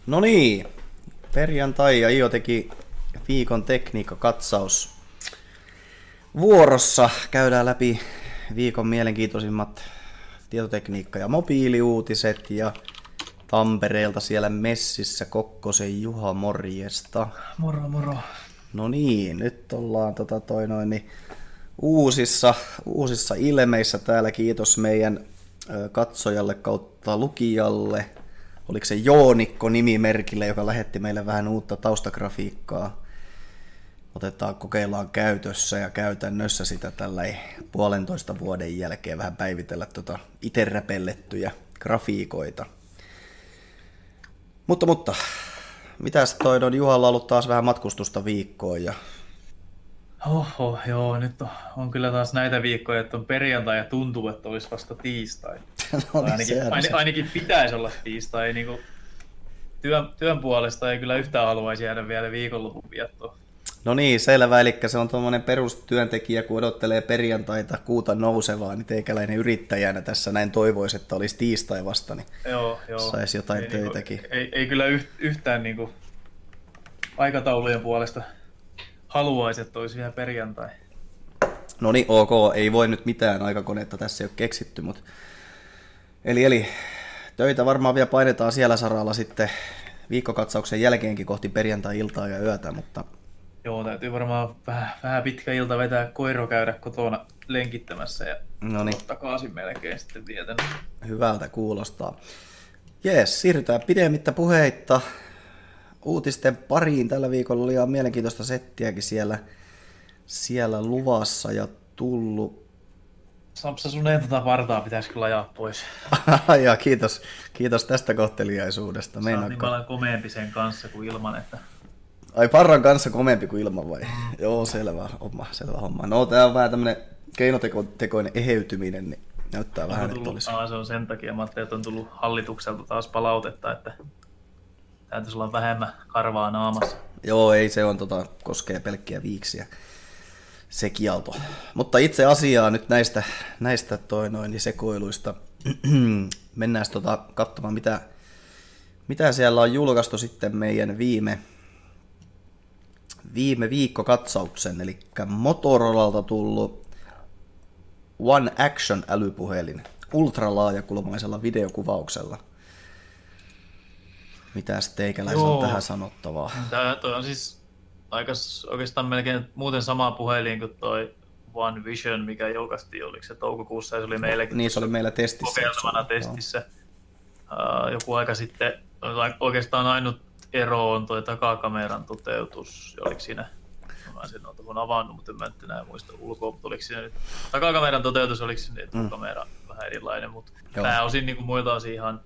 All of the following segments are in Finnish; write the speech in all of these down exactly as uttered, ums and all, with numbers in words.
No niin, perjantai ja Io teki viikon tekniikkakatsaus vuorossa. Käydään läpi viikon mielenkiintoisimmat tietotekniikka- ja mobiiliuutiset ja Tampereelta siellä messissä Kokkosen Juha, morjesta. Moro, moro. No niin, nyt ollaan tota toi noin, niin uusissa, uusissa ilmeissä täällä. Kiitos meidän katsojalle kautta lukijalle. Oliko se Joonikko nimimerkille, joka lähetti meille vähän uutta taustagrafiikkaa. Otetaan, kokeillaan käytössä ja käytännössä sitä tällä puolentoista vuoden jälkeen vähän päivitellä tota itse räpellettyjä grafiikoita. Mutta, mutta, mitäs toi on Juhalla ollut taas vähän matkustusta viikkoon ja... Oho, joo, nyt on, on kyllä taas näitä viikkoja, että on perjantai ja tuntuu, että olisi vasta tiistai. no, niin ainakin, ain, ainakin pitäisi olla tiistai. Niin kuin työn, työn puolesta ei kyllä yhtään haluaisi jäädä vielä viikonlopun viettoon. No niin, selvä. Eli se on tuommoinen perustyöntekijä, kun odottelee perjantaita kuuta nousevaa, niin teikäläinen yrittäjänä tässä näin toivoisi, että olisi tiistai vasta, niin joo, joo. saisi jotain ei, töitäkin. Niin kuin, ei, ei kyllä yhtään niin kuin aikataulujen puolesta haluaisi, että olisi vielä perjantai. No niin, ok, ei voi nyt mitään, aikakoneetta tässä ei ole keksitty, mutta... Eli, eli töitä varmaan vielä painetaan siellä saralla sitten viikkokatsauksen jälkeenkin kohti perjantai-iltaa ja yötä, mutta... Joo, täytyy varmaan vähän, vähän pitkä ilta vetää koiro käydä kotona lenkittämässä ja Noniin. takaisin melkein sitten vietän. Hyvältä kuulostaa. Jees, siirrytään pidemmittä puheitta uutisten pariin. Tällä viikolla oli ihan mielenkiintoista settiäkin siellä, siellä luvassa ja tullut. Sampsa, sun ei tätä vartaa pitäisi kyllä ajaa pois. ja kiitos, kiitos tästä kohteliaisuudesta. Sä oot niin paljon komeampi sen kanssa kuin ilman, että... Ai parran kanssa komeampi kuin ilman vai? Mm. Joo, selvä homma, selvä homma. No tää on vähän tämmönen keinotekoinen eheytyminen, niin näyttää on vähän, että olisi. Aa, se on sen takia, mä ajattelin, että on tullut hallitukselta taas palautetta, että täytyisi olla vähemmän karvaa naamassa. Joo, ei se on, tota, koskee pelkkiä viiksiä, se kielto. Mutta itse asiaa nyt näistä, näistä toi noin, niin sekoiluista. Mennään tota, katsomaan, mitä, mitä siellä on julkaistu sitten meidän viime... viime viikkokatsauksen, eli Motorolalta tullut One Action älypuhelin ultralaajakulmaisella videokuvauksella. Mitäs teikäläisellä on tähän sanottavaa? Tämä toi on siis aika oikeastaan melkein muuten sama puhelin kuin toi One Vision, mikä julkaistiin, oliko se toukokuussa, ja se oli meilläkin niin, se oli meillä testissä. Kokeiltavana testissä. Uh, joku aika sitten, oikeastaan ainut ero on tuo takakameran toteutus, oliko siinä, mä sen olen avannut, mutta en mä nyt enää muista ulkoa, mutta oliko siinä nyt, takakameran toteutus, oliko siinä etukamera mm. vähän erilainen, mutta pääosin niin kuin muilta osin ihan,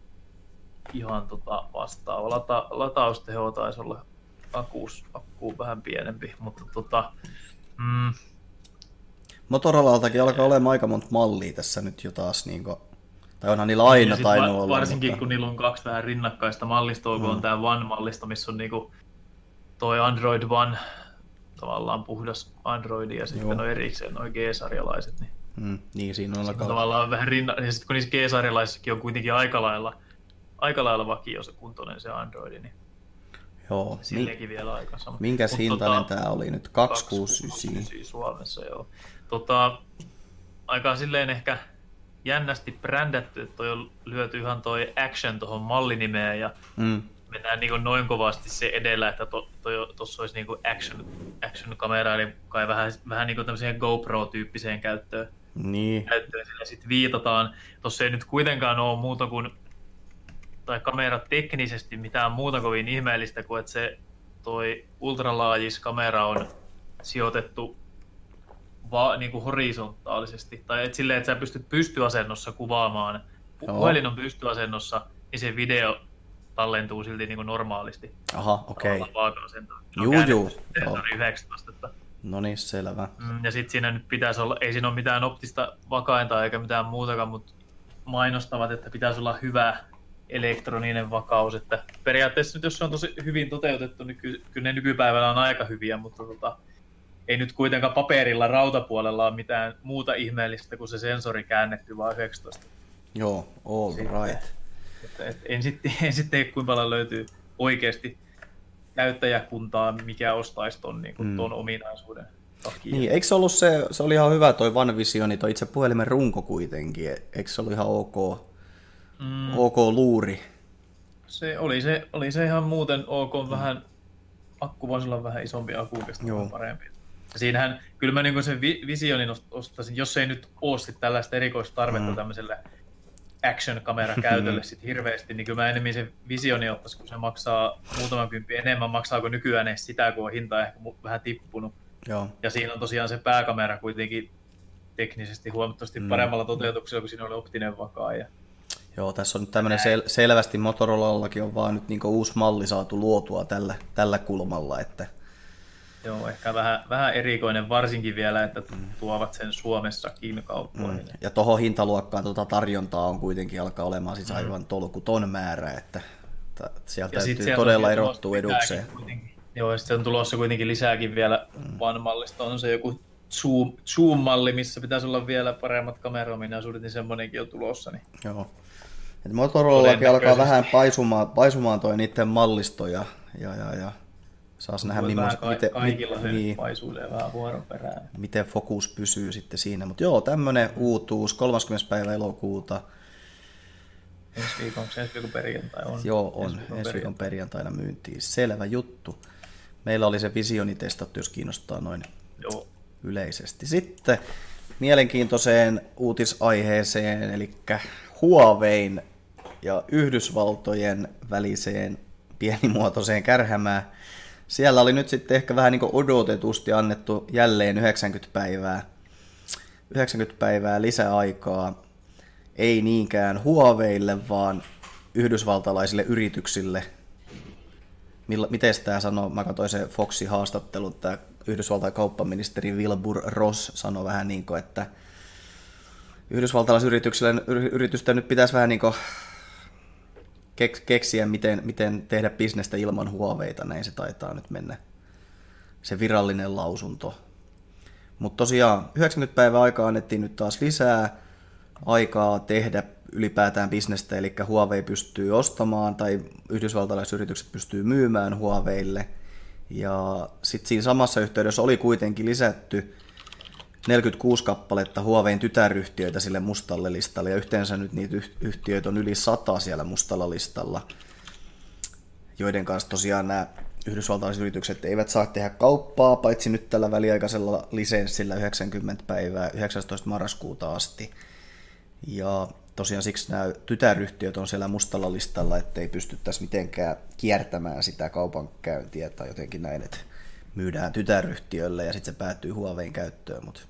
ihan tota vastaava. Lata, latausteho taisi olla akkuus, akkuun vähän pienempi, mutta tota, mm, Motorolaltakin alkaa olemaan aika monta mallia tässä nyt jo taas niin kuin... Tai onhan niillä aina tainnut va- olla. Varsinkin mutta... kun niillä on kaksi vähän rinnakkaista mallistoa, kun mm. on tämä One-mallisto, missä on niinku toi Android One, tavallaan puhdas Android, ja sitten on erikseen nuo G-sarjalaiset. Niin, mm, niin siinä on alkaa... tavallaan vähän rinna... ja sitten kun niissä G-sarjalaisissakin on kuitenkin aika lailla, aika lailla vakio se kuntoinen se Android, niin joo. sillekin Min... vielä aika sama. Minkäs Mut hintainen tota... tämä oli nyt? kaksisataakuusikymmentäyhdeksän Suomessa, joo. Tota, aika silleen ehkä jännästi brändätty, että toi on lyöty ihan toi Action tuohon mallinimeen ja mm. mennään niin noin kovasti se edellä, että tuossa to, olisi niin action, action-kamera, eli kai vähän, vähän niin tämmöiseen GoPro-tyyppiseen käyttöön. Niin. Käyttöön sillä sitten viitataan. Tuossa ei nyt kuitenkaan ole muuta kuin, tai kamera teknisesti mitään muuta kovin ihmeellistä kuin, että se toi ultralaajis kamera on sijoitettu Va, niin kuin horisontaalisesti, tai et silleen, että sä pystyt pystyasennossa kuvaamaan. Joo. Puhelin on pystyasennossa, niin se video tallentuu silti niin kuin normaalisti. Aha, okei. Okay. Juu, juu. yhdeksäntoista. No niin, selvä. Mm, ja sitten siinä nyt pitäisi olla, ei siinä ole mitään optista vakainta eikä mitään muutakaan, mutta mainostavat, että pitäisi olla hyvä elektroninen vakaus. Että periaatteessa nyt, jos se on tosi hyvin toteutettu, niin ky- kyllä ne nykypäivänä on aika hyviä, mutta tota, ei nyt kuitenkaan paperilla rautapuolella ole mitään muuta ihmeellistä kuin se sensori käännetty vaan yhdeksäntoista. Joo, all Sitten. right. Että, et en sitten en sit tiedä, kuinka paljon löytyy oikeasti käyttäjäkuntaa, mikä ostaisi ton, niin kuin, mm. ton ominaisuuden takia. Niin, eikö se ollut se, se oli ihan hyvä toi OneVisioni, toi itse puhelimen runko kuitenkin, eikö se ollut ihan ok, mm. ok luuri? Se oli, se oli se ihan muuten ok, mm. vähän, akku voisi olla vähän isompi akku, oikeastaan parempi. Ja siinähän, kyllä mä niin sen Visionin ostaisin, jos ei nyt ole sit tällaista erikoista tarvetta mm. tämmöiselle action-kamera käytölle sit hirveästi, niin kyllä mä enemmän sen Visioni ottaisin, kun se maksaa muutaman kymppi enemmän, maksaako nykyään edes sitä, kun on hinta ehkä vähän tippunut. Joo. Ja siinä on tosiaan se pääkamera kuitenkin teknisesti huomattavasti mm. paremmalla toteutuksella, kun siinä oli optinen vakaaja. Joo, tässä on nyt tämmöinen sel- selvästi Motorolallakin on vaan nyt niinku uusi malli saatu luotua tällä, tällä kulmalla. Että... Joo, ehkä vähän, vähän erikoinen varsinkin vielä, että tuovat sen Suomessakin kauppoihin. Mm. Ja tuohon hintaluokkaan tuota tarjontaa on kuitenkin alkaa olemaan siis aivan mm. tolkuton määrä, että sieltä ja täytyy todella erottua edukseen. Joo, ja sitten on tulossa kuitenkin lisääkin vielä mm. One-mallista. On se joku Zoom, Zoom-malli, missä pitäisi olla vielä paremmat kameraominaisuudet, niin semmoinenkin on tulossa. Niin... Joo. Et Motorolallakin alkaa vähän paisumaan, paisumaan toi niiden mallisto ja, ja, ja, ja saas nähdä, millaista, ka- miten, kaikilla se niin, paisuilee vähän vuoron perään. Miten fokus pysyy sitten siinä. Mutta joo, tämmöinen uutuus, kolmaskymmenes päivä elokuuta. Ensi viikon, ensi viikon perjantai on. Joo, on. Ensi viikon, ensi viikon perjantaina myyntiin. Selvä juttu. Meillä oli se Visioni testattu, jos kiinnostaa noin joo. yleisesti. Sitten mielenkiintoiseen uutisaiheeseen, eli Huawein ja Yhdysvaltojen väliseen pienimuotoiseen kärhämään. Siellä oli nyt sitten ehkä vähän niin kuin odotetusti annettu jälleen yhdeksänkymmentä päivää, yhdeksänkymmentä päivää lisäaikaa. Ei niinkään Huaweille, vaan yhdysvaltalaisille yrityksille. Miten tämä sanoo? Mä katsoin se Foxin haastattelun, tämä Yhdysvaltain kauppaministeri Wilbur Ross sanoi vähän niin kuin, että yhdysvaltalaisyrityksille yritysten nyt pitäisi vähän niin kuin keksiä, miten, miten tehdä bisnestä ilman Huaweita, näin se taitaa nyt mennä, se virallinen lausunto. Mutta tosiaan yhdeksänkymmentä päivää aikaa annettiin nyt taas lisää aikaa tehdä ylipäätään bisnestä, eli Huawei pystyy ostamaan tai yhdysvaltalaiset yritykset pystyy myymään Huaweille. Ja sitten siinä samassa yhteydessä oli kuitenkin lisätty neljäkymmentäkuusi kappaletta Huawein tytäryhtiöitä sille mustalle listalle, ja yhteensä nyt niitä yhtiöitä on yli sata siellä mustalla listalla, joiden kanssa tosiaan nämä yhdysvaltalaiset yritykset eivät saa tehdä kauppaa, paitsi nyt tällä väliaikaisella lisenssillä yhdeksänkymmentä päivää yhdeksästoista marraskuuta asti. Ja tosiaan siksi nämä tytäryhtiöt on siellä mustalla listalla, ettei pystyttäisi mitenkään kiertämään sitä kaupankäyntiä tai jotenkin näin, että myydään tytäryhtiölle ja sitten se päätyy Huawein käyttöön. Mutta,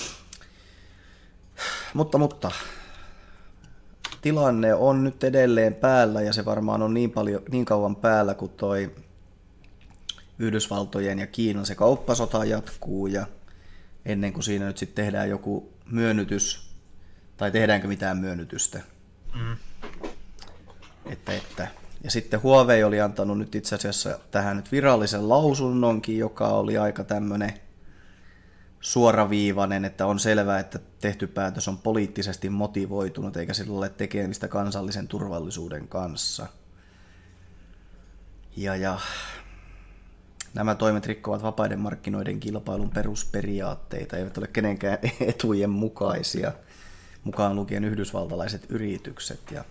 mutta, mutta tilanne on nyt edelleen päällä ja se varmaan on niin, paljon, niin kauan päällä, kun toi Yhdysvaltojen ja Kiinan se kauppasota jatkuu ja ennen kuin siinä nyt sitten tehdään joku myönnytys tai tehdäänkö mitään myönnytystä. Mm. Että, että. Ja sitten Huawei oli antanut nyt itse asiassa tähän nyt virallisen lausunnonkin, joka oli aika tämmöinen suoraviivainen, että on selvää, että tehty päätös on poliittisesti motivoitunut, eikä sillä ole tekemistä kansallisen turvallisuuden kanssa. Ja, ja nämä toimet rikkovat vapaiden markkinoiden kilpailun perusperiaatteita, eivät ole kenenkään etujen mukaisia, mukaan lukien yhdysvaltalaiset yritykset. Ja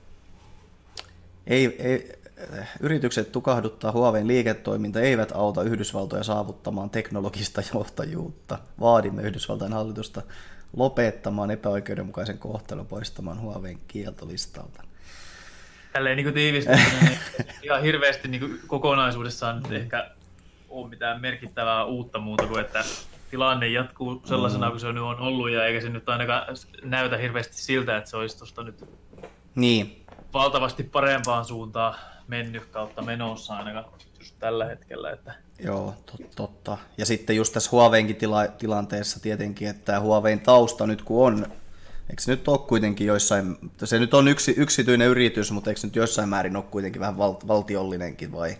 ei, ei, yritykset tukahduttaa Huawein liiketoiminta eivät auta Yhdysvaltoja saavuttamaan teknologista johtajuutta. Vaadimme Yhdysvaltain hallitusta lopettamaan epäoikeudenmukaisen kohtelun, poistamaan Huawein kieltolistalta. Tälleen niin tiivistettynä, niin ihan hirveästi niin kokonaisuudessaan nyt ehkä ole mitään merkittävää uutta muuta kuin, että tilanne jatkuu sellaisena kuin se nyt on ollut, ja eikä se nyt ainakaan näytä hirveästi siltä, että se olisi tuosta nyt niin valtavasti parempaan suuntaan mennyt kautta menossa ainakaan just tällä hetkellä. Että... Joo, tot, totta. Ja sitten just tässä Huaweinkin tila- tilanteessa tietenkin, että Huawein tausta nyt kun on, eikö se nyt ole kuitenkin joissain, se nyt on yksi, yksityinen yritys, mutta eikö se nyt jossain määrin ole kuitenkin vähän val- valtiollinenkin vai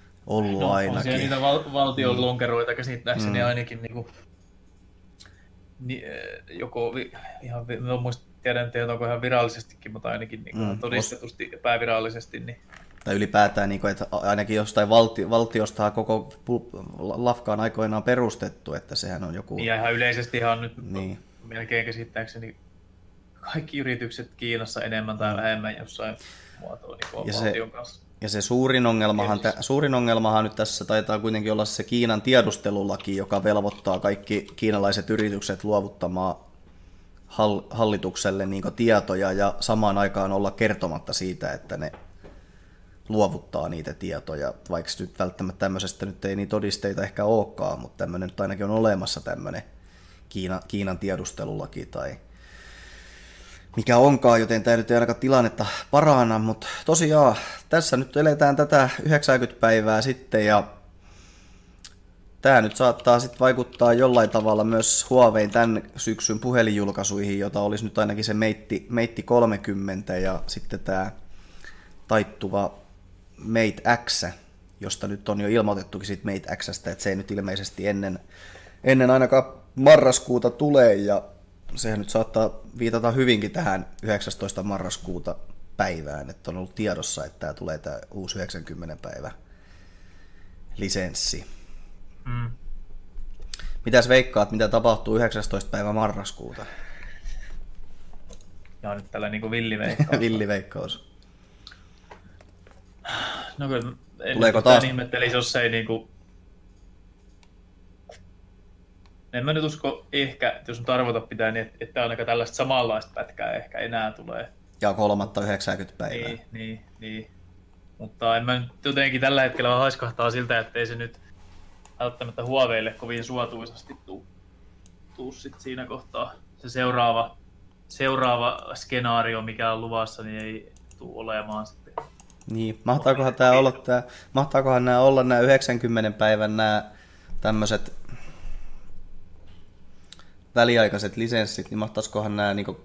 ollut no, ainakin? On siellä niitä val- valtion lonkeroita käsittääkseni mm. ainakin niin kuin ni, joko vi, ihan, no muista tiedän, että onko ihan virallisestikin, mutta ainakin niin mm, todistetusti os... epävirallisesti. Niin... Tai ylipäätään, niin kuin, että ainakin jostain valti, valtiosta koko Lafka on aikoinaan perustettu, että sehän on joku... Niin, ja ihan yleisesti ihan nyt niin. Melkein käsittääkseni kaikki yritykset Kiinassa enemmän tai vähemmän jossain muotoa niin ja valtion se, kanssa. Ja se suurin ongelmahan, tä, suurin ongelmahan nyt tässä taitaa kuitenkin olla se Kiinan tiedustelulaki, joka velvoittaa kaikki kiinalaiset yritykset luovuttamaan hallitukselle niin kuin tietoja ja samaan aikaan olla kertomatta siitä, että ne luovuttaa niitä tietoja, vaikka nyt välttämättä tämmöisestä nyt ei niin todisteita ehkä olekaan, mutta tämmöinen nyt ainakin on olemassa tämmöinen Kiina, Kiinan tiedustelulaki tai mikä onkaan, joten tämä nyt ei ainakaan tilannetta paranna, mutta tosiaan tässä nyt eletään tätä yhdeksänkymmentä päivää sitten ja tämä nyt saattaa sitten vaikuttaa jollain tavalla myös Huawein tämän syksyn puhelinjulkaisuihin, jota olisi nyt ainakin se Mate, Mate kolmekymmentä ja sitten tämä taittuva Mate X, josta nyt on jo ilmoitettukin siitä Mate X:stä, että se ei nyt ilmeisesti ennen, ennen ainakaan marraskuuta tulee ja sehän nyt saattaa viitata hyvinkin tähän yhdeksästoista marraskuuta päivään, että on ollut tiedossa, että tämä tulee tämä uusi yhdeksänkymmentä päivä lisenssi. Mm. Mitäs veikkaat, mitä tapahtuu yhdeksästoista päivä marraskuuta? Ja nyt tällä niinku villiveikkaus. villiveikkaus. No kyllä, en tuleeko taas? Ihmettelisi, jos ei niinku... En mä nyt usko ehkä, että jos nyt arvota pitää, niin että ainakaan tällaista samanlaista pätkää ehkä enää tulee. Ja kolmatta yhdeksänkymmentä päivää. Niin, niin, niin. Mutta en mä nyt jotenkin tällä hetkellä vaan haiskahtaa siltä, että ei se nyt välttämättä Huaweille kovin suotuisasti tuu, tuu sit siinä kohtaa. Se seuraava, seuraava skenaario, mikä on luvassa, niin ei tule olemaan sitten. Niin, mahtaakohan, tää olla, tää, mahtaakohan nämä olla nämä yhdeksänkymmentä päivän nämä tämmöiset väliaikaiset lisenssit, niin mahtaisikohan nämä, niin kuin,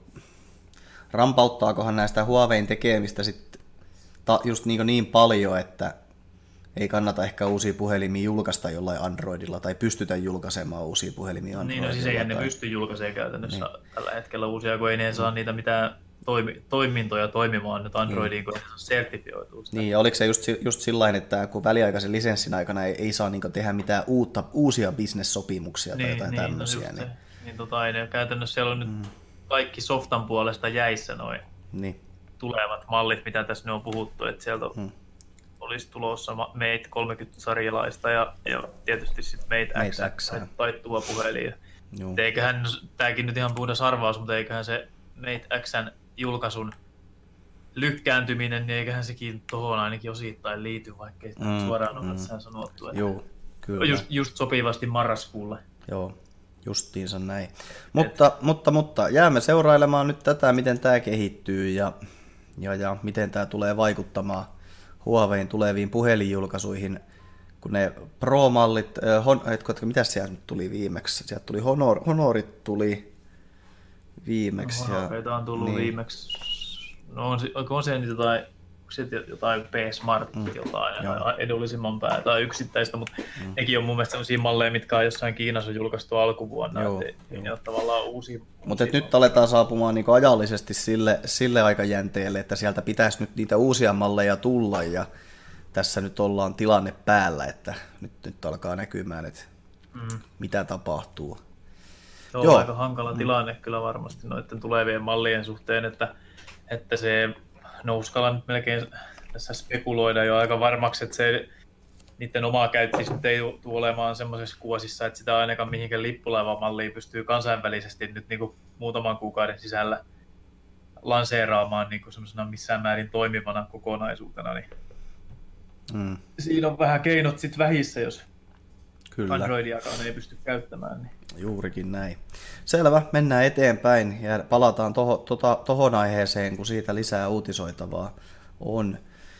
rampauttaakohan näistä Huawein tekemistä sit ta, just niin, niin paljon, että ei kannata ehkä uusia puhelimia julkaista jollain Androidilla tai pystytä julkaisemaan uusia puhelimia Androidilla. Niin, no siis eihän tai... ne pysty julkaisemaan käytännössä niin. Tällä hetkellä uusia, kun ei ne saa niitä mitään toimi, toimintoja toimimaan nyt Androidiin, niin. Kun ne sertifioituu. Niin, ja oliko se just, just sillain, että kun väliaikaisen lisenssin aikana ei, ei saa niin tehdä mitään uutta, uusia business-sopimuksia tai niin, jotain niin, tämmöisiä. No niin, niin tota, ei ne, käytännössä siellä on nyt mm. kaikki softan puolesta jäissä noin niin. tulevat mallit, mitä tässä nyt on puhuttu, että sieltä mm. olisi tulossa Mate kolmekymmentä-sarjalaista ja, ja tietysti sitten Mate, Mate X, X taittuva puhelin. Eiköhän, tämäkin nyt ihan puhdas arvaus, mutta eiköhän se Mate X:n julkaisun lykkääntyminen, niin eiköhän sekin tuohon ainakin osittain liity, vaikka ei mm, suoraan ole mm. sanottu. Joo, kyllä. Just, just sopivasti marraskuulle. Joo, justiinsa näin. Mutta, Et... mutta, mutta jäämme seurailemaan nyt tätä, miten tämä kehittyy ja, ja, ja miten tämä tulee vaikuttamaan Huawein tuleviin puhelinjulkaisuihin, kun ne Pro-mallit, äh, hon, etkö, mitä sieltä nyt tuli viimeksi? Sieltä tuli Honor, Honorit tuli viimeksi. No, Honoreita on tullut niin. viimeksi. No on, on se niitä jotain, jotain P-Smart, mm. jotain Joo. edullisimman pää tai yksittäistä, mutta mm. nekin on mun mielestä sellaisia malleja, mitkä on jossain Kiinassa julkaistu alkuvuonna, Joo, että ei ne ole tavallaan uusia. Mutta nyt aletaan saapumaan niinku ajallisesti sille, sille aikajänteelle, että sieltä pitäisi nyt niitä uusia malleja tulla ja tässä nyt ollaan tilanne päällä, että nyt, nyt alkaa näkymään, että mm. mitä tapahtuu. Joo, Joo. aika hankala tilanne mm. kyllä varmasti noiden tulevien mallien suhteen, että, että se, no uskallan nyt melkein tässä spekuloida jo aika varmaksi, että se niiden oma käyttöys nyt ei tule olemaan semmoisessa kuosissa, että sitä ainakaan mihinkään lippulaivamalliin pystyy kansainvälisesti nyt niin kuin muutaman kuukauden sisällä lanseeraamaan niin kuin semmoisena missään määrin toimivana kokonaisuutena, niin mm. siinä on vähän keinot sitten vähissä, jos Kyllä. Androidiakaan ei pysty käyttämään. Niin. Juurikin näin. Selvä, mennään eteenpäin ja palataan toho, tota, tohon aiheeseen, kun siitä lisää uutisoitavaa on.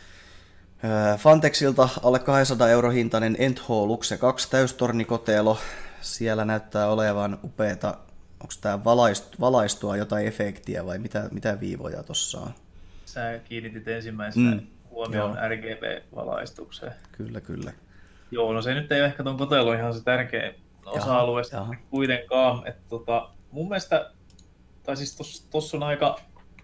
Fantexilta alle kaksisataa euro hintainen Endho Luxe kaksi täystornikotelo. Siellä näyttää olevan upeata, onko tämä valaistua jotain efektiä vai mitä, mitä viivoja tuossa on? Sä kiinnitit ensimmäisenä mm. huomioon R G B-valaistukseen. Kyllä, kyllä. Joo, no se nyt ei ole ehkä tuon kotelon ihan se tärkein osa-alue kuitenkaan, että tota, mun mielestä, tai siis tuossa on aika,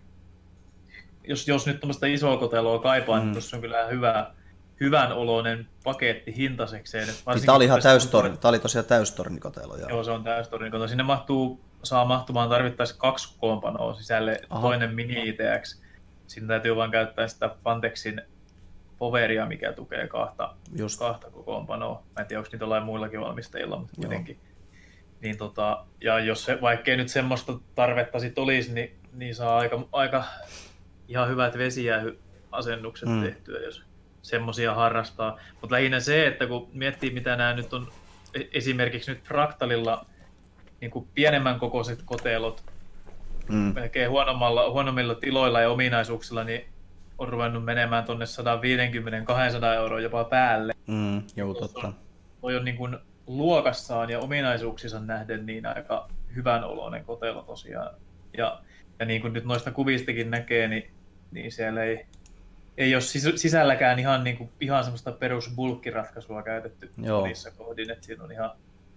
jos, jos nyt tämmöistä isoa koteloa kaipaa, mm. niin tuossa on kyllä hyvä, hyvän oloinen paketti hintaisekseen. Tämä oli ihan täystorni, tämä oli tosiaan täystornikotelo. Joo, joo se on täystornikotelo. Sinne mahtuu, saa mahtumaan tarvittaessa kaksi kokoonpanoa sisälle, Aha. toinen mini I T X. Siinä täytyy vaan käyttää sitä Fantexin Poweria, mikä tukee kahta, kahta kokoonpanoa. Mä en tiedä, onko niitä jollain muillakin valmistajilla, mutta kuitenkin. Niin tota, ja jos se, vaikkei nyt semmoista tarvetta sit olisi, niin, niin saa aika, aika ihan hyvät vesijäähyasennukset mm. tehtyä, jos semmoisia harrastaa. Mutta lähinnä se, että kun miettii, mitä nämä nyt on, esimerkiksi nyt Fractalilla niin kuin pienemmän kokoiset kotelot, mm. melkein huonommilla, huonommilla tiloilla ja ominaisuuksilla, niin on ruvennut menemään tuonne sata viisikymmentä kaksisataa euroa jopa päälle. Mm, joo, totta. On, toi on niin kuin luokassaan ja ominaisuuksissa nähden niin aika hyvän oloinen kotelo tosiaan. Ja, ja niin kuin nyt noista kuvistakin näkee, niin, niin siellä ei, ei ole sisälläkään ihan, niin kuin, ihan semmoista perusbulkkiratkaisua käytetty monissa kohdin. Että siinä on ihan,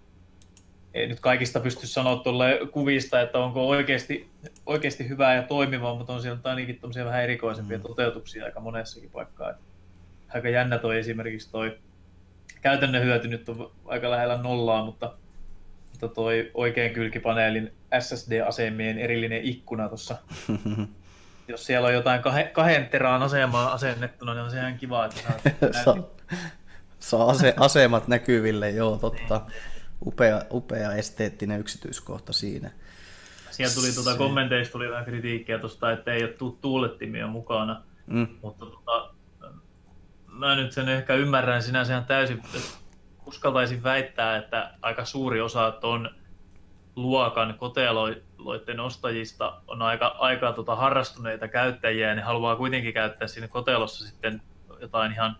ei nyt kaikista pysty sanoa tuolle kuvista, että onko oikeasti, oikeasti hyvää ja toimivaa, mutta on siellä ainakin tämmöisiä vähän erikoisempia mm. toteutuksia aika monessakin paikkaa. Että aika jännä toi esimerkiksi toi käytännön hyöty nyt on aika lähellä nollaa, mutta, mutta toi oikein kylkipaneelin S S D-asemien erillinen ikkuna tuossa. Jos siellä on jotain kah- kahden teraan asemaa asennettuna, niin on se ihan kiva, että saa, saa ase- asemat näkyville, joo totta. Upea, upea esteettinen yksityiskohta siinä. Siellä tuli tuota, kommenteista tuli vähän kritiikkiä tuosta, että ei ole tu- tuulettimia mukana, mm. mutta tota, mä nyt sen ehkä ymmärrän sinänsä ihan täysin, uskaltaisin väittää, että aika suuri osa ton luokan koteloiden ostajista on aika, aika tota harrastuneita käyttäjiä, ja ne haluaa kuitenkin käyttää siinä kotelossa sitten jotain ihan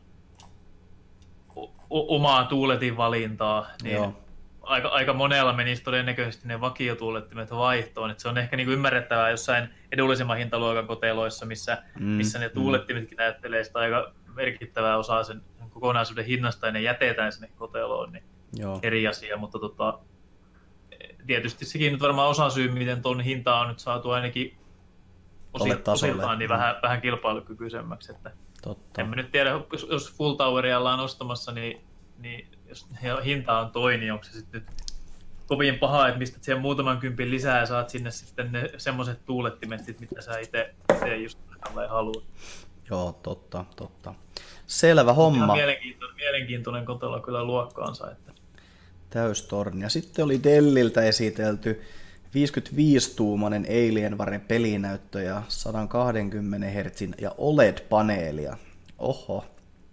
o- omaa tuuletin valintaa, niin aika, aika monella menisi todennäköisesti ne vakiotuulettimet vaihtoon. Et se on ehkä niinku ymmärrettävää jossain edullisemman hintaluokan koteloissa, missä, mm, missä ne tuulettimetkin mm. näyttelee sitä aika merkittävää osaa sen kokonaisuuden hinnasta, ja ne jätetään sinne koteloon, niin Joo. eri asia, mutta tota, tietysti sekin nyt varmaan osa syy, miten tuon hintaa on nyt saatu ainakin osi- osiltaan niin vähän, vähän kilpailukykyisemmäksi. Että Totta. En mä nyt tiedä, jos Full Toweria ollaan ostamassa, niin, niin jos hinta on toi, niin onko se sitten nyt kovin paha, että mistä siihen muutaman kympin lisää ja saat sinne sitten ne semmoiset tuulettimet, mitä sä itse just haluat. Joo, totta, totta. Selvä homma. Mielenkiintoinen, mielenkiintoinen kotelo kyllä luokkaansa. Että. Täystorni. Ja sitten oli Delliltä esitelty viisikymmentäviisi-tuumainen Alienware pelinäyttö ja sata kaksikymmentä hertsin ja O L E D-paneelia. Oho.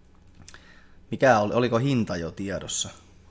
Mikä oli? Oliko hinta jo tiedossa?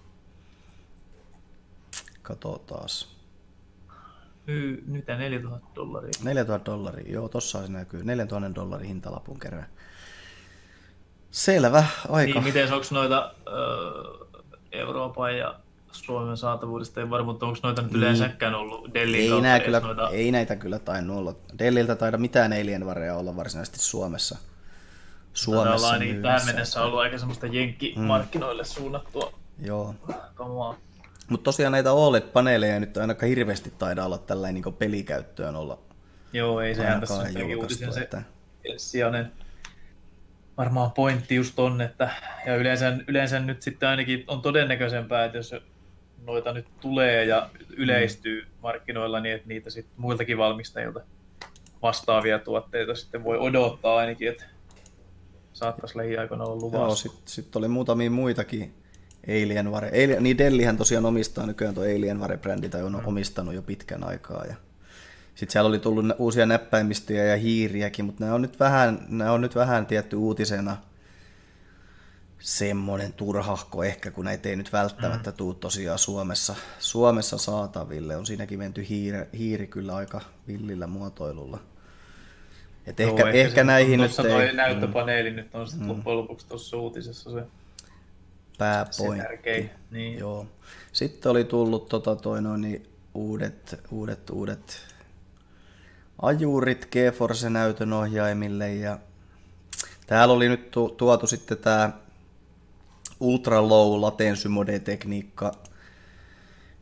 Katsotaas. Nyt neljätuhatta dollaria. neljätuhatta dollaria, joo, tossa se näkyy. neljätuhatta dollarin hintalapun kerran. Selvä, aika. Niin, miten onko noita äh, Euroopan ja Suomen saatavuudesta ei varma, mutta onko noita nyt yleensäkään ollut Dellin ei, kautta? Kyllä, noita... ei näitä kyllä tainnut olla. Delliltä taida mitään Alienwarea olla varsinaisesti Suomessa. Suomessa no, niin tähän mennessä ollut aika semmoista jenkkimarkkinoille mm. suunnattua. Joo. Kamaa. Mutta tosiaan näitä O L E D-paneeleja nyt ainakaan hirveästi taida olla tällainen niin pelikäyttöön olla. Joo, ei sehän tässä on uutisen se että... sijainen varmaan pointti just on, että ja yleensä, yleensä nyt sitten ainakin on todennäköisempää, että jos noita nyt tulee ja yleistyy mm. markkinoilla, niin että niitä sitten muiltakin valmistajilta vastaavia tuotteita sitten voi odottaa ainakin, että saattaisi lähiaikoina olla luvassa. Joo, sitten sit oli muutamia muitakin Alienware. Alien, niin Dellihän tosiaan omistaa nykyään tuo Alienware-brändi tai on mm. omistanut jo pitkän aikaa. Ja sitten siellä oli tullut uusia näppäimistöjä ja hiiriäkin, mutta nämä on nyt vähän, nämä on nyt vähän tietty uutisena semmoinen turhahko ehkä, kun näitä ei nyt välttämättä mm. tule tosiaan Suomessa, Suomessa saataville. On siinäkin menty hiiri, hiiri kyllä aika villillä muotoilulla. Et Joo, ehkä, ehkä, ehkä näihin nyt ei... näyttöpaneeli mm. nyt on sitten mm. loppujen lopuksi tuossa uutisessa se pääpointti. Niin. Joo. Sitten oli tullut tota, toi, noin, niin uudet, uudet, uudet ajurit GeForce-näytön ohjaimille. Ja täällä oli nyt tu- tuotu sitten tämä ultra low latency mode tekniikka,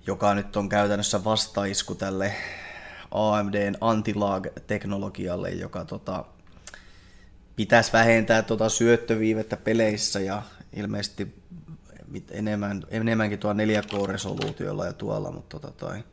joka nyt on käytännössä vastaisku tälle A M D:n anti-lag-teknologialle, joka tota, pitäisi vähentää tota syöttöviivettä peleissä ja ilmeisesti enemmän, enemmänkin tuo neljä K-resoluutiolla ja tuolla, mutta tota toi...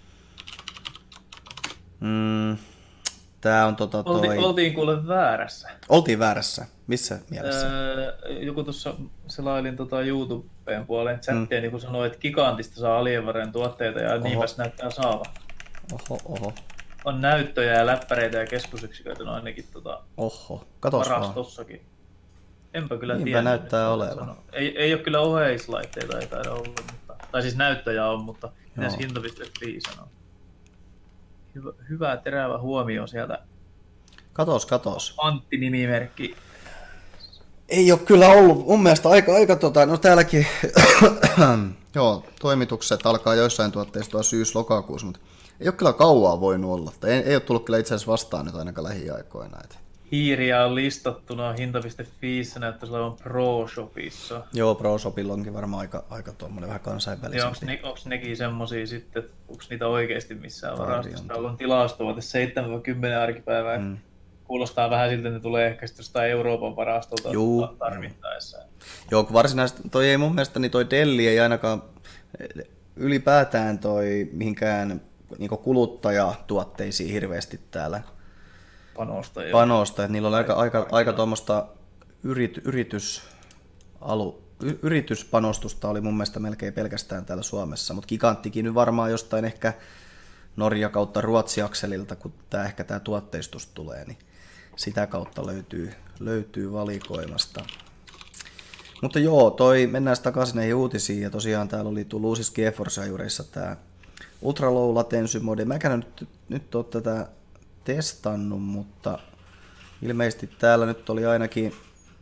Mm, tää on tota toi... Oltiin, oltiin kuule väärässä. Oltiin väärässä. Missä mielessä? Öö, joku tuossa selailin tota YouTubeen puoleen chattia, mm. niin kun sanoi, että Gigantista saa Alienwaren tuotteita ja niinpäs näyttää saavan. Oho, oho. On näyttöjä ja läppäreitä ja keskusyksiköitä no ainakin tota oho, katos varastossakin. Enpä kyllä niinpä tiedä. Näyttää olevan. Ei, ei ole kyllä oheislaitteita, ei taida olla, mutta, tai siis näyttöjä on, mutta mitäs hinta piste fi sanoo. Hyvä, hyvä terävä huomio sieltä. Katos, katos. Antti-nimimerkki. Ei ole kyllä ollut mun mielestä aika, aika tota, no täälläkin, joo, toimitukset alkaa joissain tuotteissa tuo syys-lokakuussa, mutta ei ole kyllä kauaa voinut olla. Ei, ei ole tullut kyllä itse asiassa vastaan nyt ainakaan lähiaikoina. Hiiriä on listattuna hinta piste fiissä, näyttäisi olevan Pro-shopissa. Joo, Pro-shopilla onkin varmaan aika, aika tuommoinen vähän kansainvälisempi. Niin onko ne, nekin semmosia sitten, onko niitä oikeasti missään varastossa? Täällä on tilastovuote seitsemän kymmenen arkipäivää. Mm. Kuulostaa vähän siltä, että ne tulee ehkä sitten jostain Euroopan varastolta tarvittaessa. Joo, kun varsinaisesti toi ei mun mielestä, niin toi Delli ei ainakaan ylipäätään toi mihinkään niin kuluttajatuotteisiin hirveästi täällä panosta. panosta. Että niillä on aika, aika, aika tuommoista yrit, yritysalu, y, yrityspanostusta oli mun mielestä melkein pelkästään täällä Suomessa, mutta Giganttikin nyt varmaan jostain ehkä Norja kautta Ruotsi-akselilta, kun tää, ehkä tämä tuotteistus tulee, niin sitä kautta löytyy, löytyy valikoimasta. Mutta joo, toi, mennään takaisin näihin uutisiin, ja tosiaan täällä oli tullut uusissa GeForce-ajureissa tämä Ultra Low Latency Mode. Mä en nyt, nyt ole tätä testannut, mutta ilmeisesti täällä nyt oli ainakin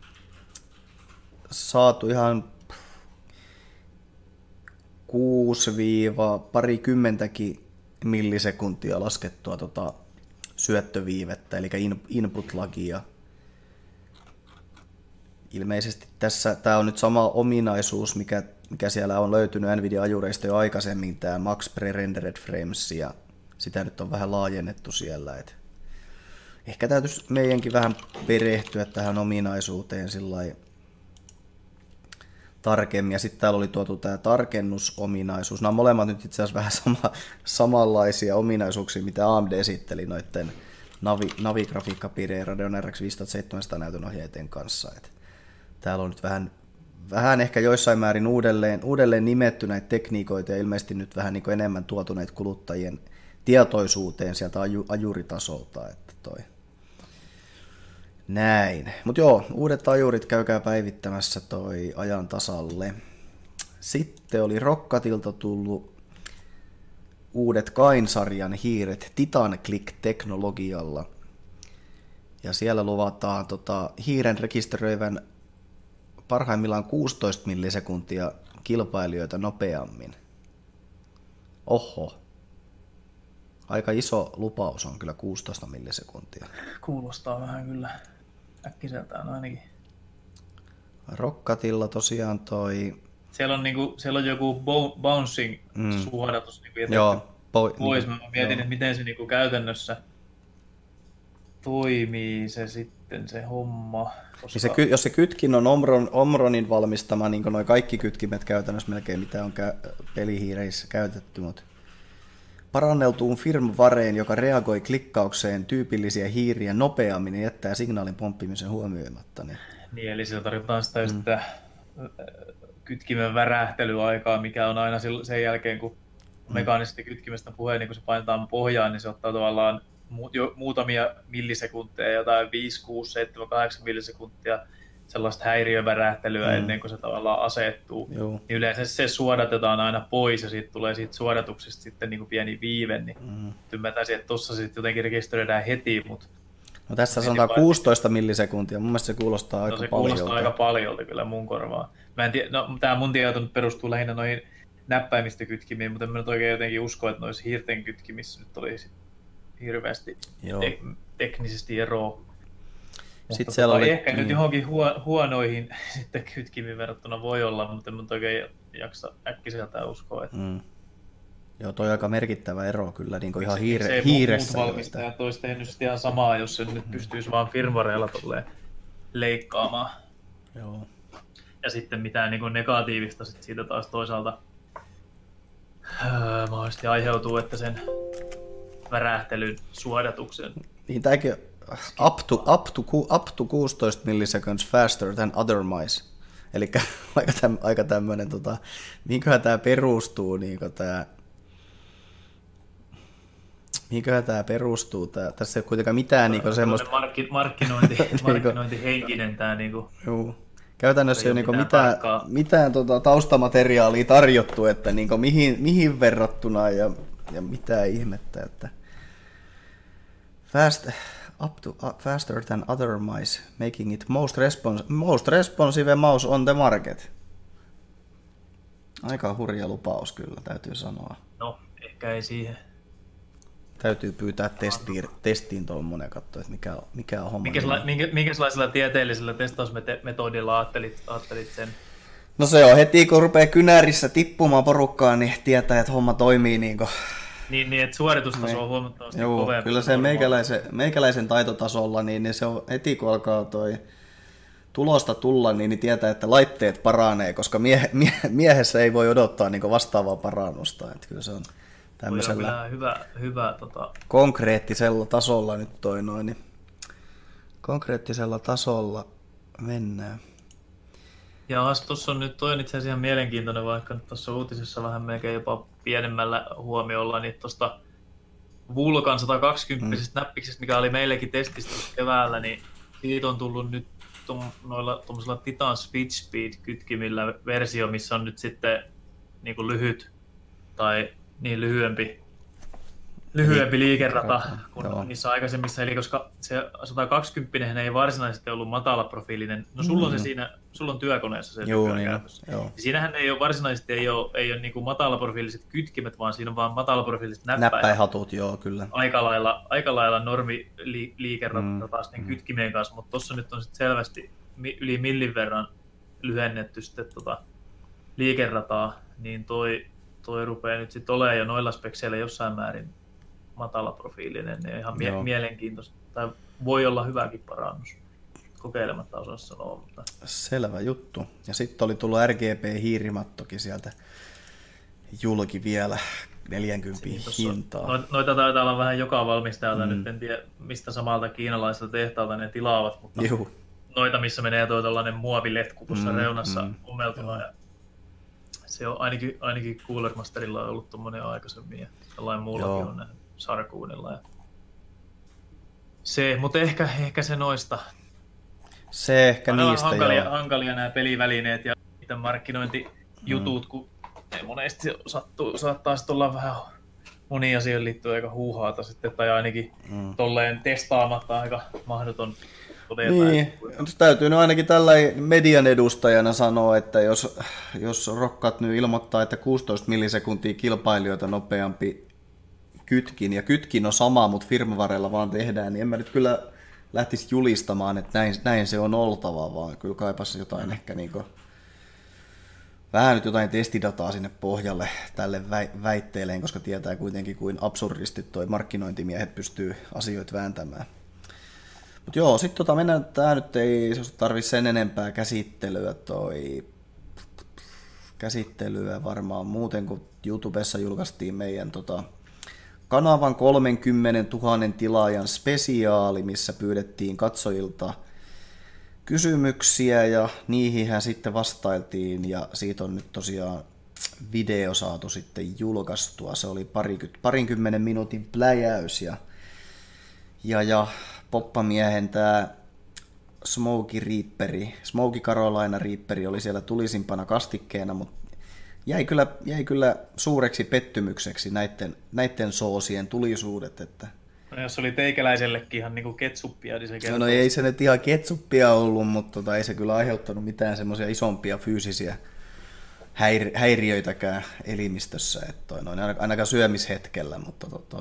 saatu ihan kuusi-parikymmentäkin millisekuntia laskettua tota syöttöviivettä, eli input-lagia. Ilmeisesti tässä tämä on nyt sama ominaisuus, mikä, mikä siellä on löytynyt Nvidia-ajureista jo aikaisemmin, tämä Max Pre-Rendered Frames, ja sitä nyt on vähän laajennettu siellä. Et ehkä täytyisi meidänkin vähän perehtyä tähän ominaisuuteen sillai tarkemmin. Ja sitten täällä oli tuotu tämä tarkennusominaisuus. Nämä on molemmat nyt itse asiassa vähän sama, samanlaisia ominaisuuksia, mitä A M D esitteli noiden navi, navigrafiikkapiirien Radeon R X viisituhattaseitsemänsataa näytön ohjeiden kanssa. Et täällä on nyt vähän, vähän ehkä joissain määrin uudelleen, uudelleen nimetty näitä tekniikoita ja ilmeisesti nyt vähän niin kuin enemmän tuotu näitä kuluttajien tietoisuuteen sieltä aju, ajuritasolta. Että toi. Näin. Mutta joo, uudet ajurit käykää päivittämässä toi ajan tasalle. Sitten oli Rockatilta tullut uudet Kain-sarjan hiiret Titan Click-teknologialla. Ja siellä luvataan tota, hiiren rekisteröivän parhaimmillaan kuusitoista millisekuntia kilpailijoita nopeammin. Oho. Aika iso lupaus on kyllä kuusitoista millisekuntia. Kuulostaa vähän kyllä äkkiseltään ainakin. Rockatilla tosiaan toi... Siellä on, niinku, siellä on joku bouncing-suodatus mm. niinku Joo, po- pois. niinku, Mä mietin, joo. että miten se niinku käytännössä toimii se sitten se homma. Koska... Se, jos se kytkin on Omron, Omronin valmistama, niin kuin noi kaikki kytkimet käytännössä melkein, mitä on kä- pelihiireissä käytetty, mutta paranneltuun firmwareen, joka reagoi klikkaukseen tyypillisiä hiiriä nopeammin ja jättää signaalin pomppimisen huomioimatta. Niin, niin eli sillä tarkoittaa sitä, mm. sitä kytkimen värähtelyaikaa, mikä on aina sen jälkeen, kun mm. mekaanisesti kytkimestä puheen, niin kun se painetaan pohjaan, niin se ottaa tavallaan jo muutamia millisekunteja, jotain viisi, kuusi, seitsemän, kahdeksan millisekuntia sellaista häiriövärähtelyä mm. ennen kuin se tavallaan asettuu. Joo. Niin yleensä se suodatetaan aina pois ja siitä tulee siitä suodatuksesta sitten niin kuin pieni viive, niin mm. ymmärtäisin, että tuossa sitten jotenkin rekisteröidään heti, mutta... No tässä sanotaan kuusitoista millisekuntia, mun mielestä se kuulostaa aika no, se paljolta. kuulostaa aika paljolta kyllä mun korvaan. Mä en tie... no, tämä mun tieto nyt perustuu lähinnä noihin näppäimistökytkimiin, mutta en mä nyt oikein jotenkin usko, että noissa hiirten kytkimissä nyt olisi hirveästi te- teknisesti eroa. Sitten siellä oli, ehkä niin. Nyt johonkin huo- huonoihin sitten kytkimiin verrattuna voi olla, mutta en nyt oikein jaksa äkkiseltään uskoa. Että... Mm. Joo, toi on aika merkittävä ero kyllä niin ihan hiire, se hiiressä. Muut valmistajat olisi tehnyt sitä ihan samaa, jos se nyt pystyisi vaan firmwareilla tolleen leikkaamaan. Joo. Ja sitten mitään niin negatiivista sit siitä taas toisaalta öö, mahdollisesti aiheutuu, että sen värähtelyn suodatuksen. Niin tämäkin up to, up, to, up to kuusitoista milliseconds faster than other mice. Eli aika, täm, aika tämmöinen, tota, mihinköhän tämä perustuu, niin tämä, mihinköhän tämä perustuu, tää, tässä ei ole kuitenkaan mitään niin semmoista. Markki, markkinointi, markkinointihenkinen tämä. Niin Joo. Käytännössä ei ole mitään, mitään, mitään tota, taustamateriaalia tarjottu, että niin kuin, mihin, mihin verrattuna ja, ja mitä ihmettä. Että fast, up to, uh, faster than other mice, making it most, respons- most responsive mouse on the market. Aika hurja lupaus kyllä, täytyy sanoa. No, ehkä ei siihen. Täytyy pyytää testiin, testiin tuommoinen ja katsoa, että mikä on, mikä on homma. Minkäsla, minkä, minkälaisella tieteellisellä testausmetodilla ajattelit, ajattelit sen? No se on heti, kun rupeaa kynärissä tippumaan porukkaan, niin tietää, että homma toimii niin kuin... Niin, niin että suoritustaso niin on huomattavasti Joo, kovempi. Kyllä se meikäläisen, meikäläisen taitotasolla, niin, niin se on heti, kun alkaa toi tulosta tulla, niin, niin tietää, että laitteet paranee, koska mie, mie, miehessä ei voi odottaa niin vastaavaa parannusta. Että kyllä se on tämmöisellä hyvä, hyvä, tota... konkreettisella tasolla nyt toi noin, niin konkreettisella tasolla mennään. Ja tuossa on nyt toi itse asiassa ihan mielenkiintoinen, vaikka nyt tuossa uutisessa vähän melkein jopa pienemmällä huomiolla, niin tuosta Vulkan sata kaksikymmentä mm. näppiksestä, mikä oli meillekin testissä keväällä, niin siitä on tullut nyt noilla tuollaisilla Titan Switch Speed-kytkimillä versio, missä on nyt sitten niin kuin lyhyt tai niin lyhyempi, lyhyempi liikerata kuin Joo. niissä aikaisemmissa, eli koska se sata kaksikymmentä ei varsinaisesti ollut matalaprofiilinen, no sulla on se siinä, sulla on työkoneessa se Joo, niin, jo. Siinähän ei ole varsinaisesti ei ole, ei ole niin kuin matalaprofiiliset kytkimet, vaan siinä on vaan matalaprofiiliset näppäin. Näppäinhatut, joo, kyllä. Aika lailla, aika lailla normi li, liikerata taas mm, kytkimien kanssa, mutta tuossa nyt on sitten selvästi yli millin verran lyhennetty sitten tota liikerataa, niin toi, toi rupeaa nyt sitten olemaan jo noilla spekseillä jossain määrin matalaprofiilinen ja ihan mie- mielenkiintoista, tai voi olla hyväkin parannus. Kokeilematta osaa sanoa, mutta... Selvä juttu. Ja sitten oli tullut R G B-hiirimattokin sieltä julki vielä neljäkymmentä hintaa. Noita, noita taitaa olla vähän joka valmistajalta, mm. nyt en tiedä mistä samalta kiinalaiselta tehtaalta ne tilaavat, mutta Juhu. noita missä menee toi tällainen muoviletku tuossa mm, reunassa mm, ummeltuna. Ja se on ainakin, ainakin Cooler Masterilla on ollut tommonen aikaisemmin ja jollain muullakin Joo. on nähnyt Sarkuunilla. Ja... Se, mutta ehkä, ehkä se noista. Se ehkä Aina niistä hankalia, joo. hankalia nämä pelivälineet ja niiden markkinointijutut, mm. kun ne monesti sattuu, saattaa sitten olla vähän moniin asioihin liittyen aika huuhaata sitten, tai ainakin mm. tolleen testaamatta aika mahdoton todeta. Niin, täytyy nyt ainakin tällä median edustajana sanoa, että jos, jos Rockat nyt ilmoittaa, että kuusitoista millisekuntia kilpailijoita nopeampi kytkin, ja kytkin on sama, mutta firmwareilla vaan tehdään, niin en mä nyt kyllä lähtisi julistamaan, että näin, näin se on oltava, vaan kyllä kaipasi jotain ehkä niin kuin, vähän nyt jotain testidataa sinne pohjalle tälle väitteelleen, koska tietää kuitenkin, kuin absurdisti toi markkinointimiehet pystyy asioita vääntämään. Mutta joo, sitten tota, mennään, tää nyt ei tarvitse sen enempää käsittelyä, toi käsittelyä varmaan muuten, kun YouTubessa julkaistiin meidän tota, kanavan kolmekymmentätuhatta tilaajan spesiaali, missä pyydettiin katsojilta kysymyksiä ja niihinhän sitten vastailtiin ja siitä on nyt tosiaan video saatu sitten julkaistua. Se oli parikymmentä, parinkymmenen minuutin pläjäys ja, ja, ja poppamiehen tämä Smokey Reaperi, Smokey Carolina Reaperi oli siellä tulisimpana kastikkeena, mutta Jäi kyllä, jäi kyllä suureksi pettymykseksi näiden, näiden soosien tulisuudet. Että... No jos oli teikäläisellekin ihan niinku ketsuppia, niin se kertoo. No, no ei se nyt ihan ketsuppia ollut, mutta tota, ei se kyllä aiheuttanut mitään semmoisia isompia fyysisiä häiri- häiriöitäkään elimistössä. Että toi, noin, ainakaan syömishetkellä, mutta to, toi.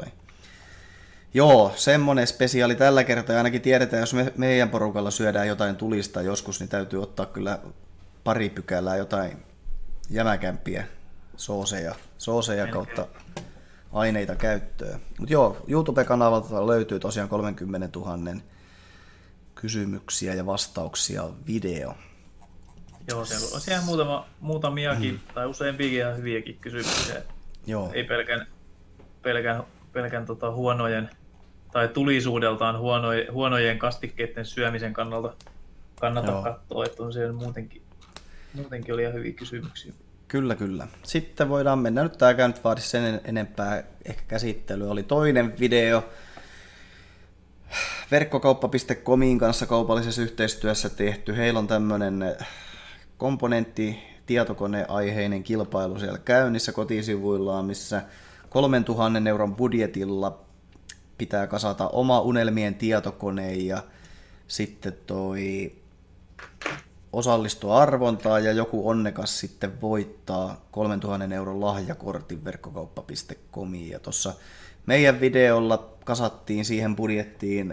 Joo, semmoinen spesiaali tällä kertaa. Ainakin tiedetään, jos me, meidän porukalla syödään jotain tulista joskus, niin täytyy ottaa kyllä pari pykälää jotain jämäkämpiä sooseja, sooseja kautta aineita käyttöön. Mutta joo, YouTube-kanavalta löytyy tosiaan kolmekymmentätuhatta kysymyksiä ja vastauksia video. Joo, siellä on siellä muutama, muutamiakin mm. tai useampiakin ihan hyviäkin kysymyksiä. Joo. Ei pelkän, pelkän, pelkän tota huonojen tai tulisuudeltaan huonojen, huonojen kastikkeiden syömisen kannalta kannata Joo. katsoa, että on siellä muutenkin, muutenkin oli ihan hyviä kysymyksiä. Kyllä, kyllä. Sitten voidaan mennä, nyt tämäkään nyt vaadi sen enempää ehkä käsittelyä. Oli toinen video verkkokauppa piste comin kanssa kaupallisessa yhteistyössä tehty. Heillä on tämmöinen komponentti tietokoneaiheinen kilpailu siellä käynnissä kotisivuillaan, missä kolmentuhannen euron budjetilla pitää kasata oma unelmien tietokone ja sitten toi osallistua arvontaan ja joku onnekas sitten voittaa kolmentuhannen euron lahjakortin verkkokauppa piste comiin. Ja tuossa meidän videolla kasattiin siihen budjettiin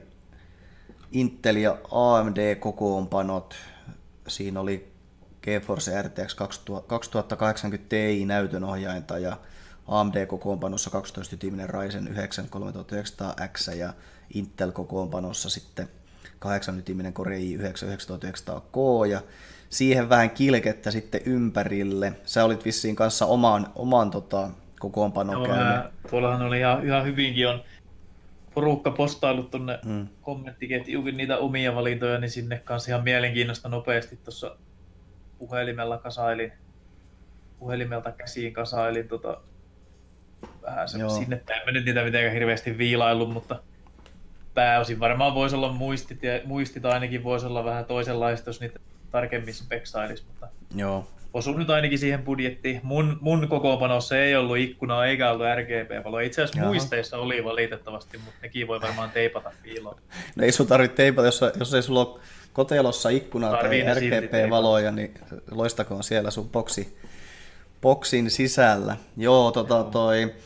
Intel ja A M D-kokoonpanot. Siinä oli GeForce R T X kaksituhattakahdeksankymmentä Ti näytönohjainta ja A M D-kokoonpanossa kaksitoista-ytiminen Ryzen yhdeksän kolmetuhattayhdeksänsataa X ja Intel-kokoonpanossa sitten kahdeksan-ytiminen Core i yhdeksän yhdeksäntoistasataayhdeksänsataa K ja siihen vähän kilkettä sitten ympärille. Sä olit vissiin kanssa oman, oman tota, kokoonpanon Joo, käynyt. mä, tuollahan oli ihan, ihan hyvinkin on porukka postaillut tuonne hmm. kommenttiketjuukin niitä omia valintoja, niin sinne kanssa ihan mielenkiinnosta nopeasti tuossa puhelimella kasailin, puhelimelta käsiin kasailin tota, vähän se, sinne päin. Mä nyt niitä mitenkään hirveästi viilaillut, mutta pääosin varmaan voisi olla muistit, ja muistit ainakin voisi olla vähän toisenlaista, jos niitä tarkemmin speksailisi, mutta Joo. osun nyt ainakin siihen budjettiin. Mun, mun kokoonpanossa ei ollut ikkunaa eikä ollut R G B-valoa. Itse asiassa Jaha. muisteissa oli valitettavasti, mutta nekin voi varmaan teipata piiloon. No ei sun tarvitse teipata, jos, jos ei sulla ole kotelossa ikkunaa tai R G B-valoja, niin loistakoon siellä sun boksi, boksin sisällä. Joo, tota toi...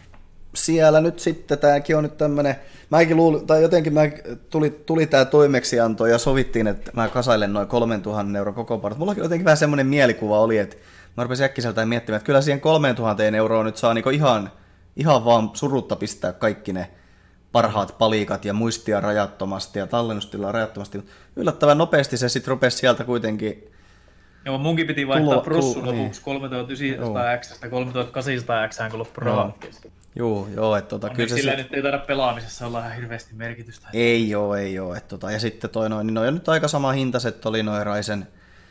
Siellä nyt sitten, tämäkin on nyt tämmönen, mäkin luulin, tai jotenkin mä, tuli, tuli tää toimeksianto ja sovittiin, että mä kasailen noin kolmentuhannen euron kokoonpanot. Mullakin jotenkin vähän semmoinen mielikuva oli, että mä rupesin äkkiseltään miettimään, että kyllä siihen kolmetuhatta euroa nyt saa niinku ihan, ihan vaan surutta pistää kaikki ne parhaat palikat ja muistia rajattomasti ja tallennustilaa rajattomasti. Yllättävän nopeasti se sitten rupesi sieltä kuitenkin. Joo, munkin piti vaihtaa prossun lopuksi kolmetuhattayhdeksänsataa X kolmetuhattakahdeksansataa X, kun loppu rahaa kesken. Joo, joo, että tota, kyllä sillä sit... nyt ei taida pelaamisessa olla ihan hirveästi merkitystä. Ei joo, ei joo, että tota, ja sitten toi noin, niin noi on nyt aika sama hintaiset oli noin Ryzen,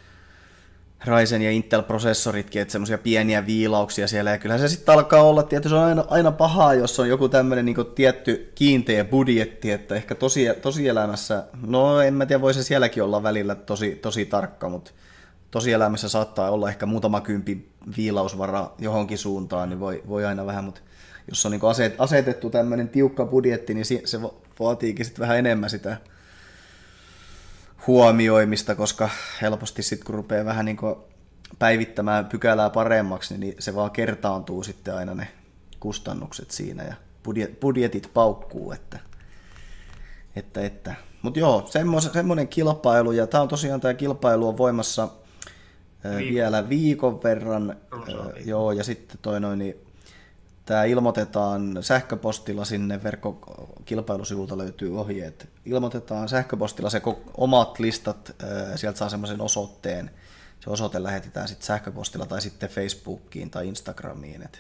Ryzen ja Intel-prosessoritkin, että semmoisia pieniä viilauksia siellä, ja kyllähän se sitten alkaa olla, tietysti se on aina, aina pahaa, jos on joku tämmöinen niin kuin tietty kiinteä budjetti, että ehkä tosi, tosielämässä, no en mä tiedä, voi se sielläkin olla välillä tosi, tosi tarkka, mutta tosielämässä saattaa olla ehkä muutama kympi viilausvara johonkin suuntaan, niin voi, voi aina vähän, mutta jos on niin asetettu tämmöinen tiukka budjetti, niin se vaatiikin sitten vähän enemmän sitä huomioimista, koska helposti sitten kun rupeaa vähän niin päivittämään pykälää paremmaksi, niin se vaan kertaantuu sitten aina ne kustannukset siinä ja budjetit paukkuu, että, että, että. Mutta joo, semmoinen kilpailu, ja tämä on tosiaan tämä kilpailu on voimassa Viikon. vielä viikon verran, joo, ja sitten toi noin, niin tämä ilmoitetaan sähköpostilla sinne, verkkokilpailusivulta löytyy ohjeet. Ilmoitetaan sähköpostilla se omat listat, sieltä saa semmoisen osoitteen. Se osoite lähetetään sitten sähköpostilla tai sitten Facebookiin tai Instagramiin. Et,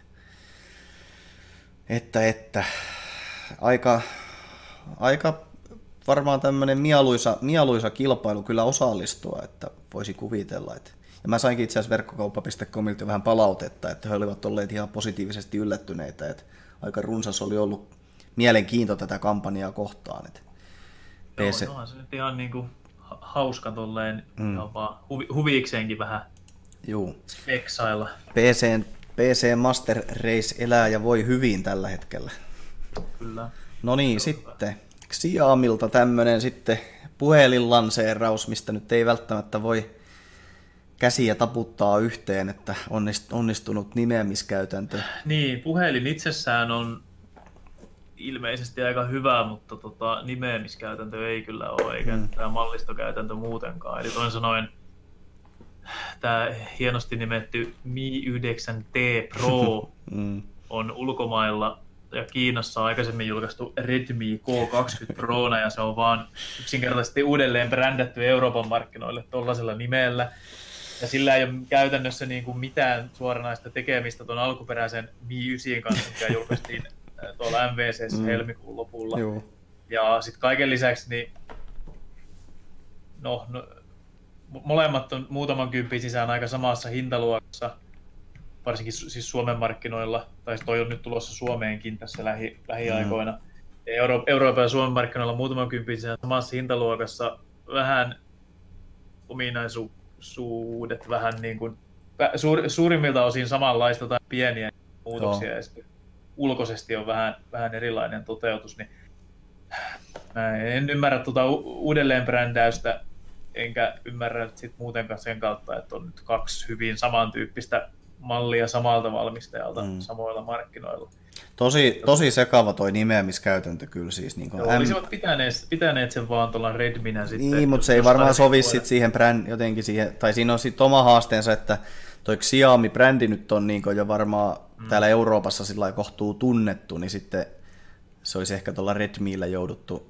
että, että aika, aika varmaan tämmöinen mieluisa, mieluisa kilpailu kyllä osallistua, että voisi kuvitella, että ja mä sainkin itse asiassa verkkokauppa piste comilta vähän palautetta, että he olivat olleet ihan positiivisesti yllättyneitä, että aika runsas oli ollut mielenkiinto tätä kampanjaa kohtaan. Että Joo, P C... no, se nyt ihan niin kuin hauska tolleen, mm. vaan huvi, huviikseenkin vähän Juu. speksailla. P C, P C Master Race elää ja voi hyvin tällä hetkellä. Kyllä. No niin, sitten Xiaomilta tämmöinen sitten puhelinlanseeraus, mistä nyt ei välttämättä voi käsiä taputtaa yhteen, että onnistunut nimeämiskäytäntö. Niin, puhelin itsessään on ilmeisesti aika hyvä, mutta tota, nimeämiskäytäntö ei kyllä ole, eikä mm. tämä mallistokäytäntö muutenkaan. Eli toisin sanoen tämä hienosti nimetty Mi yhdeksän T Pro mm. on ulkomailla ja Kiinassa on aikaisemmin julkaistu Redmi K kaksikymmentä Prona, ja se on vaan yksinkertaisesti uudelleen brändätty Euroopan markkinoille tuollaisella nimellä. Ja sillä ei ole käytännössä niin kuin mitään suoranaista tekemistä tuon alkuperäisen Mi yhdeksän kanssa, mikä julkaistiin tuolla M V C:ssä mm. helmikuun lopulla. Joo. Ja sitten kaiken lisäksi, niin no, no, molemmat on muutaman kympin sisään aika samassa hintaluokassa, varsinkin siis Suomen markkinoilla, tai toi on nyt tulossa Suomeenkin tässä lähi, lähiaikoina. Mm. Euro, Euroopan ja Suomen markkinoilla muutaman kympin sisään samassa hintaluokassa, vähän ominaisuudet, vähän niin kuin, suur, suurimmilta osin samanlaista tai pieniä muutoksia, oh. ja sitten ulkoisesti on vähän, vähän erilainen toteutus, niin mä en ymmärrä tuota uudelleenbrändäystä, enkä ymmärrä sit muutenkaan sen kautta, että on nyt kaksi hyvin samantyyppistä mallia samalta valmistajalta mm. samoilla markkinoilla. Tosi, tosi sekava toi nimeämiskäytäntö kyllä siis. Niin Joo, M... olisivat pitäneet, pitäneet sen vaan tuolla Redminä sitten. Niin, mutta se ei varmaan sovi sit siihen bränd, jotenkin siihen, tai siinä on sitten oma haasteensa, että toi Xiaomi-brändi nyt on niin jo varmaan mm. täällä Euroopassa sillä kohtuu tunnettu, niin sitten se olisi ehkä tuolla Redmillä jouduttu,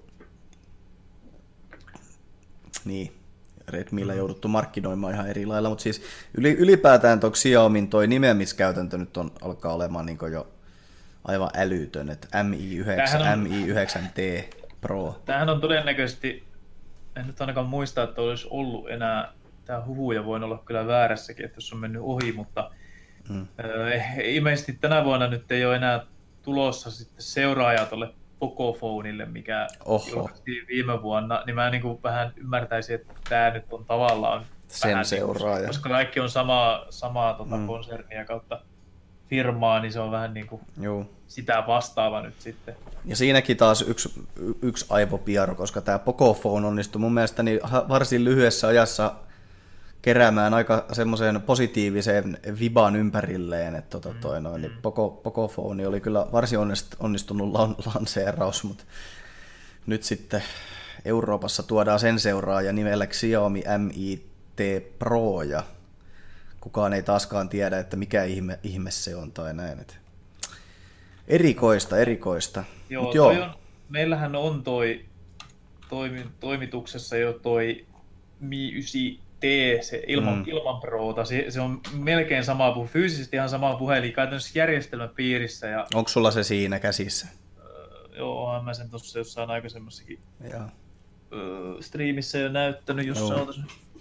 niin, Redmillä mm. jouduttu markkinoimaan ihan eri lailla, mutta siis ylipäätään tuo Xiaomin toi nimeämiskäytäntö nyt on, alkaa olemaan niin jo aivan älytön, että M I yhdeksän, on, M I yhdeksän T Pro. Tämähän on todennäköisesti, en nyt ainakaan muista, että olisi ollut enää, tämä huhuja voin olla kyllä väärässäkin, että jos on mennyt ohi, mutta mm. äh, ilmeisesti tänä vuonna nyt ei ole enää tulossa sitten seuraajaa tuolle Pocophonelle, mikä julkaistiin viime vuonna, niin mä niin kuin vähän ymmärtäisin, että tämä nyt on tavallaan sen vähän, seuraaja. Niin, koska kaikki on samaa, samaa tota, mm. konsernia kautta firmaa, niin se on vähän niin kuin Joo. sitä vastaava nyt sitten. Ja siinäkin taas yksi, yksi aivopiaro, koska tämä Pocophone onnistui mun mielestä niin varsin lyhyessä ajassa keräämään aika semmoisen positiivisen viban ympärilleen, että tota toi noin, niin Poco, Pocophone oli kyllä varsin onnistunut lanseeraus, mutta nyt sitten Euroopassa tuodaan sen seuraaja nimellä Xiaomi Mi T Pro, ja kukaan ei taaskaan tiedä, että mikä ihme, ihme se on tai näin. Että erikoista, erikoista. Joo, Mut joo. On, meillähän on toi toimi, toimituksessa jo toi Mi yhdeksän T, se ilman, mm. ilman Prota, se, se on melkein sama puhelin, fyysisesti ihan sama puhelin, käytännössä järjestelmän piirissä. Ja, onko sulla se siinä käsissä? Öö, joo, onhan mä sen tuossa jossain aikaisemmassakin öö, striimissä jo näyttänyt, jos saataisiin.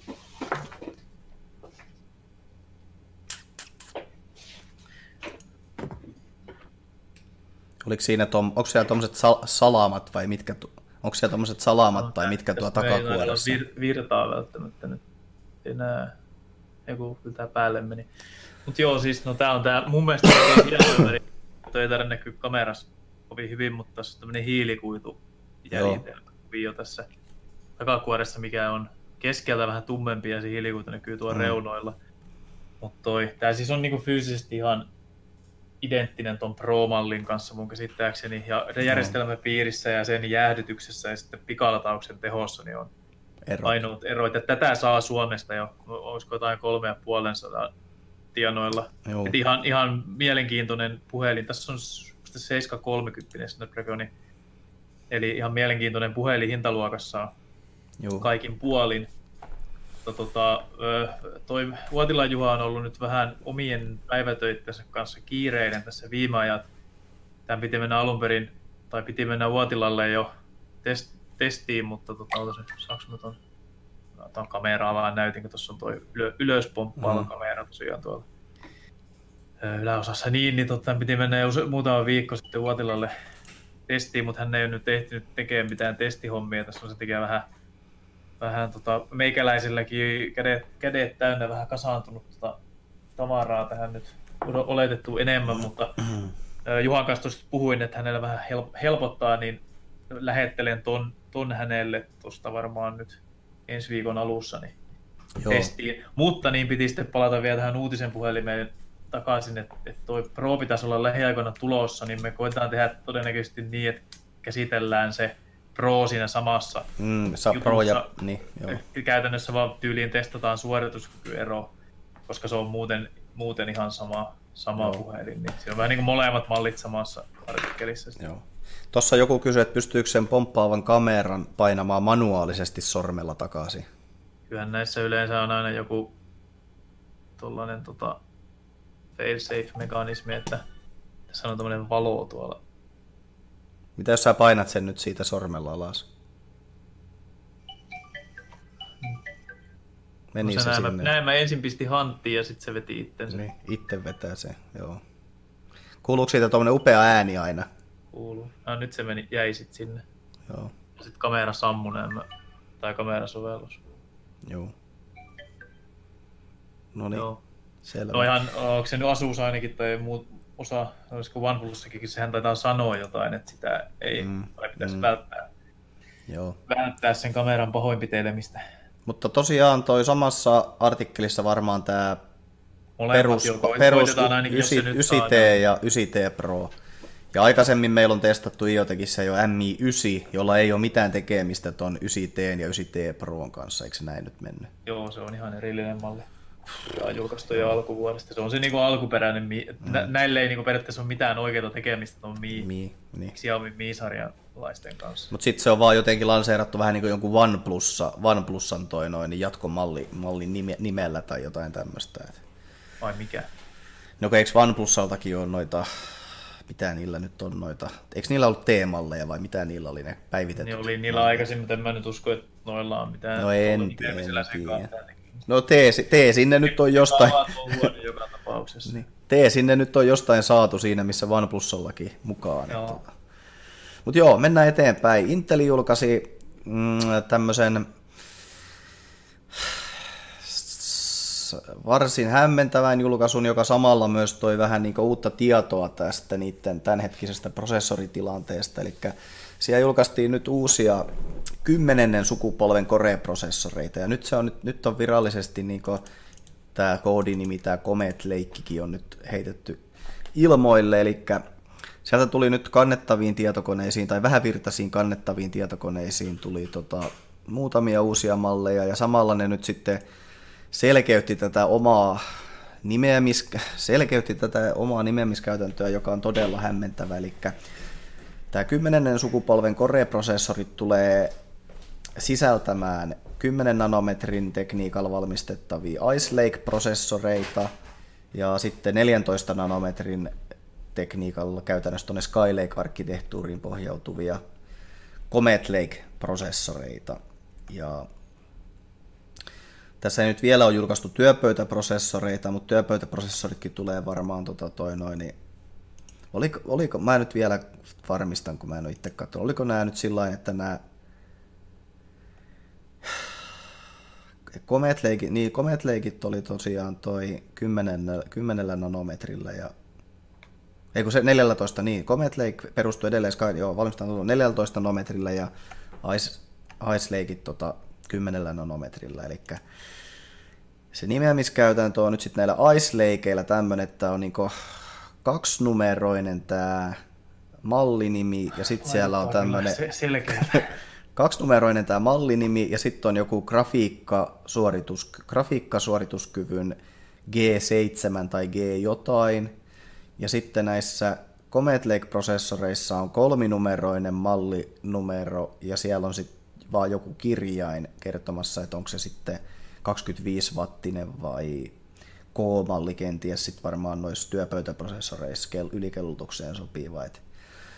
Oliko siinä, tom, onko siellä tommoset sal, salamat vai mitkä, onko siellä tommoset salamat no, tai mitkä tuo takakuoressa? Ei vir, virtaa välttämättä nyt enää, joku kyllä päälle meni. Mutta joo, siis no tää on tää, mun mielestä hieno, toi ei tarvitse näkyä kamerassa kovin hyvin, mutta tässä on tämmönen hiilikuitu jäljitelmäkuvio tässä takakuoressa, mikä on keskeltä vähän tummempi ja se hiilikuitu näkyy tuon mm. reunoilla. Mutta toi, tää siis on niinku fyysisesti ihan identtinen ton Pro-mallin kanssa mun käsittääkseni, ja järjestelmäpiirissä ja sen jäähdytyksessä ja sitten pikalatauksen tehossa niin on Erot. ainoat erot. Että tätä saa Suomesta jo, olisiko jotain kolme ja puolen sataa tienoilla. Ihan, ihan mielenkiintoinen puhelin. Tässä on seitsemän kolmekymmentä Snapdragon, eli ihan mielenkiintoinen puhelin hintaluokassa Joo. kaikin puolin. Tota, toi Uotilan Juha on ollut nyt vähän omien päivätöittensä kanssa kiireinen tässä viime ajat. Tämän piti mennä alun perin, tai piti mennä Uotilalle jo test, testiin, mutta tota, saanko mä ton, ton kameraa vaan näytin, tuossa on toi ylö, ylöspomppaava mm. kamera tosiaan tuolla yläosassa. Niin, niin tota, piti mennä jo muutama viikko sitten Uotilalle testiin, mutta hän ei ole nyt ehtinyt tekemään mitään testihommia. Tässä on se tekee vähän Vähän tota, meikäläisilläkin kädet, kädet täynnä vähän kasaantunut tota, tavaraa tähän nyt oletettu enemmän, mutta äh, Juhan kanssa tuosta puhuin, että hänellä vähän helpottaa, niin lähettelen ton, ton hänelle tuosta varmaan nyt ensi viikon alussa niin testiin. Mutta niin piti sitten palata vielä tähän uutisen puhelimeen takaisin, että, että toi Pro pitäisi olla lähiaikoina tulossa, niin me koetaan tehdä todennäköisesti niin, että käsitellään se Pro siinä samassa mm, saa Pro ja, niin, joo. Käytännössä vaan tyyliin testataan suorituskykyero, koska se on muuten, muuten ihan sama, sama Joo. puhelin. Niin siinä on vähän niin kuin molemmat mallit samassa artikkelissa. Joo. Tuossa joku kysyi, että pystyykö sen pomppaavan kameran painamaan manuaalisesti sormella takaisin. Kyllähän näissä yleensä on aina joku tuollainen tota, fail-safe-mekanismi, että tässä on tämmöinen valo tuolla. Mitä jos sä painat sen nyt siitä sormella alas? Meni No se, se se näin, sinne. mä, näin mä ensin pisti hanttiin ja sitten se veti itsensä. Niin, itse vetää se, joo. Kuuluuko siitä tuommoinen upea ääni aina? Kuuluu. No, nyt se meni, jäi sit sinne. Joo, Ja sitten kamera sammui näemmä, tai kamerasovellus. joo. No niin, Joo. selvä. No ihan, onko se nyt Asus ainakin tai muut osa, olisiko OnePlussakin, sehän taitaa sanoa jotain, että sitä ei Mm, mm, pitäisi mm. mm. välttää, Joo. välttää sen kameran pahoinpitelemistä. Mutta tosiaan toi samassa artikkelissa varmaan tämä Molemmat perus, jo koit- perus koitetaan ainakin, jos se nyt yhdeksän T saadaan. ja yhdeksän T Pro. Ja aikaisemmin meillä on testattu IoTechissa jo M I yhdeksän, jolla ei ole mitään tekemistä ton yhdeksän T ja yhdeksän T Proon kanssa, eikö se näin nyt mennyt? Joo, se on ihan erillinen malli. Ja on julkaistu jo alkuvuodesta. Se on se niinku alkuperäinen, Mi- nä- näille ei niinku periaatteessa ole mitään oikeaa tekemistä tuon Mi- Mi, niin. Xiaomi Mi-sarjan laisten kanssa. Mutta sitten se on vaan jotenkin lanseerattu vähän niin kuin jonkun OnePlussa, OnePlusan toi noin niin jatkomalli mallin nime, nimellä tai jotain tämmöistä. Vai mikä? No eikö OnePlusaltakin ole noita, mitä niillä nyt on noita, eikö niillä ollut T-malleja vai mitä niillä oli ne päivitetty? Niin oli niillä aikaisemmin, mutta en mä nyt usko, että noilla on mitään. No en tuolla tiedä, nimeämisellä en sen tiedä. kanssa. No tee, tee sinne nyt on jostain, Tavat on huono joka tapauksessa. niin, tee sinne nyt on jostain saatu siinä, missä OnePlusallakin mukaan. Joo. Tota. Mutta joo, mennään eteenpäin. Intel julkaisi mm, tämmöisen varsin hämmentävän julkaisun, joka samalla myös toi vähän niin kuin uutta tietoa tästä niiden tämänhetkisestä prosessoritilanteesta. Eli siellä julkaistiin nyt uusia kymmenennen sukupolven Core-prosessoreita, ja nyt, se on, nyt, nyt on virallisesti niin kuin tämä koodinimi, tämä Comet-leikkikin on nyt heitetty ilmoille, eli sieltä tuli nyt kannettaviin tietokoneisiin tai vähävirtaisiin kannettaviin tietokoneisiin tuli tota, muutamia uusia malleja, ja samalla ne nyt sitten selkeytti tätä omaa nimeämis, selkeytti tätä omaa nimeämiskäytäntöä, joka on todella hämmentävä. Eli tämä kymmenennen sukupolven Core-prosessorit tulee sisältämään kymmenen nanometrin tekniikalla valmistettavia Ice Lake-prosessoreita ja sitten neljäntoista nanometrin tekniikalla käytännössä tuonne Skylake-arkkitehtuuriin pohjautuvia Comet Lake-prosessoreita. Ja tässä ei nyt vielä ole julkaistu työpöytäprosessoreita, mutta työpöytäprosessoritkin tulee varmaan tota toi noin, niin oliko, oliko, mä nyt vielä varmistan, kun mä en ole itse katsonut, oliko nämä nyt sillain, että nämä Comet Lake, niin Comet Lakeit oli tosiaan toi kymmenen nanometrillä ja ei kun se neljätoista, niin Comet Lake perustuu edelleen Sky, joo, valmistetaan neljätoista nanometrillä ja Ice, Ice Lakeit tota kymmenen nanometrillä, eli se nimeämiskäytäntö on nyt sitten näillä Ice Lakeillä tämmöinen, että on niinku kaksinumeroinen tämä mallinimi ja sitten siellä on tämmöinen kaksinumeroinen tämä mallinimi ja sitten on joku grafiikkasuoritus, grafiikkasuorituskyvyn G seitsemän tai G jotain ja sitten näissä Comet Lake-prosessoreissa on kolminumeroinen mallinumero ja siellä on sitten vaan joku kirjain kertomassa, että onko se sitten kaksikymmentäviisi wattinen vai K-malli kenties sitten varmaan noissa työpöytäprosessoreissa ylikellutukseen sopiva. Et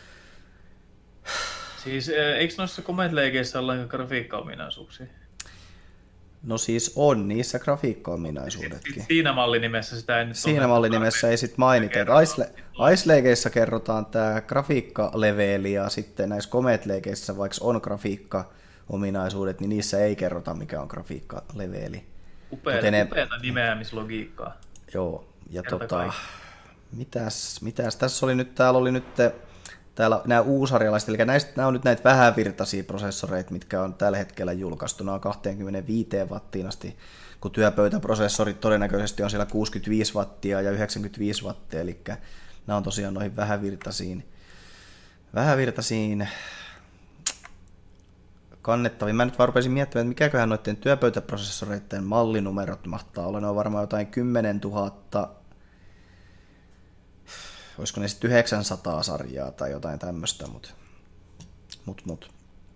siis eikö noissa Comet Lakeissä olla grafiikka-ominaisuuksia? No siis on niissä grafiikka-ominaisuudetkin. Siinä mallinimessä sitä ei nyt Siinä mallinimessä ei sitten mainita. Ice, Ice Lakeissä kerrotaan tämä grafiikkaleveli ja sitten näissä Comet Lakeissä, vaikka on grafiikka-ominaisuudet, niin niissä ei kerrota mikä on grafiikkaleveli. Upeata, ne upeata nimeämislogiikkaa. Joo, ja tota, mitäs, mitäs, tässä oli nyt, täällä oli nyt täällä nämä uusarjalaiset, eli näistä, nämä on nyt näitä vähävirtaisia prosessoreita, mitkä on tällä hetkellä julkaistu, nämä on kaksikymmentäviisi wattiin asti, kun työpöytäprosessorit todennäköisesti on siellä kuusikymmentäviisi wattia ja yhdeksänkymmentäviisi wattia, eli nämä on tosiaan noihin vähävirtaisiin, vähävirtaisiin kannettaviin. Mä nyt vaan rupesin miettimään, että mikäköhän noiden työpöytäprosessoreiden mallinumerot mahtaa olla. Ne on varmaan jotain kymmenen tuhatta olisiko ne sitten yhdeksänsataa sarjaa tai jotain tämmöistä, mutta mut, mut.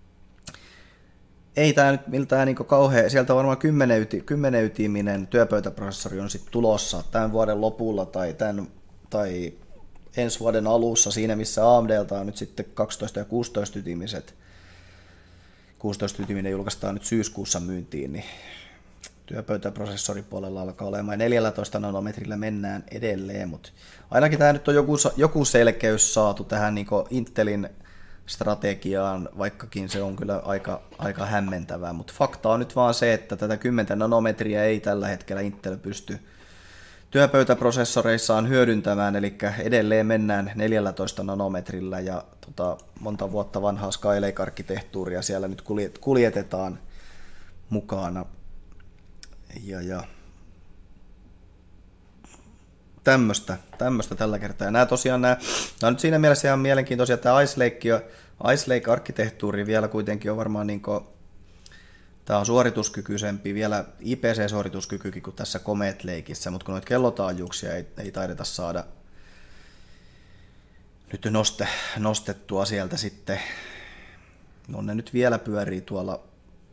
Ei tämä nyt miltään niin kauhean, sieltä varmaan kymmenen ytiminen työpöytäprosessori on sitten tulossa tämän vuoden lopulla tai, tämän, tai ensi vuoden alussa siinä, missä A M D:ltä on nyt sitten kaksitoista ja kuusitoista ytimiset. kuusitoista ytiminen julkaistaan nyt syyskuussa myyntiin, niin työpöytäprosessoripuolella alkaa olemaan neljätoista nanometrillä mennään edelleen, mutta ainakin tämä nyt on joku, joku selkeys saatu tähän niin Intelin strategiaan, vaikkakin se on kyllä aika, aika hämmentävää, mutta fakta on nyt vaan se, että tätä kymmenen nanometriä ei tällä hetkellä Intel pysty työpöytäprosessoreissaan hyödyntämään, eli edelleen mennään neljätoista nanometrillä ja tota, monta vuotta vanhaa Skylake-arkkitehtuuria siellä nyt kuljetetaan mukana. Ja, ja tämmöistä, tämmöistä tällä kertaa. Ja nämä tosiaan, nämä, nämä on nyt siinä mielessä ihan mielenkiintoisia, että tämä Ice Lake, Ice Lake-arkkitehtuuri vielä kuitenkin on varmaan niin kuin, tämä on suorituskykyisempi, vielä I P C-suorituskykykin kuin tässä Comet Lakeissa, mutta kun noita kellotaajuuksia ei, ei taideta saada nyt noste, nostettua sieltä sitten, no ne nyt vielä pyörii tuolla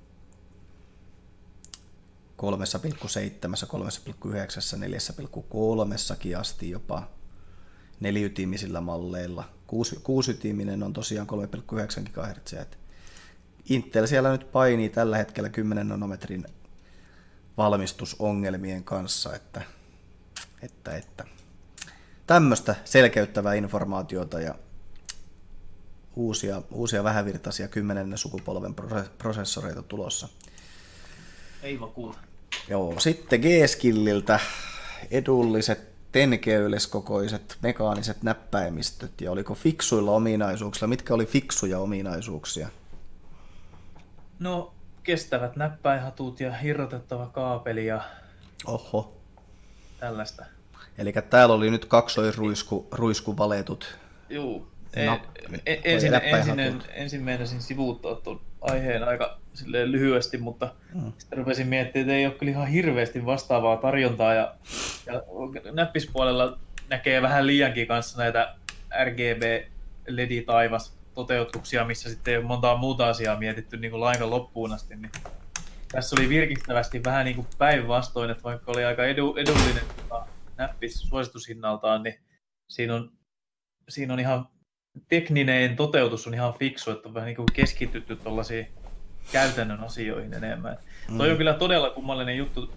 kolme pilkku seitsemän, kolme pilkku yhdeksän, neljä pilkku kolme asti jopa neliytimisillä malleilla. Kuusi, kuusiytiminen on tosiaan kolme pilkku yhdeksän gigahertsiä. Intel siellä nyt painii tällä hetkellä kymmenen nanometrin valmistusongelmien kanssa, että, että, että. tämmöistä selkeyttävää informaatiota ja uusia, uusia vähävirtaisia kymmenen sukupolven prosessoreita tulossa. Ei vakuuta. Joo, sitten G-Skilliltä edulliset tenkeyleskokoiset mekaaniset näppäimistöt, ja oliko fiksuilla ominaisuuksilla? Mitkä oli fiksuja ominaisuuksia? No, kestävät näppäinhatut ja irrotettava kaapeli ja Oho. tällaista. Eli täällä oli nyt kaksoisruisku ruisku valetut. Juu. No, e- ensin, ensin, ensin meinasin sivuuttaa tuon aiheen aika lyhyesti, mutta mm. sitten rupesin miettimään, että ei ole kyllä ihan hirveästi vastaavaa tarjontaa, ja, ja näppispuolella näkee vähän liiankin kanssa näitä R G B L E D taivas toteutuksia, missä sitten ei ole montaa muuta asiaa mietitty niin kuin lainkaan loppuun asti. Niin tässä oli virkistävästi vähän niin kuin päinvastoin, että vaikka oli aika edu, edullinen näppis suositushinnaltaan, niin siinä on, siinä on ihan tekninen toteutus on ihan fiksu, että on vähän niin kuin keskitytty tuollaisiin käytännön asioihin enemmän. Mm. Toi on kyllä todella kummallinen juttu.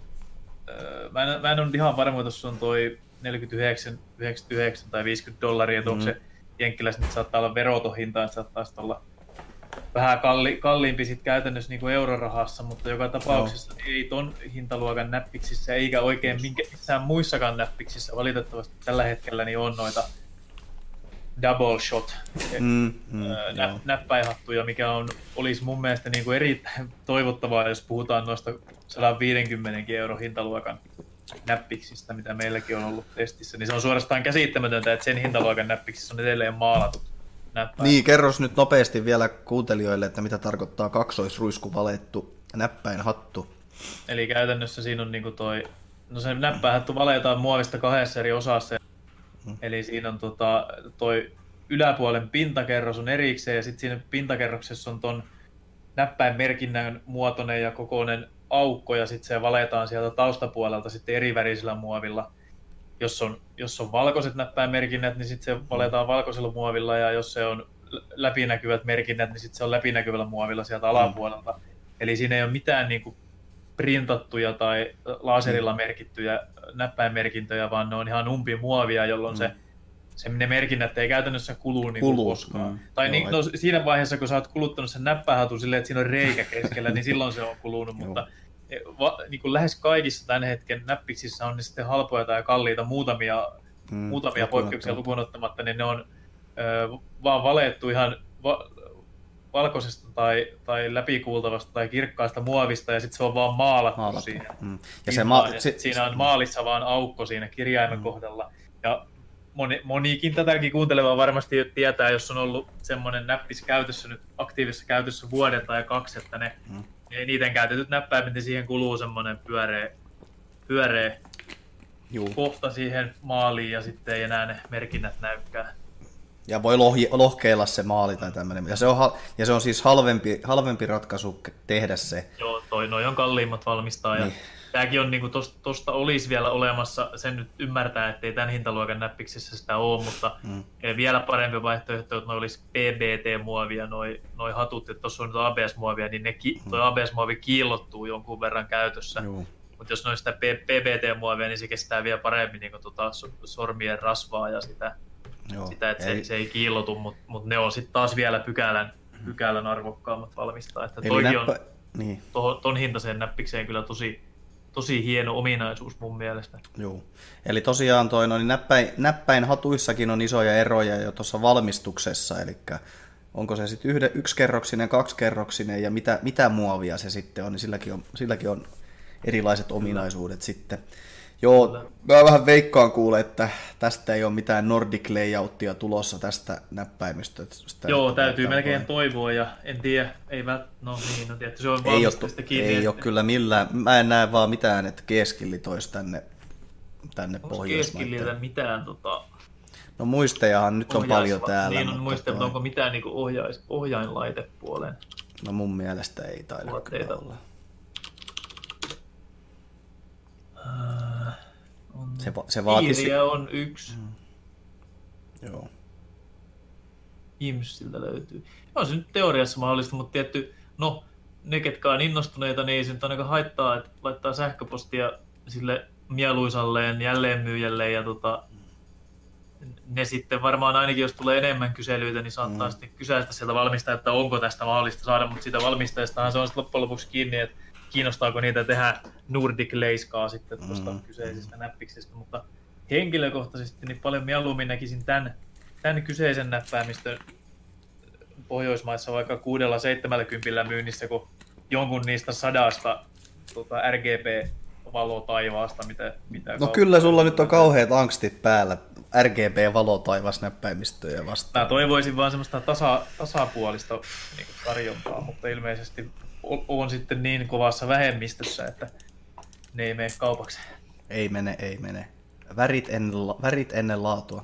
Mä en, mä en ole ihan varma, että tuossa on toi neljäkymmentäyhdeksän, yhdeksänkymmentäyhdeksän tai viisikymmentä dollaria, että mm. onko se jenkkiläis nyt saattaa olla verotohinta, että saattaa olla vähän kalli, kalliimpi sit käytännössä niin kuin eurorahassa, mutta joka tapauksessa no. ei ton hintaluokan näppiksissä eikä oikein minkä, missään muissakaan näppiksissä valitettavasti tällä hetkellä niin on noita double shot mm, mm, nä, näppäinhattuja, mikä on, olisi mun mielestä niin kuin erittäin toivottavaa, jos puhutaan noista sata viisikymmentä euro hintaluokan näppiksistä, mitä meilläkin on ollut testissä, niin se on suorastaan käsittämätöntä, että sen hintaluokan näppiksissä on edelleen maalatut näppäin. Niin, kerros nyt nopeasti vielä kuuntelijoille, että mitä tarkoittaa kaksoisruisku valettu näppäinhattu. Eli käytännössä siinä on niinku toi, no se näppäinhattu valetaan muovista kahdessa eri osassa. Hmm. Eli siinä on tota, toi yläpuolen pintakerros on erikseen ja sitten siinä pintakerroksessa on ton näppäinmerkinnän muotoinen ja kokoinen aukko ja sitten se valetaan sieltä taustapuolelta sitten eri värisellä muovilla. Jos on, jos on valkoiset näppäinmerkinnät, niin sitten se valetaan valkoisella muovilla ja jos se on läpinäkyvät merkinnät, niin sitten se on läpinäkyvällä muovilla sieltä alapuolelta. Eli siinä ei ole mitään niinku printattuja tai laserilla merkittyjä näppäinmerkintöjä, vaan ne on ihan umpimuovia, jolloin mm. se, se, ne merkinnät ei käytännössä kulu niin kuin koskaan. Mm. Tai niin, no, siinä vaiheessa, kun sä oot kuluttanut sen näppäinhatun silleen, että siinä on reikä keskellä, niin silloin se on kulunut, mutta va, niin kuin lähes kaikissa tämän hetken näppiksissä on ne sitten halpoja tai kalliita muutamia, mm, muutamia poikkeuksia lukuun ottamatta, niin ne on ö, vaan valettu ihan va, valkoisesta tai, tai läpikuultavasta tai kirkkaasta muovista, ja sitten se on vaan maalattu, maalattu. Siihen. Mm. Ja se ma- ja sit siinä on maalissa vaan aukko siinä kirjaimen mm. kohdalla. Ja moni, monikin tätäkin kuunteleva varmasti tietää, jos on ollut semmoinen näppis käytössä nyt aktiivisessa käytössä vuoden tai kaksi, että ne mm. niiden käytetyt näppäimet, niin siihen kuluu semmoinen pyöreä, pyöreä Juu. kohta siihen maaliin ja sitten ei enää ne merkinnät näykään. Ja voi lohje, lohkeilla se maali tai tämmöinen. Ja se on, ja se on siis halvempi, halvempi ratkaisu tehdä se. Joo, toi, noi on kalliimmat valmistaa. Niin. Ja tämäkin on, niinku, tosta, tosta olisi vielä olemassa, sen nyt ymmärtää, ettei tämän hintaluokan näppiksessä sitä ole, mutta mm. vielä parempi vaihtoehto, että noi olisi P B T-muovia, noi, noi hatut, että tuossa on nyt A B S-muovia, niin ne ki, toi A B S-muovi kiillottuu jonkun verran käytössä. Mutta jos ne on sitä P B T-muovia, niin se kestää vielä paremmin niin tota sormien rasvaa ja sitä, sitä että ei. Se, se ei kiillotu, mutta mut ne on sitten taas vielä pykälän, pykälän arvokkaammat valmistaa. Että toikin näppä... on niin. to, ton hintaiseen näppikseen kyllä tosi, tosi hieno ominaisuus mun mielestä. Joo. Eli tosiaan toi, no, niin näppäin, näppäin hatuissakin on isoja eroja jo tuossa valmistuksessa, eli onko se sitten yksikerroksinen, kaksikerroksinen ja mitä, mitä muovia se sitten on, niin silläkin on, silläkin on erilaiset ominaisuudet Kyllä. sitten. Joo, Kyllä. mä vähän veikkaan kuule, että tästä ei ole mitään Nordic layouttia tulossa tästä näppäimistöstä. Joo, täytyy melkein voi. toivoa ja en tiedä, ei vält... no niin, no tietysti se on ei ole, kiinni. Ei että... ole kyllä millään, mä en näe vaan mitään, että G-Skill toisi tänne, tänne Pohjoismaille. Onko G-Skilliltä mitään tota... No muistejahan nyt on paljon täällä. Niin on muisteja, mutta onko mitään niin ohjais, ohjainlaitepuolen? No mun mielestä ei taida kyllä olla. On se, se vaatisi... Piiriä on yksi. Mm. Joo. Imsiltä löytyy. On se nyt teoriassa mahdollista, mutta tietty, no ne ketkä on innostuneita, niin ei se nyt ainakaan haittaa, että laittaa sähköpostia sille mieluisalleen jälleenmyyjälle ja tota, ne sitten varmaan ainakin, jos tulee enemmän kyselyitä, niin saattaa mm. sitten kysäistä sieltä valmistajaa, että onko tästä mahdollista saada, mutta siitä valmistajastahan se on sitten loppujen lopuksi kiinni, että kiinnostaako niitä tehdä Nordic Leiskaa sitten tuosta mm. kyseisestä näppiksestä, mutta henkilökohtaisesti niin paljon mieluummin näkisin tämän, tämän kyseisen näppäimistön Pohjoismaissa vaikka kuudella seitsemälläkympillä myynnissä, kun jonkun niistä sadasta tota, R G B-valotaivaasta, mitä, mitä no kyllä sulla nyt on kauheat angstit päällä R G B-valotaivasnäppäimistöjä vastaan. Mä toivoisin vaan semmoista tasa, tasapuolista niin kuin tarjontaa, mutta ilmeisesti on sitten niin kovassa vähemmistössä, että ne ei mene kaupaksi. Ei mene, ei mene. Värit ennen, värit ennen laatua.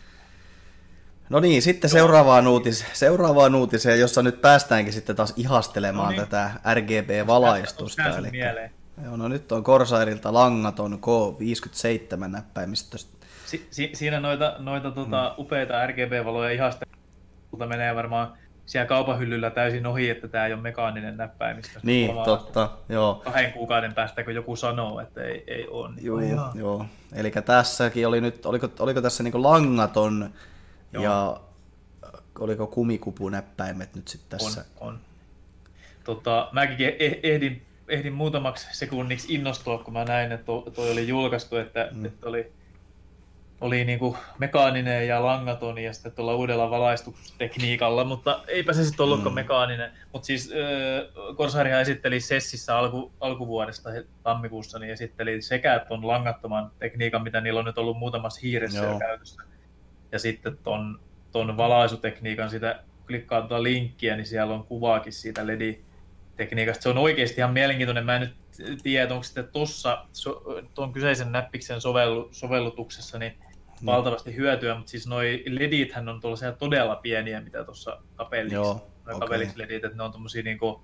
No niin, sitten seuraavaan, uutis, seuraavaan uutiseen, jossa nyt päästäänkin sitten taas ihastelemaan no niin. tätä R G B-valaistusta. Eli, joo, no nyt on Corsairilta langaton K viisikymmentäseitsemän näppäimistöstä. Si- si- siinä noita, noita tuota, mm. upeita R G B-valoja ihastelulta menee varmaan siellä kaupan hyllyllä täysin ohi, että tämä ei ole mekaaninen näppäimistö. Niin, totta, joo. Kahden kuukauden päästä, kun joku sanoo, että ei, ei ole. Niin joo, joo, joo. Eli tässäkin oli nyt, oliko, oliko tässä niinku langaton joo. ja oliko kumikupunäppäimet nyt sitten tässä? On, on. Tota, mäkin ehdin, ehdin muutamaksi sekunniksi innostua, kun mä näin, että toi oli julkaistu, että, mm. että oli oli niinku mekaaninen ja langaton ja sitten tuolla uudella valaistustekniikalla, mutta eipä se sitten ollutkaan mm. mekaaninen. Mutta siis äh, Corsairhan esitteli Sessissä alku, alkuvuodesta tammikuussa, niin esitteli sekä tuon langattoman tekniikan, mitä niillä on nyt ollut muutamassa hiiressä jo käytössä, ja sitten ton, ton valaisutekniikan, sitä klikkaa tuota linkkiä, niin siellä on kuvaakin siitä L E D-tekniikasta. Se on oikeasti ihan mielenkiintoinen. Mä en nyt tiedä, onko sitten tuossa tuon kyseisen näppiksen sovellu, sovellutuksessa niin Hmm. valtavasti hyötyä, mutta siis noi L E D:thän on tuollaisia todella pieniä, mitä tuossa kapeliksi, okay. kapeliksi L E Dit, että ne on tommosia niinku,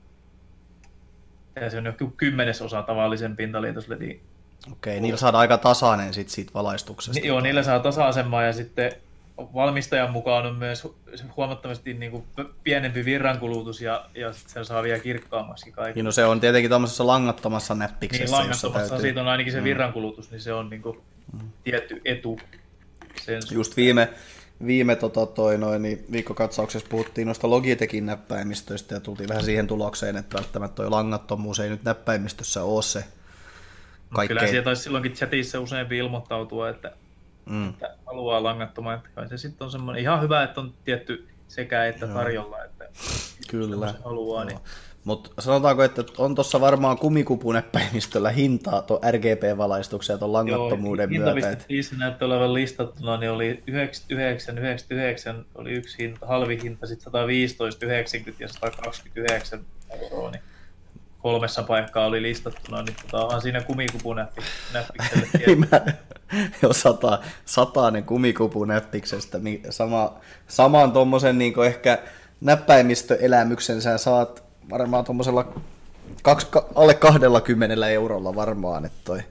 se on joku kymmenesosa tavallisen pintaliitos L E D. Okei, okay, niillä saadaan aika tasainen sit siitä valaistuksesta. Ni, joo, niillä saa tasaisemmaa ja sitten valmistajan mukaan on myös huomattavasti niinku pienempi virrankulutus ja, ja sit se saa vielä kirkkaammaksi kaikki. Niin, no se on tietenkin tuommoisessa langattomassa näppiksessä. Niin, langattomassa täytyy... siitä on ainakin se virrankulutus, niin se on niinku mm. tietty etu. Sen just viime, viime tota toi noin, niin viikkokatsauksessa puhuttiin noista Logitechin näppäimistöistä ja tultiin vähän siihen tulokseen, että välttämättä toi langattomuus ei nyt näppäimistössä ole se kaikkein. Kyllä siellä taisi silloinkin chatissa useampi ilmoittautua, että, mm. että haluaa langattoman. Että kai se sitten on semmoinen ihan hyvä, että on tietty sekä että tarjolla, että kyllä se haluaa. Niin. Mutta sanotaanko, että on tuossa varmaan kumikupunäppäimistöllä hintaa tuon R G B-valaistuksen ja tuon langattomuuden Joo, myötä. Hinta piste fi näyttää olevan listattuna, niin oli yhdeksänkymmentäyhdeksän yhdeksänkymmentäyhdeksän oli yksi hinta, halvi hinta, sitten sata viisitoista yhdeksänkymmentä ja sata kaksikymmentäyhdeksän euroa, niin kolmessa paikkaa oli listattuna, niin tota, onhan siinä kumikupunäppikselle ei, mä, jo sata, satainen kumikupu näppiksestä, niin sama, saman tuommoisen niin ehkä näppäimistöelämyksen sä saat varmaan tuommoisella kaksi, alle kahdellakymmenellä eurolla varmaan, että toi.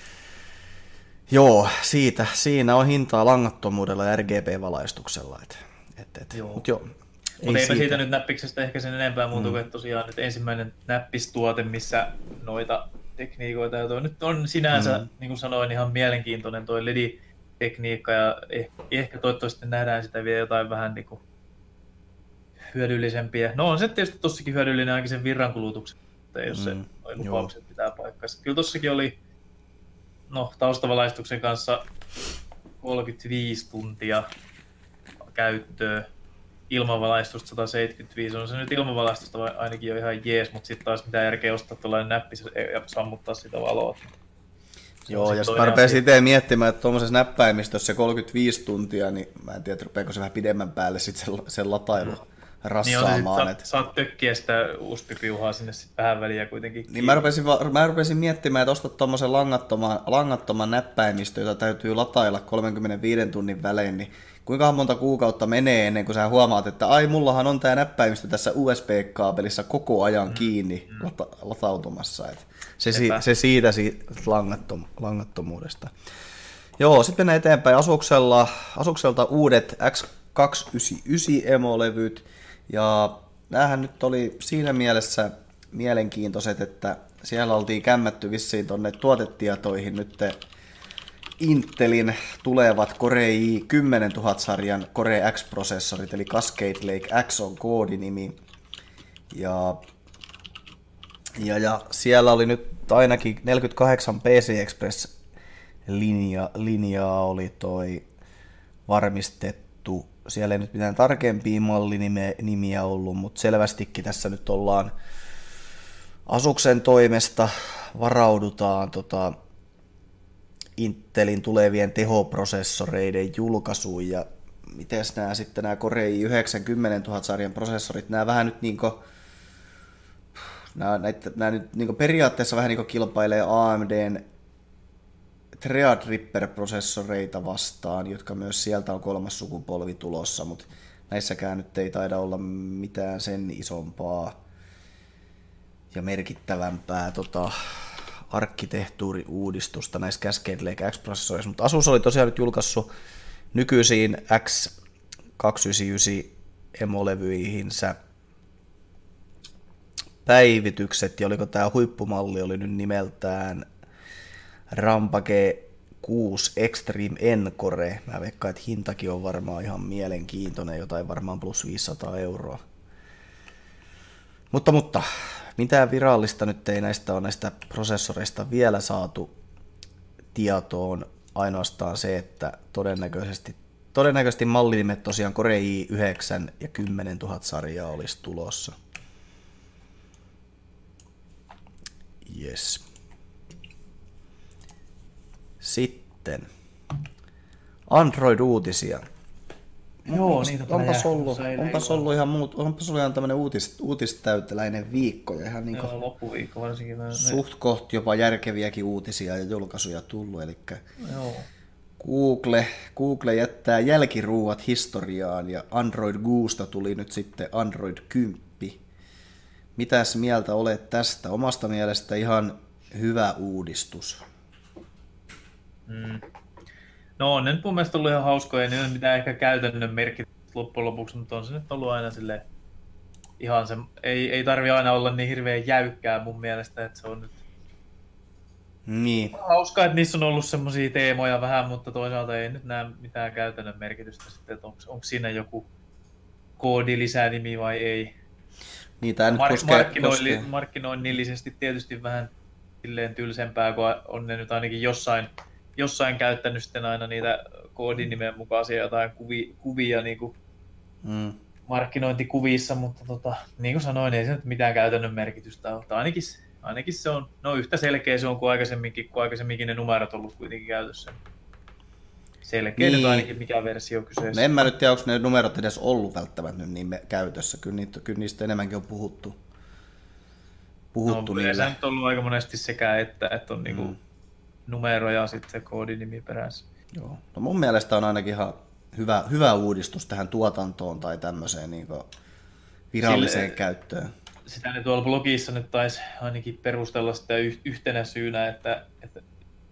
Joo, siitä, siinä on hintaa langattomuudella ja R G B-valaistuksella. Et, et, et. Joo. Mut joo, Mutta eipä siitä. siitä nyt näppiksestä ehkä sen enempää muuta kuin, mm. että tosiaan nyt ensimmäinen näppistuote, missä noita tekniikoita, ja toi nyt on sinänsä, mm. niin kuin sanoin, ihan mielenkiintoinen toi L E D-tekniikka, ja ehkä, ehkä toivottavasti nähdään sitä vielä jotain vähän niin kuin hyödyllisempiä. No on se tietysti tossakin hyödyllinen ainakin sen virrankulutuksen, jos mm. se lupaukset pitää paikkansa. Kyllä tossakin oli no, taustavalaistuksen kanssa kolmekymmentäviisi tuntia käyttöä, ilmanvalaistusta sata seitsemänkymmentäviisi, on se nyt ilmanvalaistusta ainakin jo ihan jees, mutta sitten taas mitään järkeä ostaa tuollainen näppi ja sammuttaa sitä valoa. Se joo, ja sitten mä rupesin itse miettimään, että tuommoisessa näppäimistössä se kolmekymmentäviisi tuntia, niin mä en tiedä, rupeeko se vähän pidemmän päälle sitten sen, sen latailu. Mm. Rassaamaan. Niin, saat, saat tökkiä sitä U S B-piuhaa sinne sitten vähän väliä kuitenkin. Niin mä rupesin, mä rupesin miettimään, että ostat tuommoisen langattoman, langattoman näppäimistön, jota täytyy latailla kolmekymmentäviisi tunnin välein, niin kuinka monta kuukautta menee ennen kuin sä huomaat, että ai mullahan on tää näppäimistö tässä U S B-kaapelissa koko ajan mm. kiinni mm. Lata, latautumassa. Et se, si, se siitä, siitä langattom, langattomuudesta. Joo, sitten mennään eteenpäin Asuksella, Asukselta uudet X kaksisataayhdeksänkymmentäyhdeksän emolevyt. Ja näähän nyt oli siinä mielessä mielenkiintoiset, että siellä oltiin kämmätty vissiin tuonne tuotetietoihin nyt Intelin tulevat Core i kymmenentuhatta-sarjan Core X-prosessorit, eli Cascade Lake X on koodinimi. Ja, ja, ja siellä oli nyt ainakin neljäkymmentäkahdeksan P C Express linja, linjaa oli toi varmistettu. Siellä ei nyt mitään tarkempia mallinimiä ollut, mutta selvästikin tässä nyt ollaan Asuksen toimesta varaudutaan tota Intelin tulevien tehoprosessoreiden julkaisuun, ja miten nämä sitten nämä Core i yhdeksänkymmentätuhatta-sarjan prosessorit, nämä vähän nyt niinku, nämä, näitä, nämä nyt niinku periaatteessa vähän niinku kilpailee A M D:n Threadripper-prosessoreita vastaan, jotka myös sieltä on kolmas sukupolvi tulossa, mutta näissäkään nyt ei taida olla mitään sen isompaa ja merkittävämpää tota, arkkitehtuuriuudistusta näissä Cascade Lake X-prosessoreissa, mutta Asus oli tosiaan nyt julkaissut nykyisiin X kaksisataayhdeksänkymmentäyhdeksän emolevyihinsä päivitykset, ja oliko tämä huippumalli oli nyt nimeltään Rampage kuusi Extreme Encore. Mä veikkaan, että hintakin on varmaan ihan mielenkiintoinen, jotain varmaan plus viisisataa euroa. Mutta, mutta mitään virallista nyt ei näistä ole näistä prosessoreista vielä saatu tietoon. Ainoastaan se, että todennäköisesti, todennäköisesti mallinimet tosiaan Core i yhdeksän ja kymmenentuhatta sarjaa olisi tulossa. Yes. Sitten Android-uutisia. Joo, niitä onpas ollut, onpas ollut ihan muut, onpas ollut ihan tämmöinen uutis, uutistäyteläinen viikko ja ihan niinku joo, loppuviikko varsinkin. Mä, suht koht jopa järkeviäkin uutisia ja julkaisuja tullut, eli joo. Google, Google jättää jälkiruuat historiaan ja Android Gosta tuli nyt sitten Android kymmenen. Mitäs mieltä olet tästä? Omasta mielestä ihan hyvä uudistus. Mm. No on ne nyt mun mielestä ollut ihan hauskoja, ei ne ole mitään ehkä käytännön merkit loppujen lopuksi, mutta on se nyt ollut aina silleen ihan se, ei, ei tarvi aina olla niin hirveän jäykkää mun mielestä, että se on nyt niin hauskaa, että niissä on ollut semmosia teemoja vähän, mutta toisaalta ei nyt näe mitään käytännön merkitystä sitten, että onko, onko siinä joku koodi lisänimi vai ei. Niin, tää nyt Mark- koskee, markkinoilli, koskee. Markkinoinnillisesti tietysti vähän silleen tylsempää, kun on ne nyt ainakin jossain, jossain käyttänyt sitten aina niitä koodinimen mukaisia jotain kuvia, kuvia niin kuin mm. markkinointikuvissa, mutta tota, niin kuin sanoin, ei se nyt mitään käytännön merkitystä ole. Ainakin, ainakin se on, no yhtä selkeä se on kuin aikaisemminkin, kun aikaisemminkin ne numerot on ollut kuitenkin käytössä. Selkeä niin. Ainakin mikä versio kyseessä. No en mä nyt tiedä, onko ne numerot edes ollut välttämättä nyt niin käytössä. Kyllä, niitä, kyllä niistä enemmänkin on puhuttu. puhuttu no, niillä. Se on ollut aika monesti sekä, että, että on niinku, mm. numero ja sitten se koodinimi perässä. Joo. No mun mielestä on ainakin ihan hyvä, hyvä uudistus tähän tuotantoon tai tämmöiseen niin viralliseen Sille, käyttöön. Sitä ne tuolla blogissa nyt taisi ainakin perustella sitä yhtenä syynä, että, että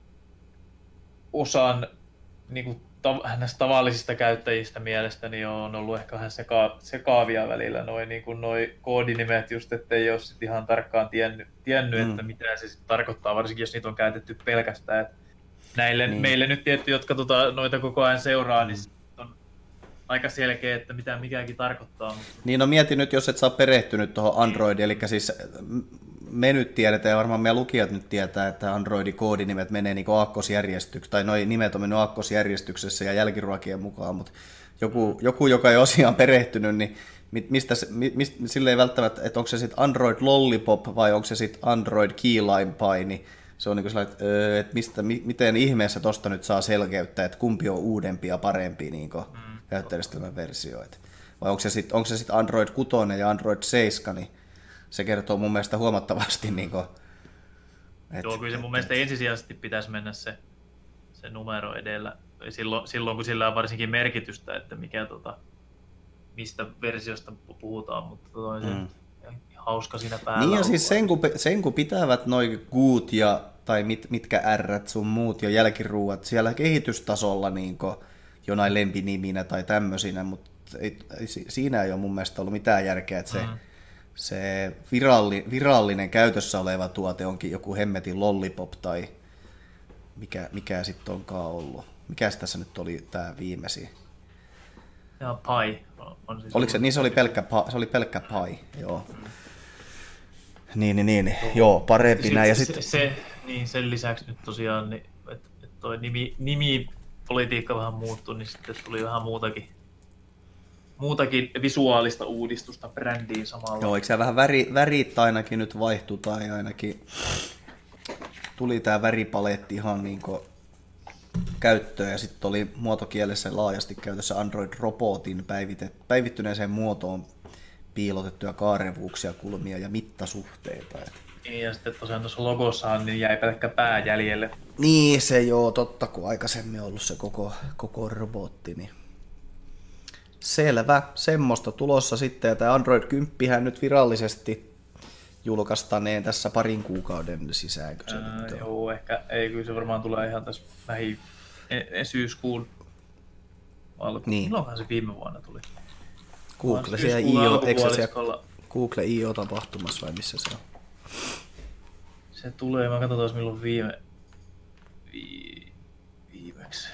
osan niin kuin tav- näistä tavallisista käyttäjistä mielestäni on ollut ehkä vähän seka- sekaavia välillä noin niin noi koodinimet, just ettei ole sit ihan tarkkaan tiennyt, tiennyt mm. että mitä se sit tarkoittaa, varsinkin jos niitä on käytetty pelkästään. Et näille, niin. Meille nyt tietty, jotka tota, noita koko ajan seuraa, mm. niin on aika selkeä, että mitä mikäkin tarkoittaa. Mutta... Niin no mieti nyt, jos et sä ole perehtynyt tuohon Androidiin, eli siis me nyt tiedetään ja varmaan meidän lukijat nyt tietää, että Androidin koodinimet menee niin aakkosjärjestyksessä, tai noi nimet on mennyt aakkosjärjestyksessä ja jälkiruokien mukaan, mutta joku, joku joka ei ole asiaan perehtynyt, niin mistä, mistä, sille ei välttämättä, että onko se sitten Android Lollipop vai onko se sitten Android Keyline Pie, niin se on niin kuin sellainen, että, että mistä, miten ihmeessä tuosta nyt saa selkeyttä, että kumpi on uudempi ja parempi niin mm, käyttäjärjestelmän versioita. Vai onko se sitten sit Android kuusi ja Android seitsemän, niin se kertoo mun mielestä huomattavasti. Niin kuin, et, Joo, kyllä se mun et, mielestä ensisijaisesti pitäisi mennä se, se numero edellä. Silloin, silloin kun sillä on varsinkin merkitystä, että mikä, tota, mistä versiosta puhutaan, mutta tota, mm. se hauska siinä päällä. Niin ja siis sen kun, sen kun pitävät noi guut ja, tai mit, mitkä ärrät sun muut jo jälkiruuat siellä kehitystasolla niin jonain lempiniminä tai tämmöisinä, mutta ei, siinä ei ole mun mielestä ollut mitään järkeä, että se mm. se viralli, virallinen käytössä oleva tuote onkin joku hemmetin lollipop tai mikä, mikä sitten onkaan ollut. Mikäs tässä nyt oli tämä viimeisin? Ja Pi. On siis Oliko se, niin se oli pelkkä, se oli pelkkä Pi, joo. Mm. Niin, niin, niin. Joo, parempi näin. Ja se, sit... se, niin sen lisäksi nyt tosiaan, niin, että et toi nimi, nimipolitiikka vähän muuttui, niin sitten tuli vähän muutakin. Muutakin visuaalista uudistusta brändiin samalla. Joo, eikö se vähän väri, värit ainakin nyt vaihtui, tai ainakin tuli tämä väripaletti ihan niin käyttöön, ja sitten oli muotokielessä laajasti käytössä Android Robotin päivittyneeseen muotoon piilotettuja kaarevuuksia, kulmia ja mittasuhteita. Niin, ja sitten tosiaan tuossa logossahan niin jäi pelkkä pää jäljelle. Niin, se joo, totta, kun aikaisemmin ollut se koko, koko robotti, niin selvä, semmoista tulossa sitten, ja tämä Android kymmenen nyt virallisesti julkaistaneen tässä parin kuukauden sisäänkö se Ää, nyt on? Joo, ehkä ei, kyllä se varmaan tulee ihan tässä lähi e- syyskuun alkuun. Niin. Milloinhan se viime vuonna tuli? Google, siellä I O, eikö se siellä Google I O-tapahtumassa vai missä se on? Se tulee, mä katsotaan milloin viime, vi, viimeksi.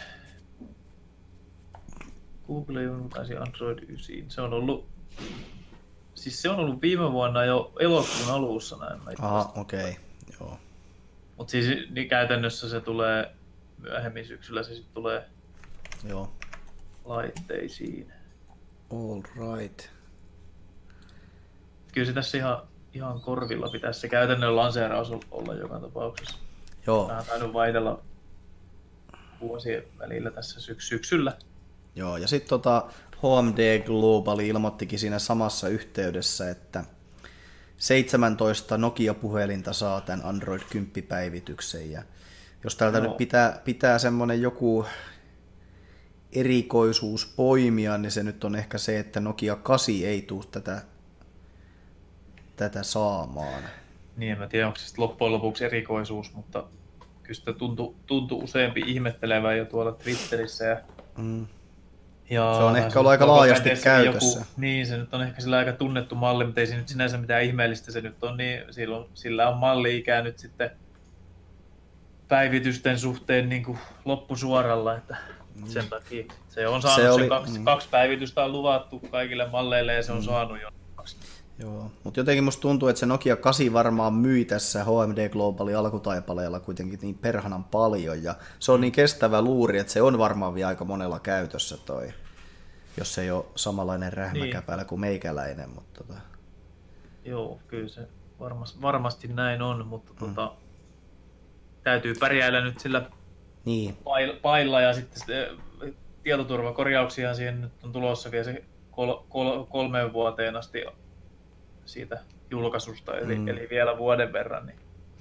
Google julkaisi Android yhdeksän. Se on ollut, siis se on ollut viime vuonna jo elokuun alussa näin. Aha, okei, okay. Joo. Mut siis niin käytännössä se tulee myöhemmin syksyllä, se sitten tulee Joo. laitteisiin. All right. Kyllä se tässä ihan, ihan korvilla pitäisi se käytännön lanseeraus olla joka tapauksessa. Joo. Vähän tainnut vaihdella vuosien välillä tässä syks- syksyllä. Joo, ja sitten tota H M D Global ilmoittikin siinä samassa yhteydessä, että seitsemäntoista Nokia-puhelinta saa tämän Android kymmenen päivityksen, ja jos täältä no. nyt pitää, pitää semmoinen joku erikoisuus poimia, niin se nyt on ehkä se, että Nokia kahdeksan ei tule tätä, tätä saamaan. Niin, en mä tiedä, onko se loppujen lopuksi erikoisuus, mutta kyllä sitä tuntui, tuntui useampi ihmettelevän jo tuolla Twitterissä. Ja, mm. ja se on ehkä ollut aika laajasti käytössä. Joku, niin, se nyt on ehkä sillä aika tunnettu malli, mutta ei se nyt sinänsä mitään ihmeellistä se nyt on, niin silloin, sillä on malli-ikää nyt sitten päivitysten suhteen niin kuin loppusuoralla, että sen takia se on saanut se oli, kaksi, mm. kaksi päivitystä on luvattu kaikille malleille ja se on mm. saanut jo kaksi. Joo, mutta jotenkin musta tuntuu, että se Nokia kahdeksan varmaan myy tässä H M D Globalin alkutaipaleella kuitenkin niin perhanan paljon, ja se on niin kestävä luuri, että se on varmaan vielä aika monella käytössä toi, jos se ei ole samanlainen rähmäkäpälä niin kuin meikäläinen. Mutta tota. Joo, kyllä se varmasti, varmasti näin on, mutta mm. tota, täytyy pärjäillä nyt sillä niin. pailla, ja sitten tietoturvakorjauksia siihen nyt on tulossa vielä se kol, kol, kolmeen vuoteen asti siitä julkaisusta, eli, mm. eli vielä vuoden verran. Niin.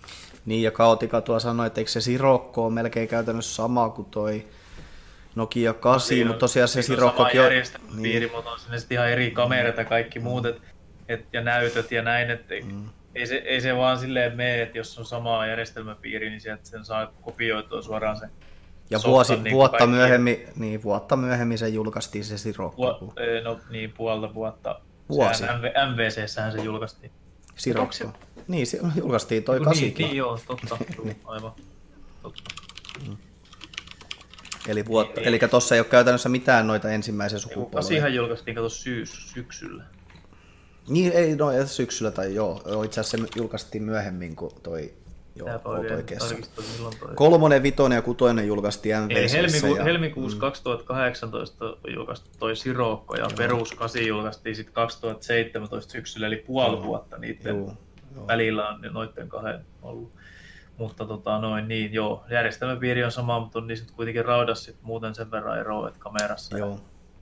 Niin, ja Kaotika tuo sanoi, että eikö se Sirocco on melkein käytännössä sama kuin toi Nokia kahdeksan, no, mutta tosiaan se Siroccokin on... Sama järjestelmäpiiri, niin. Mutta on sinne sitten ihan eri kamerat ja kaikki mm. muut, et, et, ja näytöt ja näin, että mm. ei, se, ei se vaan silleen mene, että jos on sama järjestelmäpiiri, niin sieltä sen saa kopioitua suoraan se. Ja vuosi, niin vuotta, myöhemmin, niin, vuotta myöhemmin se julkaistiin se Sirocco. Vu- no niin, puolta vuotta. Vuosi. M V C:ssähän se julkaistiin. Sirocco. Niin, se julkaistiin toi kasikin. Niin, niin, joo, totta. niin. Aivan. Totta. Mm. Eli, vuotta, ei, eli tuossa ei ole käytännössä mitään noita ensimmäisen sukupolven. Kasihan julkaistiin, kato syys, syksyllä. Niin, ei no syksyllä tai joo. Itse asiassa se julkaistiin myöhemmin kuin toi, joo, toi kesä. Toi. Kolmonen, vitonen ja kutonen julkaistiin M V C:ssä. Helmiku, ja... helmikuussa mm. kaksituhattakahdeksantoista julkaistiin toi Sirocco ja joo. Perus kasi julkaistiin sitten kaksituhattaseitsemäntoista syksyllä, eli puoli joo. vuotta niiden joo. Joo. välillä on noitten kahden ollut. Mutta tota, noin niin, joo, järjestelmäpiiri on sama, mutta on niistä kuitenkin raudassa sit muuten sen verran eroa, että kamerassa, ja,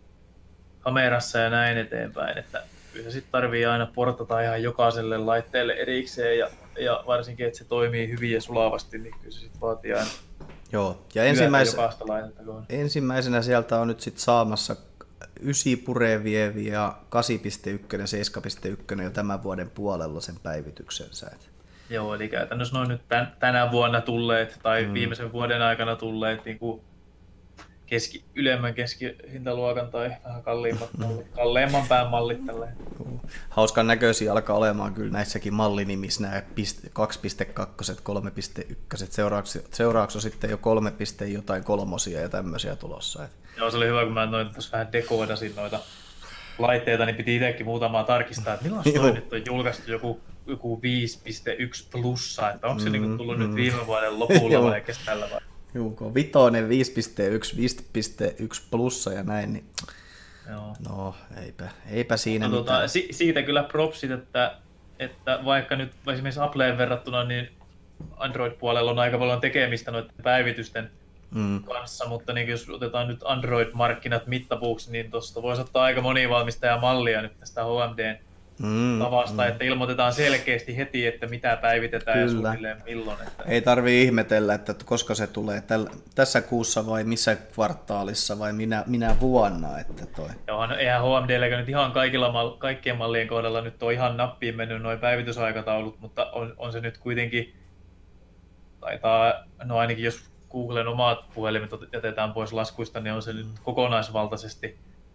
kamerassa ja näin eteenpäin, että kyllä sitten tarvii aina portata ihan jokaiselle laitteelle erikseen ja, ja varsinkin, että se toimii hyvin ja sulavasti, niin kyllä se sitten vaatii aina joo. Ja ensimmäis... ensimmäisenä sieltä on nyt sitten saamassa yhdeksän pureen vievi ja kahdeksan pilkku yksi ja seitsemän pilkku yksi jo tämän vuoden puolella sen päivityksensä. Joo, eli käytännössä noin nyt tän, tänä vuonna tulleet tai mm. viimeisen vuoden aikana tulleet niin kuin keski, ylemmän keskihintaluokan tai vähän kalliimmat mallit, kalleimman pään mallit. Tälleen. Hauskan näköisiä alkaa olemaan kyllä näissäkin mallinimissä nämä kaksi pilkku kaksi, kolme pilkku yksi, seuraavaksi, seuraavaksi on sitten jo kolme jotain kolmosia ja tämmöisiä tulossa. Joo, se oli hyvä, kun mä noin tuossa vähän dekoodasin noita laitteita, niin piti itsekin muutamaa tarkistaa, että milloin toi nyt on julkaistu joku joku viisi pilkku yksi plussa, että onko se mm, niinku tullut mm. nyt viime vuoden lopulla vai keställä vai? Juu, vitonen viisi pilkku yksi, viisi pilkku yksi plussa ja näin, niin joo. No eipä, eipä siinä no, mitään. Tota, si- siitä kyllä propsit, että, että vaikka nyt esimerkiksi Appleen verrattuna, niin Android-puolella on aika paljon tekemistä noiden päivitysten mm. kanssa, mutta niin jos otetaan nyt Android-markkinat mittapuuksi, niin tuosta voisi ottaa aika moni valmistajamallia nyt tästä H M D:n Mm, tavasta, mm. että ilmoitetaan selkeästi heti, että mitä päivitetään kyllä. Ja suunnilleen milloin. Että... Ei tarvitse ihmetellä, että koska se tulee täl, tässä kuussa vai missä kvartaalissa vai minä, minä vuonna. Että toi. Joo, no, eihän H M D:llä nyt ihan kaikilla, kaikkien mallien kohdalla nyt on ihan nappiin mennyt nuo päivitysaikataulut, mutta on, on se nyt kuitenkin, taitaa, no ainakin jos Googlen omat puhelimet jätetään pois laskuista, niin on se nyt kokonaisvaltaisesti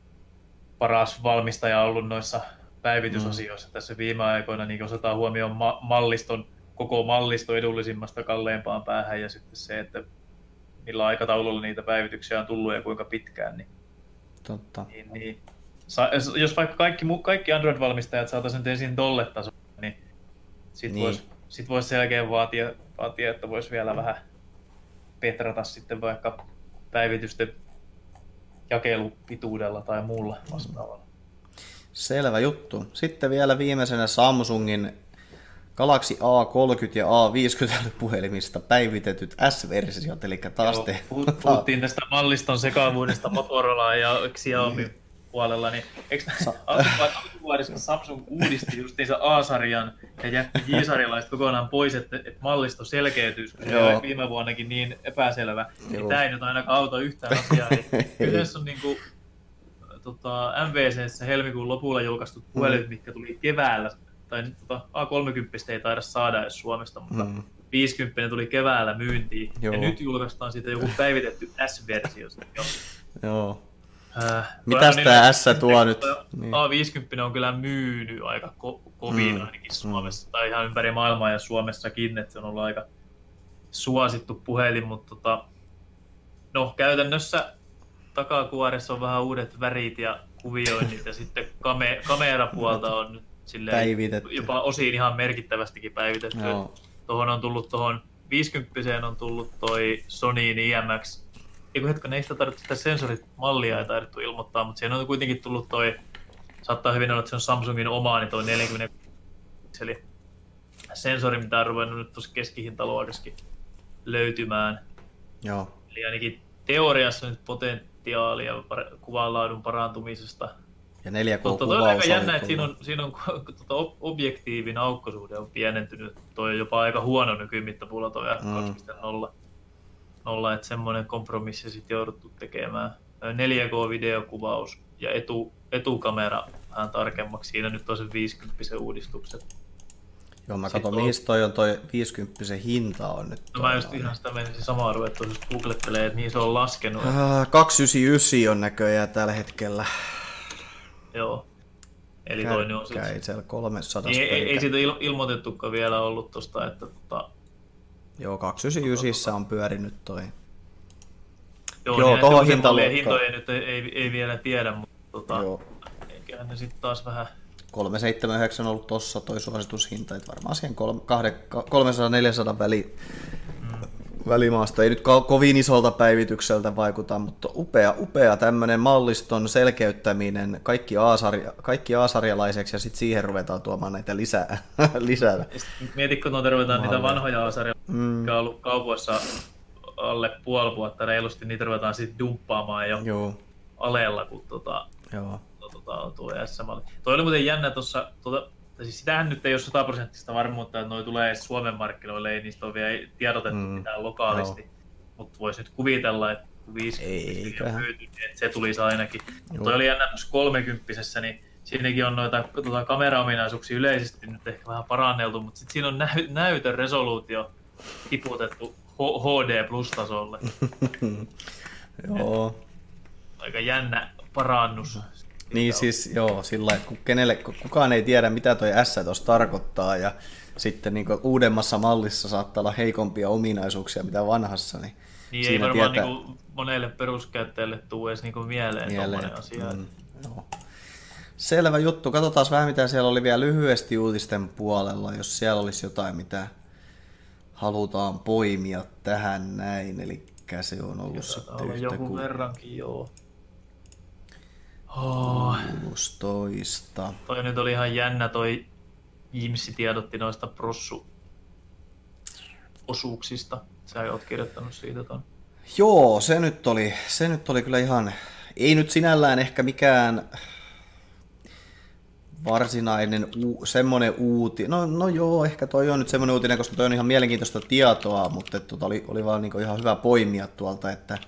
paras valmistaja ollut noissa päivitysasioissa mm. tässä viime aikoina, niin osataan huomioon ma- malliston, koko mallisto edullisimmasta kalleimpaan päähän ja sitten se, että millä aikataululla niitä päivityksiä on tullut ja kuinka pitkään. Niin, Totta. Niin, niin, sa- jos vaikka kaikki, kaikki Android-valmistajat saataisiin ensin tolle tasolle, niin sitten niin. voisi sit vois selkeä vaatia, vaatia, että voisi vielä vähän petrata sitten vaikka päivitysten jakelupituudella tai muulla vastaavalla. Selvä juttu. Sitten vielä viimeisenä Samsungin Galaxy A kolmekymmentä ja A viisikymmentä puhelimista päivitetyt S-versiot, eli taas te... Puhuttiin tästä malliston sekavuudesta Motorola ja Xiaomi puolella, niin eikö alkuvuodesta Samsung uudisti justiinsa A-sarjan ja jätti J-sarjalaiset kokonaan pois, että, että mallisto selkeytyisi, kun se oli viime vuonnakin niin epäselvä, niin tämä ei nyt ainakaan auta yhtään asiaa, niin kyseessä on niin kuin Tota, M V C:ssä helmikuun lopulla julkaistut puhelimet, mm. mitkä tuli keväällä, tai nyt tota, A kolmekymmentä ei taida saada edes Suomesta, mutta mm. viisikymmentä tuli keväällä myyntiin, Joo. ja nyt julkaistaan siitä joku päivitetty S-versio. Joo. Äh, Mitäs tää S tuo nyt? Niin. A viisikymmentä on kyllä myynyt aika ko- kovin mm. ainakin Suomessa, mm. tai ihan ympäri maailmaa ja Suomessakin, että se on ollut aika suosittu puhelin, mutta tota, no käytännössä takakuoressa on vähän uudet värit ja kuvioinnit ja sitten kame- kamerapuolta on nyt silleen jopa osin ihan merkittävästikin päivitetty. Tuohon on tullut tuohon viisikymmentä on tullut toi Sonyin I M X. Eiku hetken, ei sitä tarvitse sitä sensorimallia ei taidettu ilmoittaa, mutta siihen on kuitenkin tullut toi, saattaa hyvin olla, että se on Samsungin oma, niin toi neljäkymmentä eli sensori, mitä on ruvennut nyt tuossa keskihintaluokassakin löytymään. Joo. Eli ainakin teoriassa nyt potentiaalia kuvanlaadun parantumisesta Ja neljä K-kuvaus Totta, toi on aika jännä, oli että siinä on, siinä on tuota, objektiivin aukkosuhde on pienentynyt. Toi on jopa aika huono nykymittapuulla toi F kaksi piste nolla. Nolla, että semmoinen kompromissi sitten jouduttu tekemään. neljä K-videokuvaus ja etu, etukamera vähän tarkemmaksi. Siinä nyt on se viisikymmentä uudistukset. Joo, mä katson, mihin toi on toi viisikymmentä hinta on nyt. No mä just ihan sitä menisin samaa ruvettu, jos googlettelee, että niin se on laskenut. Uh, kaksisataayhdeksänkymmentäyhdeksän on näköjään tällä hetkellä. Joo. Eli toinen on sitten. Siellä kolmesataa. Niin, ei, ei siitä il- ilmoitettukaan vielä ollut tosta, että tota... Joo, kaksisataayhdeksänkymmentäyhdeksän on pyörinyt toi. Joo, Joo niin tohon hintaluokkaan. Hintoja nyt ei, ei, ei vielä tiedä, mutta tota... Joo. Eiköhän ne sitten taas vähän... kolmesataaseitsemänkymmentäyhdeksän on ollut tossa toi suositushinta, että varmaan siihen kolmesataa neljäsataa väli, mm. välimaasta ei nyt ko- kovin isolta päivitykseltä vaikuta, mutta upea, upea tämmöinen malliston selkeyttäminen, kaikki, A-sarja, kaikki A-sarjalaiseksi ja sitten siihen ruvetaan tuomaan näitä lisää. lisää. Mietitkö, kun ruvetaan niitä vanhoja A-sarjalaisia, mm. jotka on ollut kaupoissa alle puoli vuotta reilusti, niitä ruvetaan sitten dumppaamaan jo Joo. alella, kun tota... Joo. Tota, tuo S-malli. Toi oli muuten jännä tuossa, tuota, siis sitähän nyt ei ole sataprosenttista varmuutta, että noi tulee Suomen markkinoille, ei niistä ole vielä tiedotettu mm, mitään lokaalisti, mutta voisi nyt kuvitella, että viisikymmentä on myyty, että se tulisi ainakin. Toi oli jännä tuossa kolmekymppisessä, niin siinäkin on noita tuota, kameraominaisuuksia yleisesti nyt ehkä vähän paranneltu, mutta sitten siinä on näy- näytön resoluutio tiputettu H D plus-tasolle. Joo. Aika jännä parannus. Niin siis joo, sillä että kenelle, kukaan ei tiedä mitä toi S tuossa tarkoittaa ja sitten niin uudemmassa mallissa saattaa olla heikompia ominaisuuksia mitä vanhassa. Niin, niin ei varmaan tietää... niin monelle peruskäyttäjälle tule edes niin mieleen, mieleen tuommoinen asia. Mm, joo. Selvä juttu, katsotaan vähän mitä siellä oli vielä lyhyesti uutisten puolella, jos siellä olisi jotain mitä halutaan poimia tähän näin, eli se on ollut sitten yhtä joku kuin... verrankin, joo. Oh. kuusitoista. Toi nyt oli ihan jännä, toi Jimsi tiedotti noista prossu-osuuksista. Sä oot kirjoittanut siitä ton. Joo, se nyt oli, se nyt oli kyllä ihan, ei nyt sinällään ehkä mikään varsinainen u, semmoinen uutinen. No, no joo, ehkä toi on nyt semmoinen uutinen, koska toi on ihan mielenkiintoista tietoa, mutta tuota oli, oli vaan niin ihan hyvä poimia tuolta, että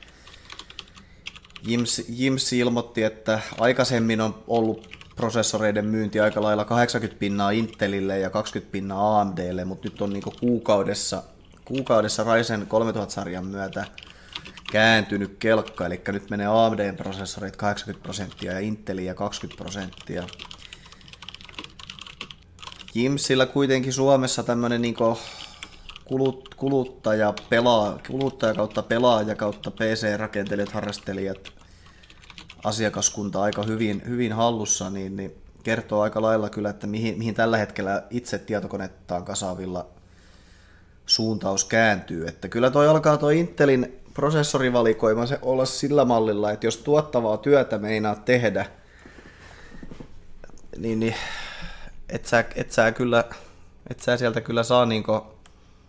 Jims, Jims ilmoitti, että aikaisemmin on ollut prosessoreiden myynti aika lailla kahdeksankymmentä pinnaa Intelille ja kaksikymmentä pinnaa A M Dlle, mutta nyt on niinku kuukaudessa, kuukaudessa Ryzen kolmetuhatta-sarjan myötä kääntynyt kelkka, eli nyt menee A M D-prosessorit kahdeksankymmentä prosenttia ja Inteliä kaksikymmentä prosenttia. Jimsillä kuitenkin Suomessa tämmöinen niinku kuluttaja, pelaa, kuluttaja kautta pelaaja kautta P C-rakentelijat, harrastelijat, asiakaskunta aika hyvin, hyvin hallussa, niin, niin kertoo aika lailla kyllä, että mihin, mihin tällä hetkellä itse tietokonettaan kasaavilla suuntaus kääntyy. Että kyllä toi alkaa toi Intelin prosessorivalikoima se olla sillä mallilla, että jos tuottavaa työtä meinaa tehdä, niin, niin et, sä, et, sä kyllä, et sä sieltä kyllä saa niinku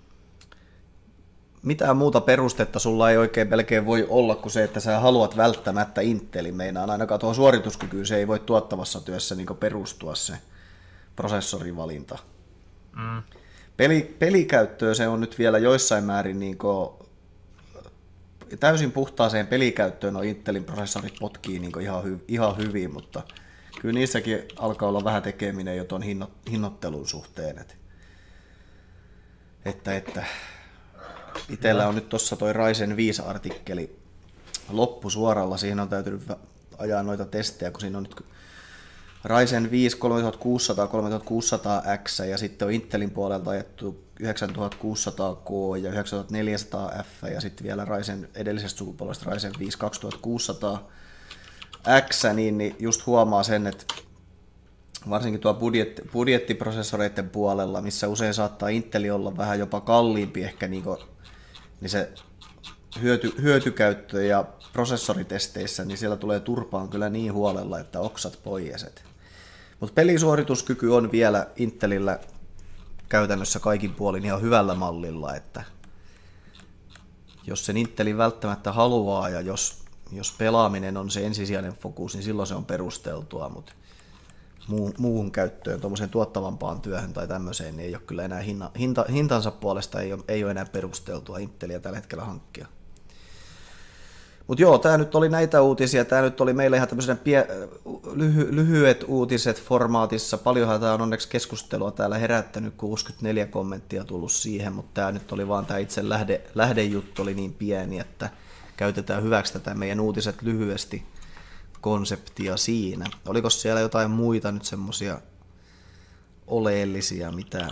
mitään muuta perustetta sulla ei oikein melkein voi olla kuin se, että sä haluat välttämättä Intelin. Meinaan ainakaan tuohon suorituskykyyn se ei voi tuottavassa työssä niin perustua se prosessorivalinta. Mm. Peli, pelikäyttöön se on nyt vielä joissain määrin niin kuin, täysin puhtaaseen pelikäyttöön on Intelin prosessorit potkii niin ihan, hy, ihan hyvin, mutta kyllä niissäkin alkaa olla vähän tekeminen jo tuon hinno, hinnoittelun suhteen. Että, että, että itellä on nyt tuossa toi Ryzen viisi-artikkeli loppusuoralla, siihen on täytynyt ajaa noita testejä, kun siinä on nyt Ryzen viisi kolmetuhattakuusisataa, kolmetuhattakuusisataa X ja sitten on Intelin puolelta ajettu yhdeksäntuhattakuusisataa K ja yhdeksäntuhattaneljäsataa F ja sitten vielä Ryzen edellisestä sukupolvesta Ryzen viisi kaksituhattakuusisataa X, niin, niin just huomaa sen, että varsinkin tuo budjetti, budjettiprosessoreiden puolella, missä usein saattaa Inteli olla vähän jopa kalliimpi ehkä, niin, kuin, niin se hyöty, hyötykäyttö ja prosessoritesteissä, niin siellä tulee turpaan kyllä niin huolella, että oksat poijeset. Mutta pelisuorituskyky on vielä Intelillä käytännössä kaikin puolin ihan hyvällä mallilla, että jos sen Inteli välttämättä haluaa ja jos, jos pelaaminen on se ensisijainen fokus, niin silloin se on perusteltua, mutta muuhun käyttöön, tuommoiseen tuottavampaan työhön tai tämmöiseen, niin ei ole kyllä enää hinta, hinta, hintansa puolesta ei ole, ei ole enää perusteltua Intelia tällä hetkellä hankkia. Mutta joo, tämä nyt oli näitä uutisia, tämä nyt oli meille ihan tämmöisen pie, lyhy, lyhyet uutiset formaatissa, paljonhan tämä on onneksi keskustelua täällä herättänyt, kuusikymmentäneljä kommenttia tullut siihen, mutta tämä nyt oli vaan tämä itse lähde, lähdejuttu oli niin pieni, että käytetään hyväksi tätä meidän uutiset lyhyesti konseptia siinä. Oliko siellä jotain muita nyt semmoisia oleellisia, mitä,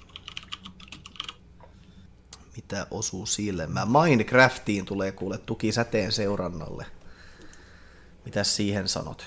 mitä osuu silmään? Minecraftiin tulee kuule tuki säteen seurannalle. Mitäs siihen sanot?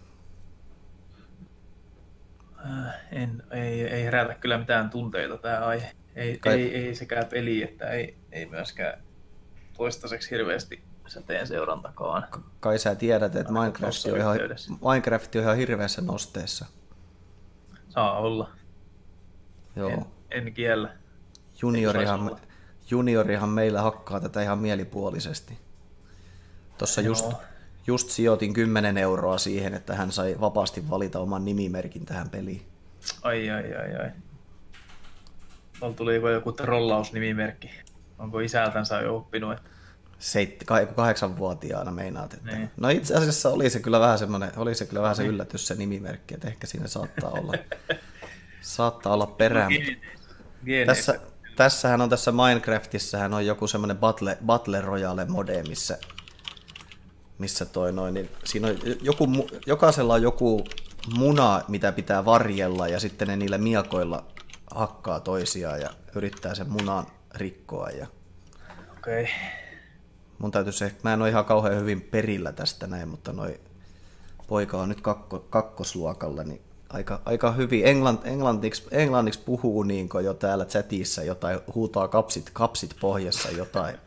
En, ei, ei herätä kyllä mitään tunteita tämä aihe. Ei, Kai... ei, ei sekä peli, että ei, ei myöskään toistaiseksi hirveästi säteen seurantakaan. Kai sä tiedät, että Minecraft on, ihan, Minecraft on ihan hirveässä nosteessa. Saa olla. Joo. En, en kiellä. Juniorihan, juniorihan meillä hakkaa tätä ihan mielipuolisesti. Tuossa just, just sijoitin kymmenen euroa siihen, että hän sai vapaasti valita oman nimimerkin tähän peliin. Ai ai ai ai. Tuolla tuli joku trollausnimimerkki. Onko isältänsä jo oppinut? Että... Seit, kahdeksanvuotiaana meinaat, että... Niin. No itse asiassa oli se kyllä vähän semmoinen, oli se kyllä vähän se yllätys se nimimerkki, että ehkä siinä saattaa olla, saattaa olla perää. Tässä, tässähän on tässä Minecraftissähän on joku semmoinen Battle, Battle Royale mode, missä, missä toi noin, niin siinä on joku, jokaisella on joku muna, mitä pitää varjella ja sitten ne niillä miekoilla hakkaa toisiaan ja yrittää sen munan rikkoa. Ja... Okei. Okay. Mun täytyy se, mä en ole ihan kauhean hyvin perillä tästä näin, mutta noi poika on nyt kakko, kakkosluokalla, niin aika, aika hyvin. Englant, englantiksi, englanniksi puhuu niin jo täällä chatissa jotain, huutaa kapsit, kapsit pohjassa jotain.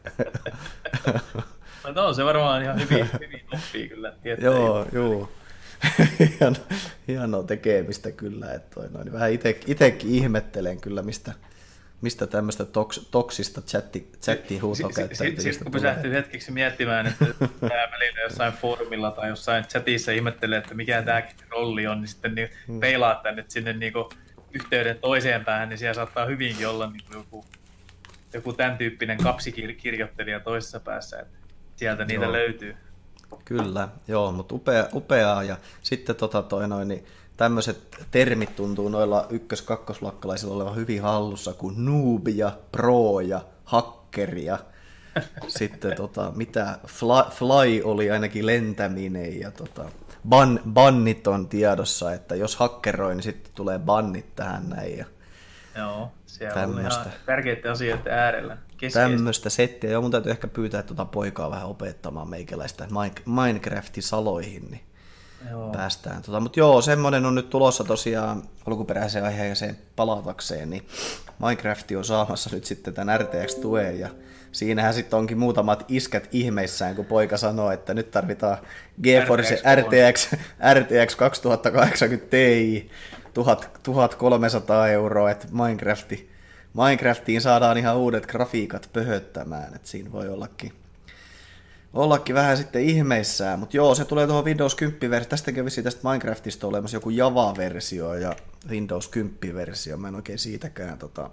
No se varmaan ihan hyvin, hyvin oppii kyllä. Joo, joo. Hieno, hienoa tekemistä kyllä. Että noin, vähän itsekin ihmettelen kyllä, mistä... Mistä tämmöistä toks, toksista chatti, chatti-huutokäyttäytymistä Sitten kun pysähtyy hetkeksi miettimään, että tämä välillä jossain foorumilla tai jossain chatissa ihmettelee, että mikä tämäkin rolli on, niin sitten niin hmm. peilaat tänne sinne niin yhteyden toiseen päähän, niin siellä saattaa hyvinkin olla niin joku, joku tämän tyyppinen kapsikirjoittelija toisessa päässä, että sieltä niitä joo. löytyy. Kyllä, joo, mutta upea, upeaa. Ja sitten tota toi noin, niin tämmöiset termit tuntuu noilla ykkös-kakkosluokkalaisilla olevan hyvin hallussa, kuin noob ja pro ja hacker ja sitten tota, mitä fly, fly oli ainakin lentäminen ja tota, ban, bannit on tiedossa, että jos hakkeroi, niin sitten tulee bannit tähän näin. Ja joo, siellä tämmöstä. On ihan tärkeitä asioita äärellä. Keskeistä. Tämmöistä settiä. Joo, mun täytyy ehkä pyytää tuota poikaa vähän opettamaan meikäläistä Minecraftin saloihin, niin joo. Päästään. Tota, mutta joo, semmoinen on nyt tulossa tosiaan alkuperäiseen aiheeseen palatakseen, niin Minecraft on saamassa nyt sitten tämän R T X-tuen, ja siinähän sitten onkin muutamat iskät ihmeissään, kun poika sanoo, että nyt tarvitaan GeForce R T X, R T X kaksituhattakahdeksankymmentä Ti, tuhatkolmesataa euroa, että Minecrafti, Minecraftiin saadaan ihan uudet grafiikat pöhöttämään, että siinä voi ollakin Ollakin vähän sitten ihmeissään, mutta joo, se tulee tuohon Windows kymmenen-versio. Tästä kävisi tästä Minecraftista olemassa joku Java-versio ja Windows kymmenen-versio. Mä en oikein siitäkään, tota,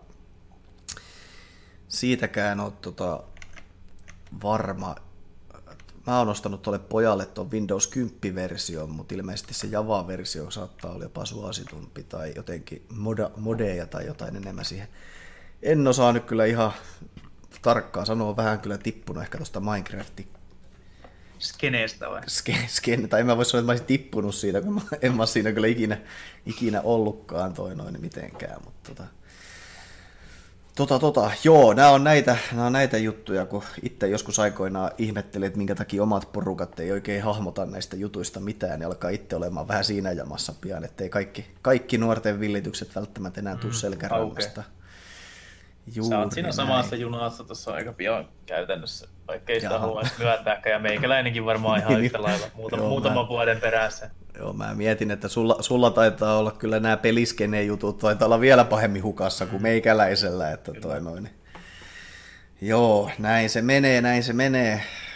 siitäkään ole tota, varma. Mä oon ostanut tuolle pojalle tuon Windows kymmenen-version, mutta ilmeisesti se Java-versio saattaa olla jopa suositumpi tai jotenkin moda, modeja tai jotain enemmän siihen. En osaa nyt kyllä ihan tarkkaan sanoa, vähän kyllä tippunut ehkä tuosta Minecraftin skeneestä vai? Ske, skene, tai en mä voi sanoa, että mä olisin tippunut siitä, kun mä en mä siinä kyllä ikinä, ikinä ollutkaan toi noin mitenkään, mutta tota, tota, tota, joo, nämä on, näitä, nämä on näitä juttuja, kun itse joskus aikoinaan ihmettelin, että minkä takia omat porukat ei oikein hahmota näistä jutuista mitään, niin alkaa itse olemaan vähän siinä jamassa pian, ettei kaikki, kaikki nuorten villitykset välttämättä enää tule selkärangasta. Okay. Juuri sä oot siinä näin. Samassa junassa tuossa aika pian käytännössä, vaikka ei sitä haluaisi myöntääkään, ja meikäläinenkin varmaan ihan yhtä lailla muutama, joo, muutaman mä, vuoden perässä. Joo, mä mietin, että sulla, sulla taitaa olla kyllä nämä peliskeneen jutut, taitaa olla vielä pahemmin hukassa kuin meikäläisellä, että toi noin. Joo, näin se menee, näin se menee.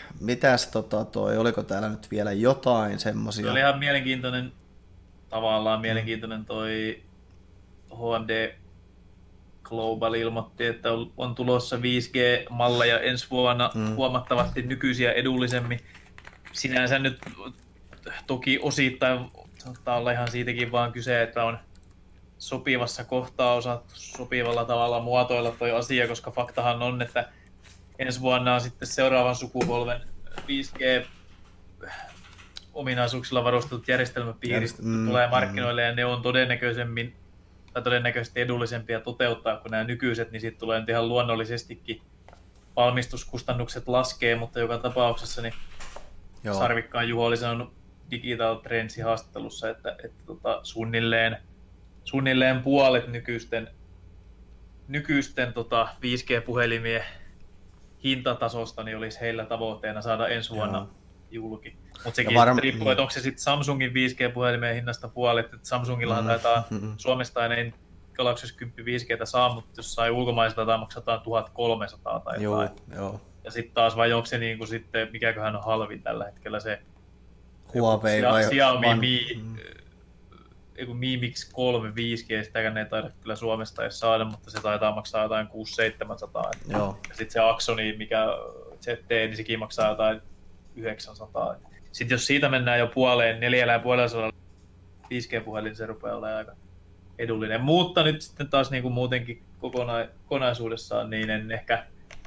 mitäs tota toi, oliko täällä nyt vielä jotain semmosia? Se oli ihan mielenkiintoinen, tavallaan mielenkiintoinen toi H M D Global ilmoitti, että on tulossa viisi G-malleja ensi vuonna mm. huomattavasti nykyisiä edullisemmin. Sinänsä nyt toki osittain saattaa olla ihan siitäkin vaan kyse, että on sopivassa kohtaa osattu sopivalla tavalla muotoilla toi asia, koska faktahan on, että ensi vuonna on sitten seuraavan sukupolven viisi G-ominaisuuksilla varustetut järjestelmäpiirit Järjest- mm, tulee markkinoille, mm. ja ne on todennäköisemmin tai todennäköisesti edullisempia toteuttaa kuin nämä nykyiset, niin siitä tulee ihan luonnollisestikin valmistuskustannukset laskee, mutta joka tapauksessa niin Joo. Sarvikkaan Juho oli sanonut Digital Trendsin haastattelussa, että, että tota, suunnilleen, suunnilleen puolet nykyisten, nykyisten tota, viisi G-puhelimien hintatasosta niin olisi heillä tavoitteena saada ensi vuonna Joo. julki. Mutta sekin varm- riippuu, että onko se sitten Samsungin viisi G-puhelimien hinnasta puolet, että Samsungillahan mm, taitaa mm, Suomesta ei Galaxy S kymmenen viisi G:tä saa, mutta jos sai ulkomaiselta tai maksaa tuhatkolmesataa tai Joo, jotain. jo. Ja sitten taas, vai onko se niinku sitten, mikäköhän on halvin tällä hetkellä se Huawei vai Xiaomi van... Mi, mm. Mi Mix kolme viisi G, sitäkään ei taida kyllä Suomesta edes saada, mutta se taitaa maksaa jotain kuusi seitsemänsataa. Ja sitten se Axoni, mikä Z T, niin sekin maksaa jotain yhdeksänsataa. Sitten jos siitä mennään jo puoleen, neljällä ja puolella sadalla viisi G-puhelin, se rupeaa olemaan aika edullinen. Mutta nyt sitten taas niin kuin muutenkin kokona- kokonaisuudessaan, niin en ehkä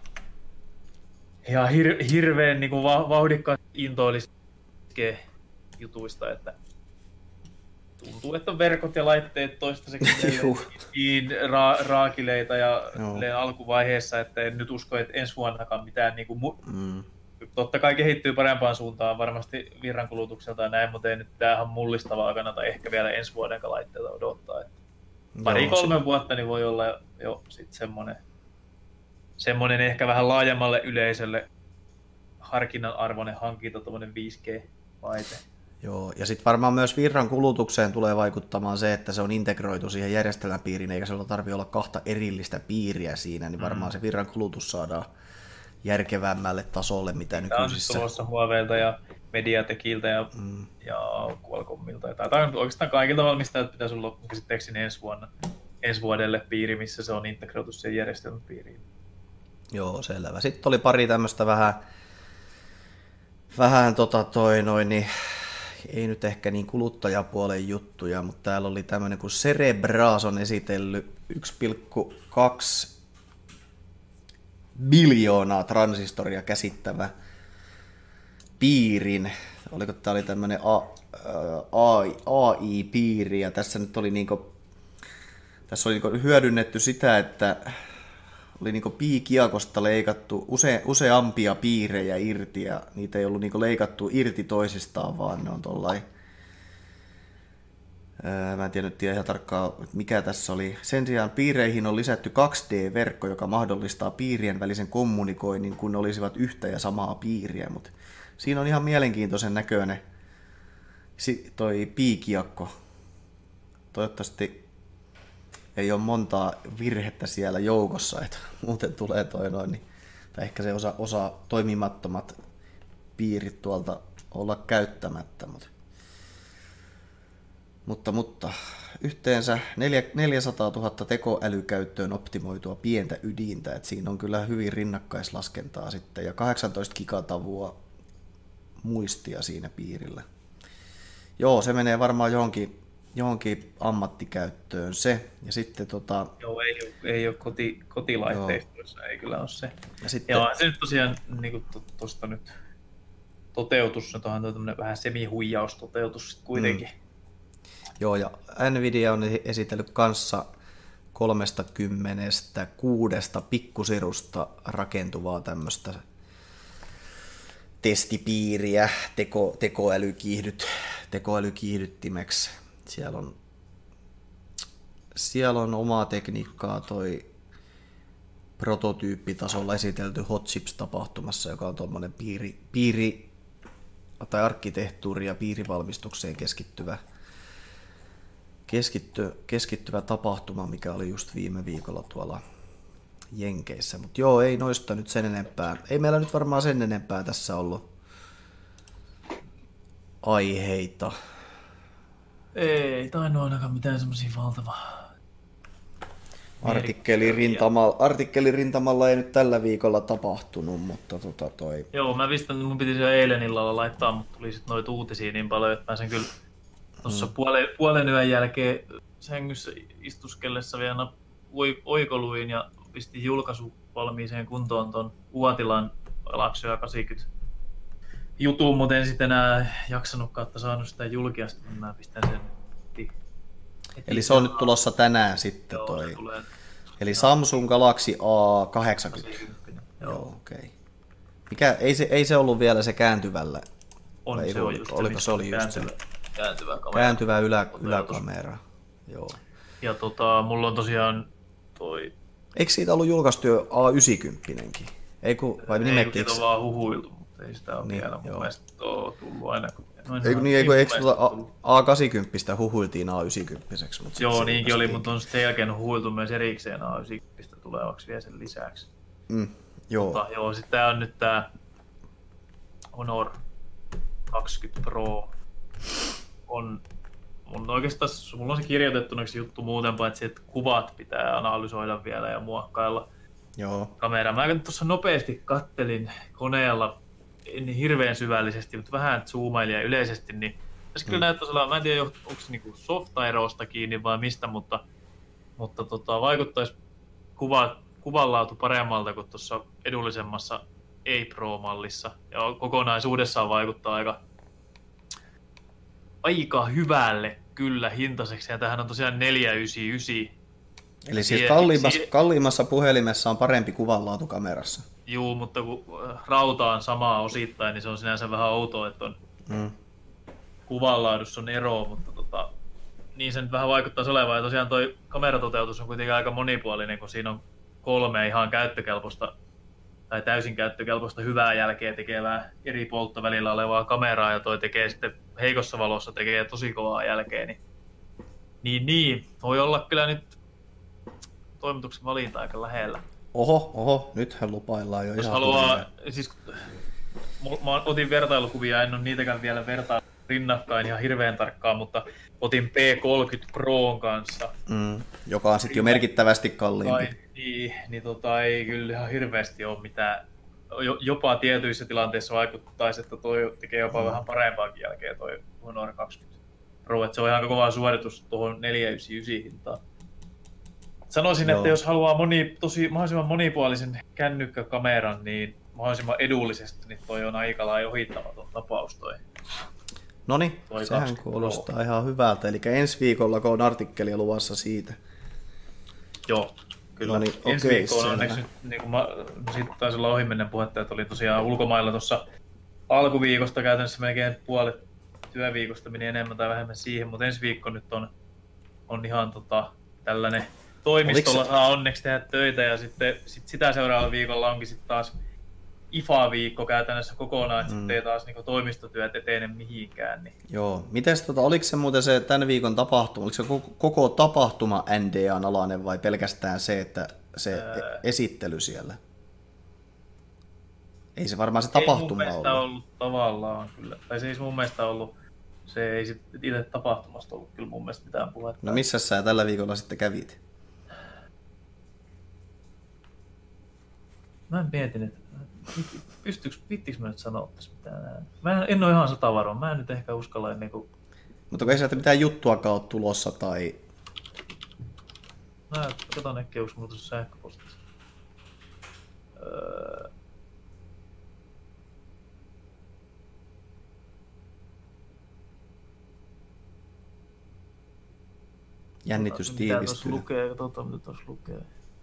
ihan hir- hirveän niin kuin va- vauhdikkaasti intoilisi jutuista, että tuntuu, että verkot ja laitteet toistaiseksi niin ra- raakileita ja alkuvaiheessa, että en nyt usko, että ensi vuonnakaan mitään niin kuin mu- mm. totta kai kehittyy parempaan suuntaan varmasti virrankulutukselta ja näin, mutta ei nyt tämähän mullistavaa kannata ehkä vielä ensi vuoden laitteita odottaa. Että pari-kolme se... vuotta niin voi olla jo sitten semmoinen, semmoinen ehkä vähän laajemmalle yleisölle harkinnan arvoinen hankinta, tuommoinen viisi G-laite. Joo, ja sitten varmaan myös virran kulutukseen tulee vaikuttamaan se, että se on integroitu siihen järjestelmäpiiriin, eikä sillä tarvitse olla kahta erillistä piiriä siinä, niin varmaan mm. se virran kulutus saadaan järkevämmälle tasolle, mitä Tämä nykyisissä. Tämä on tulossa Huaweilta ja Mediatekiltä ja, mm. ja Qualcommilta. Tai oikeastaan kaikilta valmistajat pitäisi olla käsitteeksi ensi vuonna, ensi vuodelle piiri, missä se on integroitu siihen järjestelmäpiiriin. Joo, selvä. Sitten oli pari tämmöistä vähän, vähän tota toi noin, niin ei nyt ehkä niin kuluttajapuolen juttuja, mutta täällä oli tämmöinen kuin Cerebras on esitellyt yksi pilkku kaksi biljoonaa transistoria käsittävä piirin. Oliko tämä oli tämmöinen A I-piiri, ja tässä nyt oli niinku, tässä oli niinku hyödynnetty sitä, että oli niinku piikiekosta leikattu use, useampia piirejä irti, ja niitä ei ollut niinku leikattu irti toisistaan, vaan ne on tollain. Mä en tiedä nyt ihan tarkkaan, mikä tässä oli. Sen sijaan piireihin on lisätty kaksi D-verkko, joka mahdollistaa piirien välisen kommunikoinnin, kun ne olisivat yhtä ja samaa piiriä. Mutta siinä on ihan mielenkiintoisen näköinen toi piikiakko. Toivottavasti ei ole montaa virhettä siellä joukossa, että muuten tulee toi noin. Niin, tai ehkä se osa, osa toimimattomat piirit tuolta olla käyttämättä. Mutta Mutta, mutta yhteensä neljäsataatuhatta tekoälykäyttöön optimoitua pientä ydintä, että siinä on kyllä hyvin rinnakkaislaskentaa sitten, ja kahdeksantoista gigatavua muistia siinä piirillä. Joo, se menee varmaan johonkin, johonkin ammattikäyttöön se, ja sitten tota... Joo, ei ole, ei ole koti, kotilaitteistoissa, joo. Ei kyllä ole se. Ja sitten... Joo, se nyt tosiaan niin tuosta nyt toteutus, nyt onhan tämmöinen vähän semi-huijaustoteutus sitten kuitenkin. Mm. Joo, ja Nvidia on esitellyt kanssa kolmekymmentäkuusi pikkusirusta rakentuvaa tämmöistä testipiiriä teko, tekoälykiihdyt, tekoälykiihdyttimeksi. Siellä on, siellä on omaa tekniikkaa toi prototyyppitasolla esitelty Hot Chips-tapahtumassa, joka on tuommoinen piiri, piiri tai arkkitehtuuri- ja piirivalmistukseen keskittyvä Keskitty, keskittyvä tapahtuma, mikä oli just viime viikolla tuolla Jenkeissä. Mutta joo, ei noista nyt sen enempää. Ei meillä nyt varmaan sen enempää tässä ollut aiheita. Ei tainnut ainakaan mitään semmosia valtavaa. Artikkelirintamalla, artikkelirintamalla ei nyt tällä viikolla tapahtunut, mutta tota toi... Joo, mä pistän, mun piti siellä eilen illalla laittaa, mutta tuli sit noita uutisia niin paljon, että mä sen kyllä tuossa mm. puolen, puolen yön jälkeen sängyssä istuskellessa vielä oikoluin ja pistin julkaisu valmiiseen kuntoon ton Uotilan Galaxia kahdeksankymmentä jutun, mutta en sitten enää jaksanutkaan, että saanut sitä julkiasta, niin mä pistän sen heti. heti Eli se on nyt tulossa tänään sitten joo, toi. Tulee. Eli Samsung Galaxy A kahdeksankymmentä. kahdeksankymmentä. Joo, joo okei. Okay. Mikä, ei, se, ei se ollut vielä se kääntyvällä? On, vai se on just oliko se, oli just kääntyvä, kääntyvä kamera. Kääntyvä ylä, yläkamera. Joo. Ja tota, mulla on tosiaan toi... Eikö siitä ollut julkaistu jo A yhdeksänkymmentäkin? Ei kun, vai ei, nimettiinkö? Ei, kun vaan huhuiltu, mutta ei sitä ole niin, vielä mun joo. mielestä ole tullut aina. Ei kun niin, eikö, eikö tuota A kahdeksankymmentä huhuiltiin A yhdeksänkymmentä? Mutta joo, niinkin oli, mutta on sitten sen jälkeen huhuiltu myös erikseen A yhdeksänkymmentä tulevaksi vielä sen lisäksi. Mm, joo. Mutta joo, sitten tää on nyt tää Honor kaksikymmentä Pro. On, mun oikeastaan, mulla on se kirjoitettuna juttu muuten, paitsi että kuvat pitää analysoida vielä ja muokkailla. Joo. Kamera. Mä tuossa nopeasti kattelin koneella, en niin hirveän syvällisesti, mutta vähän zoomailin ja yleisesti, niin tässä kyllä mm. näyttää sellainen, mä en tiedä, onko se niinku softaerosta kiinni vai mistä, mutta, mutta tota, vaikuttaisi kuva, kuvanlaatu paremmalta kuin tuossa edullisemmassa ei Pro-mallissa. Ja kokonaisuudessaan vaikuttaa aika, aika hyvälle kyllä hintaiseksi, ja tämähän on tosiaan neljäsataayhdeksänkymmentäyhdeksän. Eli siis kalliimmassa, kalliimmassa puhelimessa on parempi kuvanlaatu kamerassa. Juu, mutta kun rauta on samaa osittain, niin se on sinänsä vähän outoa, että on mm. kuvanlaadussa on eroa, mutta tota, niin se nyt vähän vaikuttaa olevan. Ja tosiaan toi kameratoteutus on kuitenkin aika monipuolinen, kun siinä on kolme ihan käyttökelpoista tai täysin käyttökelpoista hyvää jälkeä tekevää eri polttovälillä olevaa kameraa, ja toi tekee sitten heikossa valossa tekee tosi kovaa jälkeä. Niin, niin, niin voi olla kyllä nyt toimituksen valinta aika lähellä. Oho, oho, nythän lupaillaan jo jos ihan haluaa, siis, mä otin vertailukuvia, en ole niitäkään vielä vertailu rinnakkain ihan hirveän tarkkaan, mutta otin P kolmekymmentä Proon kanssa. Mm, joka on sitten jo merkittävästi kalliimpi. Tai, niin, niin tota, ei kyllä ihan hirveästi ole mitään. Jopa tietyissä tilanteissa vaikuttaisi, että toi tekee jopa mm. vähän parempaakin jälkeen toi Honor kaksikymmentä Pro, että se on ihan kova suoritus tuohon neljäsataayhdeksänkymmentäyhdeksän hintaan. Sanoisin, Joo. että jos haluaa moni, tosi, mahdollisimman monipuolisen kännykkäkameran, niin mahdollisimman edullisesti, niin toi on aika lailla ohittamaton tapaus toi. Noniin, sehän kuulostaa Pro. Ihan hyvältä. Eli ensi viikolla, kun on artikkelia luvassa siitä. Joo, kyllä. Noniin, ensi okei, viikolla on onneksi, niin kuin mä, siitä taisi olla ohimennen puhetta, että oli tosiaan ulkomailla tuossa alkuviikosta käytännössä melkein puolet työviikosta meni enemmän tai vähemmän siihen, mutta ensi viikko nyt on, on ihan tota, tällainen toimistolla saa onneksi tehdä töitä, ja sitten sit sitä seuraavalla viikolla onkin sitten taas I F A-viikko käytännössä kokonaan, että mm. sitten ei taas niinku toimistotyöt etene mihinkään. Niin. Joo. Mites, tota, oliko se muuten se tämän viikon tapahtuma, oliko se koko, koko tapahtuma N D A:n alainen vai pelkästään se, että se Ää... esittely siellä? Ei se varmaan se tapahtuma ollut. Ei mun mielestä ollut tavallaan kyllä, tai se ei mun mielestä ollut, se ei sit itse tapahtumasta ollut kyllä mun mielestä mitään puhetta. No missä sä tällä viikolla sitten kävit? Mä en mietin, että pystyykö, vittikö mä nyt sanoa tässä mitään. Mä en ole ihan sata varma, mä en nyt ehkä uskalla ennen kuin... Mutta ei sieltä mitään juttuakaan ole tulossa tai... Mä katson ehkä, onko mulla tuossa sähköpostissa. Öö... Jännitys tiivistyy. Mitä tuossa lukee, katsotaan mitä tuossa lukee.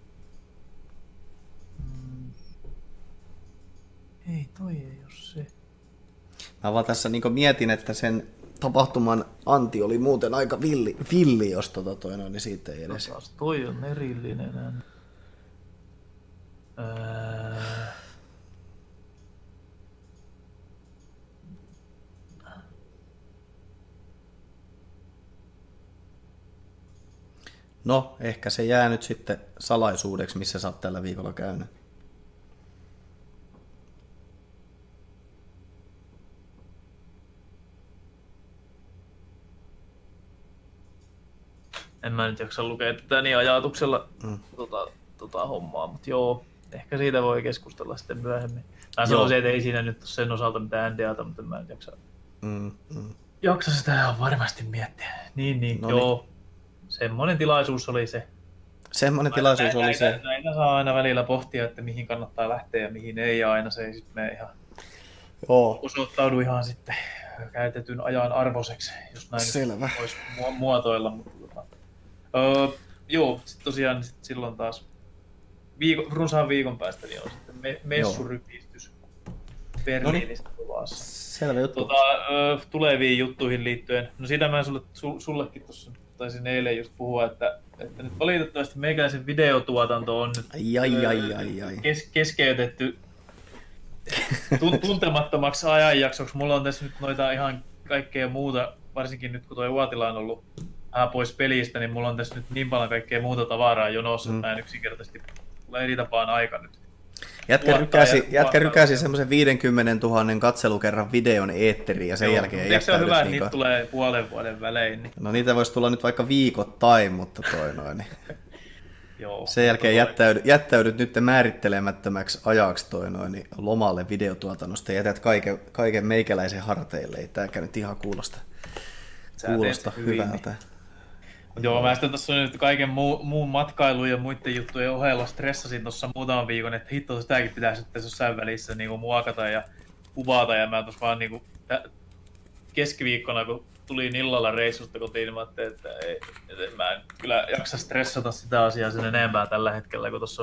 Ei, toi ei oo se. Mä vaan tässä niinku mietin, että sen tapahtuman anti oli muuten aika villi, villi jos tota toi noin, niin siitä ei edes. Taas toi on erillinen. Öö... No, ehkä se jää nyt sitten salaisuudeksi, missä sä oot tällä viikolla käynyt. En mä nyt jaksa lukea tätä niin ajatuksella mm. tota, tota hommaa, mutta joo, ehkä siitä voi keskustella sitten myöhemmin. Mä sanoisin, että ei siinä nyt ole sen osalta mitään N D A:ta, mutta mä en jaksa, mm, mm. jaksa sitä ihan varmasti miettiä. Niin, niin, no joo. Niin. Semmoinen tilaisuus oli se. Semmoinen tilaisuus näitä, oli se. Näitä, näitä saa aina välillä pohtia, että mihin kannattaa lähteä ja mihin ei, ja aina se ei sitten mene ihan joo. osoittaudu ihan sitten käytetyn ajan arvoiseksi, jos näin Selvä. Voisi muotoilla. Mutta, öö, joo, sit tosiaan sit silloin taas viikon, runsaan viikon päästä niin on sitten me, messurykistys Berliinissä luvassa. Selvä juttu. Tota, öö, tuleviin juttuihin liittyen, no sitä mä sulle, su, sullekin tuossa taisin eilen just puhua, että, että nyt valitettavasti meikäläisen videotuotanto on nyt ai, ai, ai, ai. Kes, keskeytetty tuntemattomaksi ajanjaksoksi. Mulla on tässä nyt noita ihan kaikkea muuta, varsinkin nyt kun tuo Uotila on ollut vähän pois pelistä, niin mulla on tässä nyt niin paljon kaikkea muuta tavaraa jonossa, mm. että mä en yksinkertaisesti tulee eri tapaan aika nyt. Jätkä rykäsi, jätkä rykäsi semmoisen viisikymmentätuhatta katselukerran videon eetteriin ja sen joo, jälkeen jättäytyi. Se on hyvä, että niitä tulee puolen vuoden välein. Niin. No niitä voisi tulla nyt vaikka viikoittain, mutta toi noin. Niin. Joo, sen jälkeen jättäydyt, jättäydyt nyt määrittelemättömäksi ajaksi toi noin, niin lomalle videotuotannosta ja jätät kaiken, kaiken meikäläisen harteille. Ei tääkään nyt ihan kuulosta, kuulosta hyvältä. Niin. Joo, mä sitten tuossa nyt kaiken muu, muun matkailun ja muiden juttujen ohella stressasin tuossa muutaman viikon, että hitto, sitäkin pitäisi sitten jossain välissä niin kuin muokata ja kuvata. Ja mä tuossa vaan niin kuin, keskiviikkona, kun tulin illalla reissusta kotiin, niin mä ajattelin, että, ei, että en mä en kyllä jaksa stressata sitä asiaa sen enempää tällä hetkellä, kun tuossa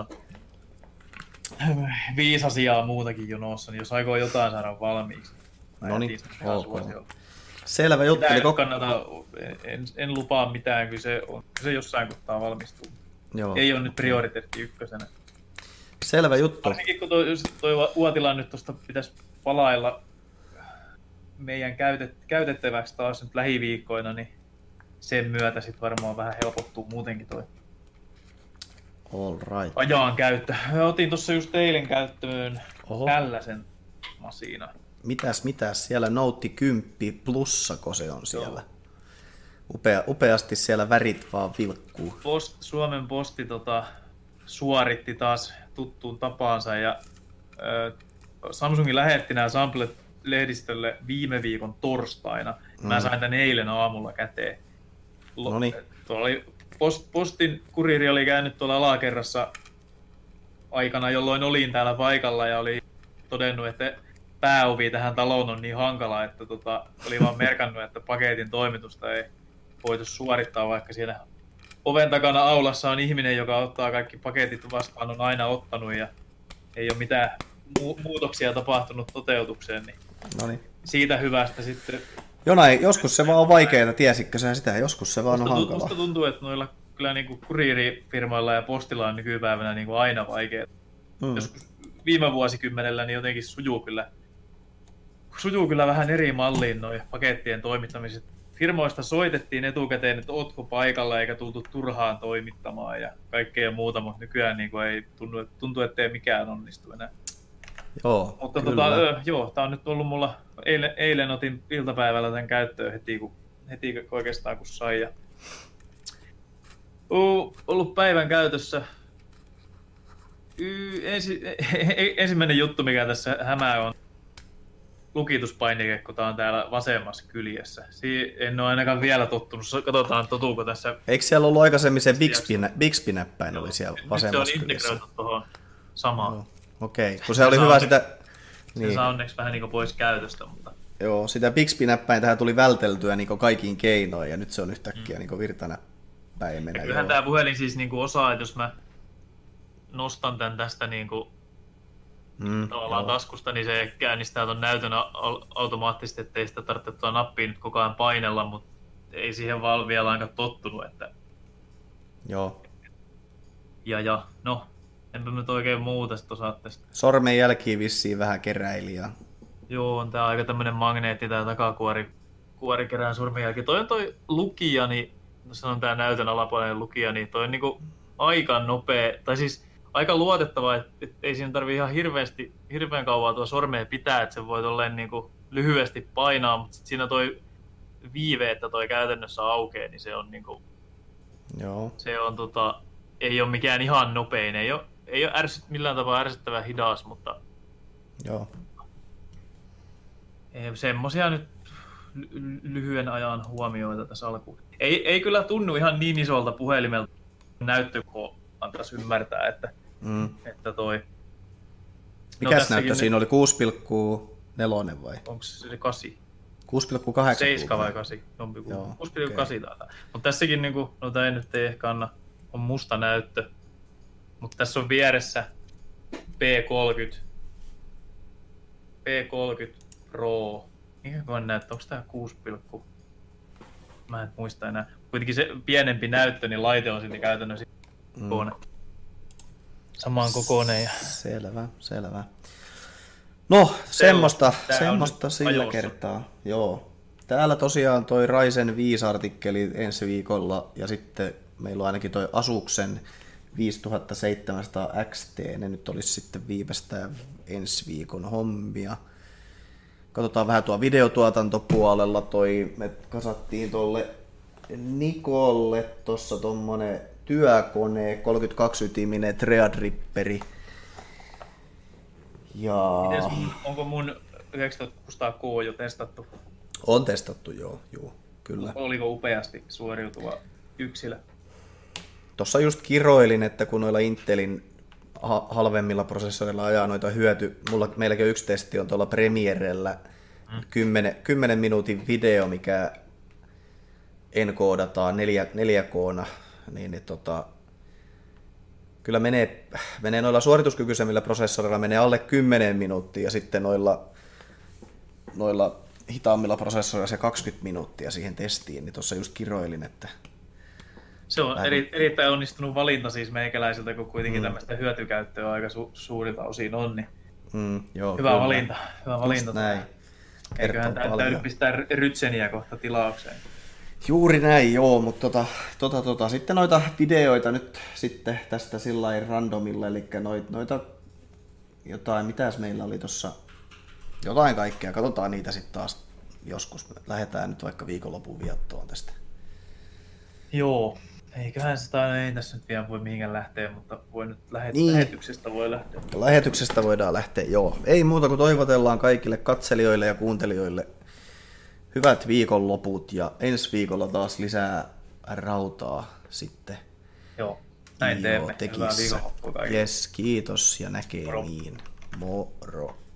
on viisi asiaa muutakin jonossa, niin jos aikoo jotain saada valmiiksi. No niin, ok. Selvä juttu. Eli kok- kannata, en, en lupaa mitään, kyllä se, on, se jossain kohtaa valmistuu. Joo. Ei ole nyt prioriteetti ykkösenä. Selvä juttu. Varsinkin kun toi, toi Uotila nyt tuosta pitäisi palailla meidän käytet, käytettäväksi taas nyt lähiviikkoina, niin sen myötä sitten varmaan vähän helpottuu muutenkin toi all right. ajan käyttö. Mä otin tuossa just eilen käyttöön Oho. tällaisen masiina. Mitäs, mitäs? Siellä Note kymmenen plussako se on siellä? Upea, upeasti siellä värit vaan vilkkuu. Post, Suomen Posti tota, suoritti taas tuttuun tapaansa ja ö, Samsungin lähetti nämä samplet lehdistölle viime viikon torstaina. Mm. Mä sain tän eilen aamulla käteen. Noniin. Oli post, postin kuriiri oli käynyt tuolla alakerrassa aikana, jolloin olin täällä paikalla ja oli todennut, että pääovi tähän taloon on niin hankala, että tota, oli vaan merkannut, että paketin toimitusta ei voitu suorittaa, vaikka siinä oven takana aulassa on ihminen, joka ottaa kaikki paketit vastaan, on aina ottanut ja ei ole mitään mu- muutoksia tapahtunut toteutukseen, niin Noniin. siitä hyvästä sitten. Jonain, joskus se vaan on vaikeaa, tiesitkö sä sitä, joskus se vaan musta on hankalaa. Musta tuntuu, että noilla kyllä niinku kuriirifirmoilla ja postilla on nykypäivänä niinku aina vaikeaa. Mm. Joskus viime vuosikymmenellä niin jotenkin sujuu kyllä, sujuu kyllä vähän eri malliin noi pakettien toimittamiset. Firmoista soitettiin etukäteen, että ootko paikalla eikä tultu turhaan toimittamaan ja kaikkea muuta, mutta nykyään niin ei tunnu, tuntuu, ettei mikään onnistu enää. Joo, mutta tota, ö, joo, tää on nyt ollut mulla, eilen, eilen otin iltapäivällä tämän käyttöön heti, kun, heti oikeastaan kun sai. Ja ollut päivän käytössä. Y, ensi, ensimmäinen juttu, mikä tässä hämää on lukituspainike, kun tää on täällä vasemmassa kyljessä. Siin en ole ainakaan vielä tottunut. Katsotaan, totuuko tässä. Eikö siellä ollut aikaisemmin se Bixby-näppäin oli siellä vasemmassa kyljessä? Nyt se on integroitu tuohon samaan. No, okei, okay. Kun se, se oli hyvä onne- sitä. Se niin. saa onneksi vähän niin pois käytöstä, mutta. Joo, sitä Bixby-näppäin tähän tuli välteltyä niin kaikkiin keinoin ja nyt se on yhtäkkiä mm. niin virtanäppäin mennä. Kyllähän tämä puhelin siis niin osaa, että jos mä nostan tän tästä niin kuin mm, tavallaan joo. taskusta, niin se käynnistää tuon näytön automaattisesti, ettei sitä tarvitse tuota nappia nyt koko ajan painella, mutta ei siihen vaan vielä ainakaan tottunut, että. Joo. Ja ja, no, enpä nyt oikein muuta sit osaa tästä. Sormenjälkiä vissiin vähän keräili ja. Joo, on tää aika tämmönen magneetti, tää takakuori kuori kerää sormenjälki. Toi on toi lukija, niin sanon tää näytön alapuolinen lukija, niin toi on niinku aika nopea, tai siis aika luotettava, että et ei siinä tarvii ihan hirveästi, hirveän kauan tuo sormea pitää, että se voi tolleen niinku lyhyesti painaa, mutta sit siinä toi viive, että toi käytännössä aukeaa, niin se on niinku, Joo. se on tota, ei ole mikään ihan nopein, ei ole, ei ole ärsyt, millään tavalla ärsyttävän hidas, mutta Joo. semmosia nyt lyhyen ajan huomioita tässä alkuun. Ei, ei kyllä tunnu ihan niin isolta puhelimelta näyttö, kun antaisi ymmärtää, että, Mm. että toi... Mikäs no, näyttö siinä oli? kuusi pilkku neljä vai? Onko se kahdeksan? kuusi pilkku kahdeksan. seitsemän vai kahdeksan? Jompikumpi. kuusi pilkku kahdeksan okay. Taitaa. Mutta tässäkin, niin kuin, no tämä ei nyt ei ehkä anna, on musta näyttö. Mutta tässä on vieressä P kolmekymmentä. P kolmekymmentä Pro. Mikä koen näyttö? Onko tämä kuusi? Mä en muista enää. Kuitenkin se pienempi näyttö, niin laite on sitten käytännössä mm. samaan kokoinen. Ja... Selvä, selvä. No, se semmoista, semmoista sillä ajossa. Kertaa. Joo. Täällä tosiaan toi Ryzen viisi artikkeli ensi viikolla ja sitten meillä on ainakin toi Asuksen viisituhattaseitsemänsataa X T, ne nyt olisi sitten viimeistään ensi viikon hommia. Katsotaan vähän tuo videotuotantopuolella, toi, me kasattiin tolle Nikolle tossa tommonen työkone, kolmekymmentäkaksi ytiminen Threadripperi. Ja... Mites, onko mun yhdeksäntoistasatakuusisataa K jo testattu? On testattu, joo, joo, kyllä. Oliko upeasti suoriutuva yksilö? Tuossa just kiroilin, että kun noilla Intelin halvemmilla prosessoreilla ajaa noita hyöty... Mulla, meilläkin on yksi testi on tuolla Premierellä mm. kymmenen minuutin video, mikä enkoodataan neljä K:na, niin, niin tota, kyllä menee, menee noilla suorituskykyisemmillä prosessoreilla menee alle kymmenen minuuttia ja sitten noilla, noilla hitaammilla prosessoreilla se kaksikymmentä minuuttia siihen testiin, niin tuossa just kiroilin, että se on eri, erittäin onnistunut valinta siis meikäläisiltä, kun kuitenkin mm. tämmöistä hyötykäyttöä aika su, suurilta osin on, niin mm, joo, hyvä, valinta, hyvä valinta. Näin. Eiköhän täytyy pistää Ryzeniä kohta tilaukseen. Juuri näin, joo, mutta tota, tota, tota, sitten noita videoita nyt sitten tästä sillä randomilla, eli noita, noita jotain, mitäs meillä oli tuossa, jotain kaikkea, katsotaan niitä sitten taas joskus, lähdetään nyt vaikka viikonlopun viettoon tästä. Joo, eiköhän sitä, ei tässä nyt vielä voi mihinkään lähteä, mutta voi nyt lähet- niin. lähetyksestä voi lähteä. Lähetyksestä voidaan lähteä, joo. Ei muuta kuin toivotellaan kaikille katselijoille ja kuuntelijoille hyvät viikonloput ja ensi viikolla taas lisää rautaa sitten. Joo, näin teemme. Hyvää viikonloppua kaikille. Yes, kiitos ja näkemiin. Moro.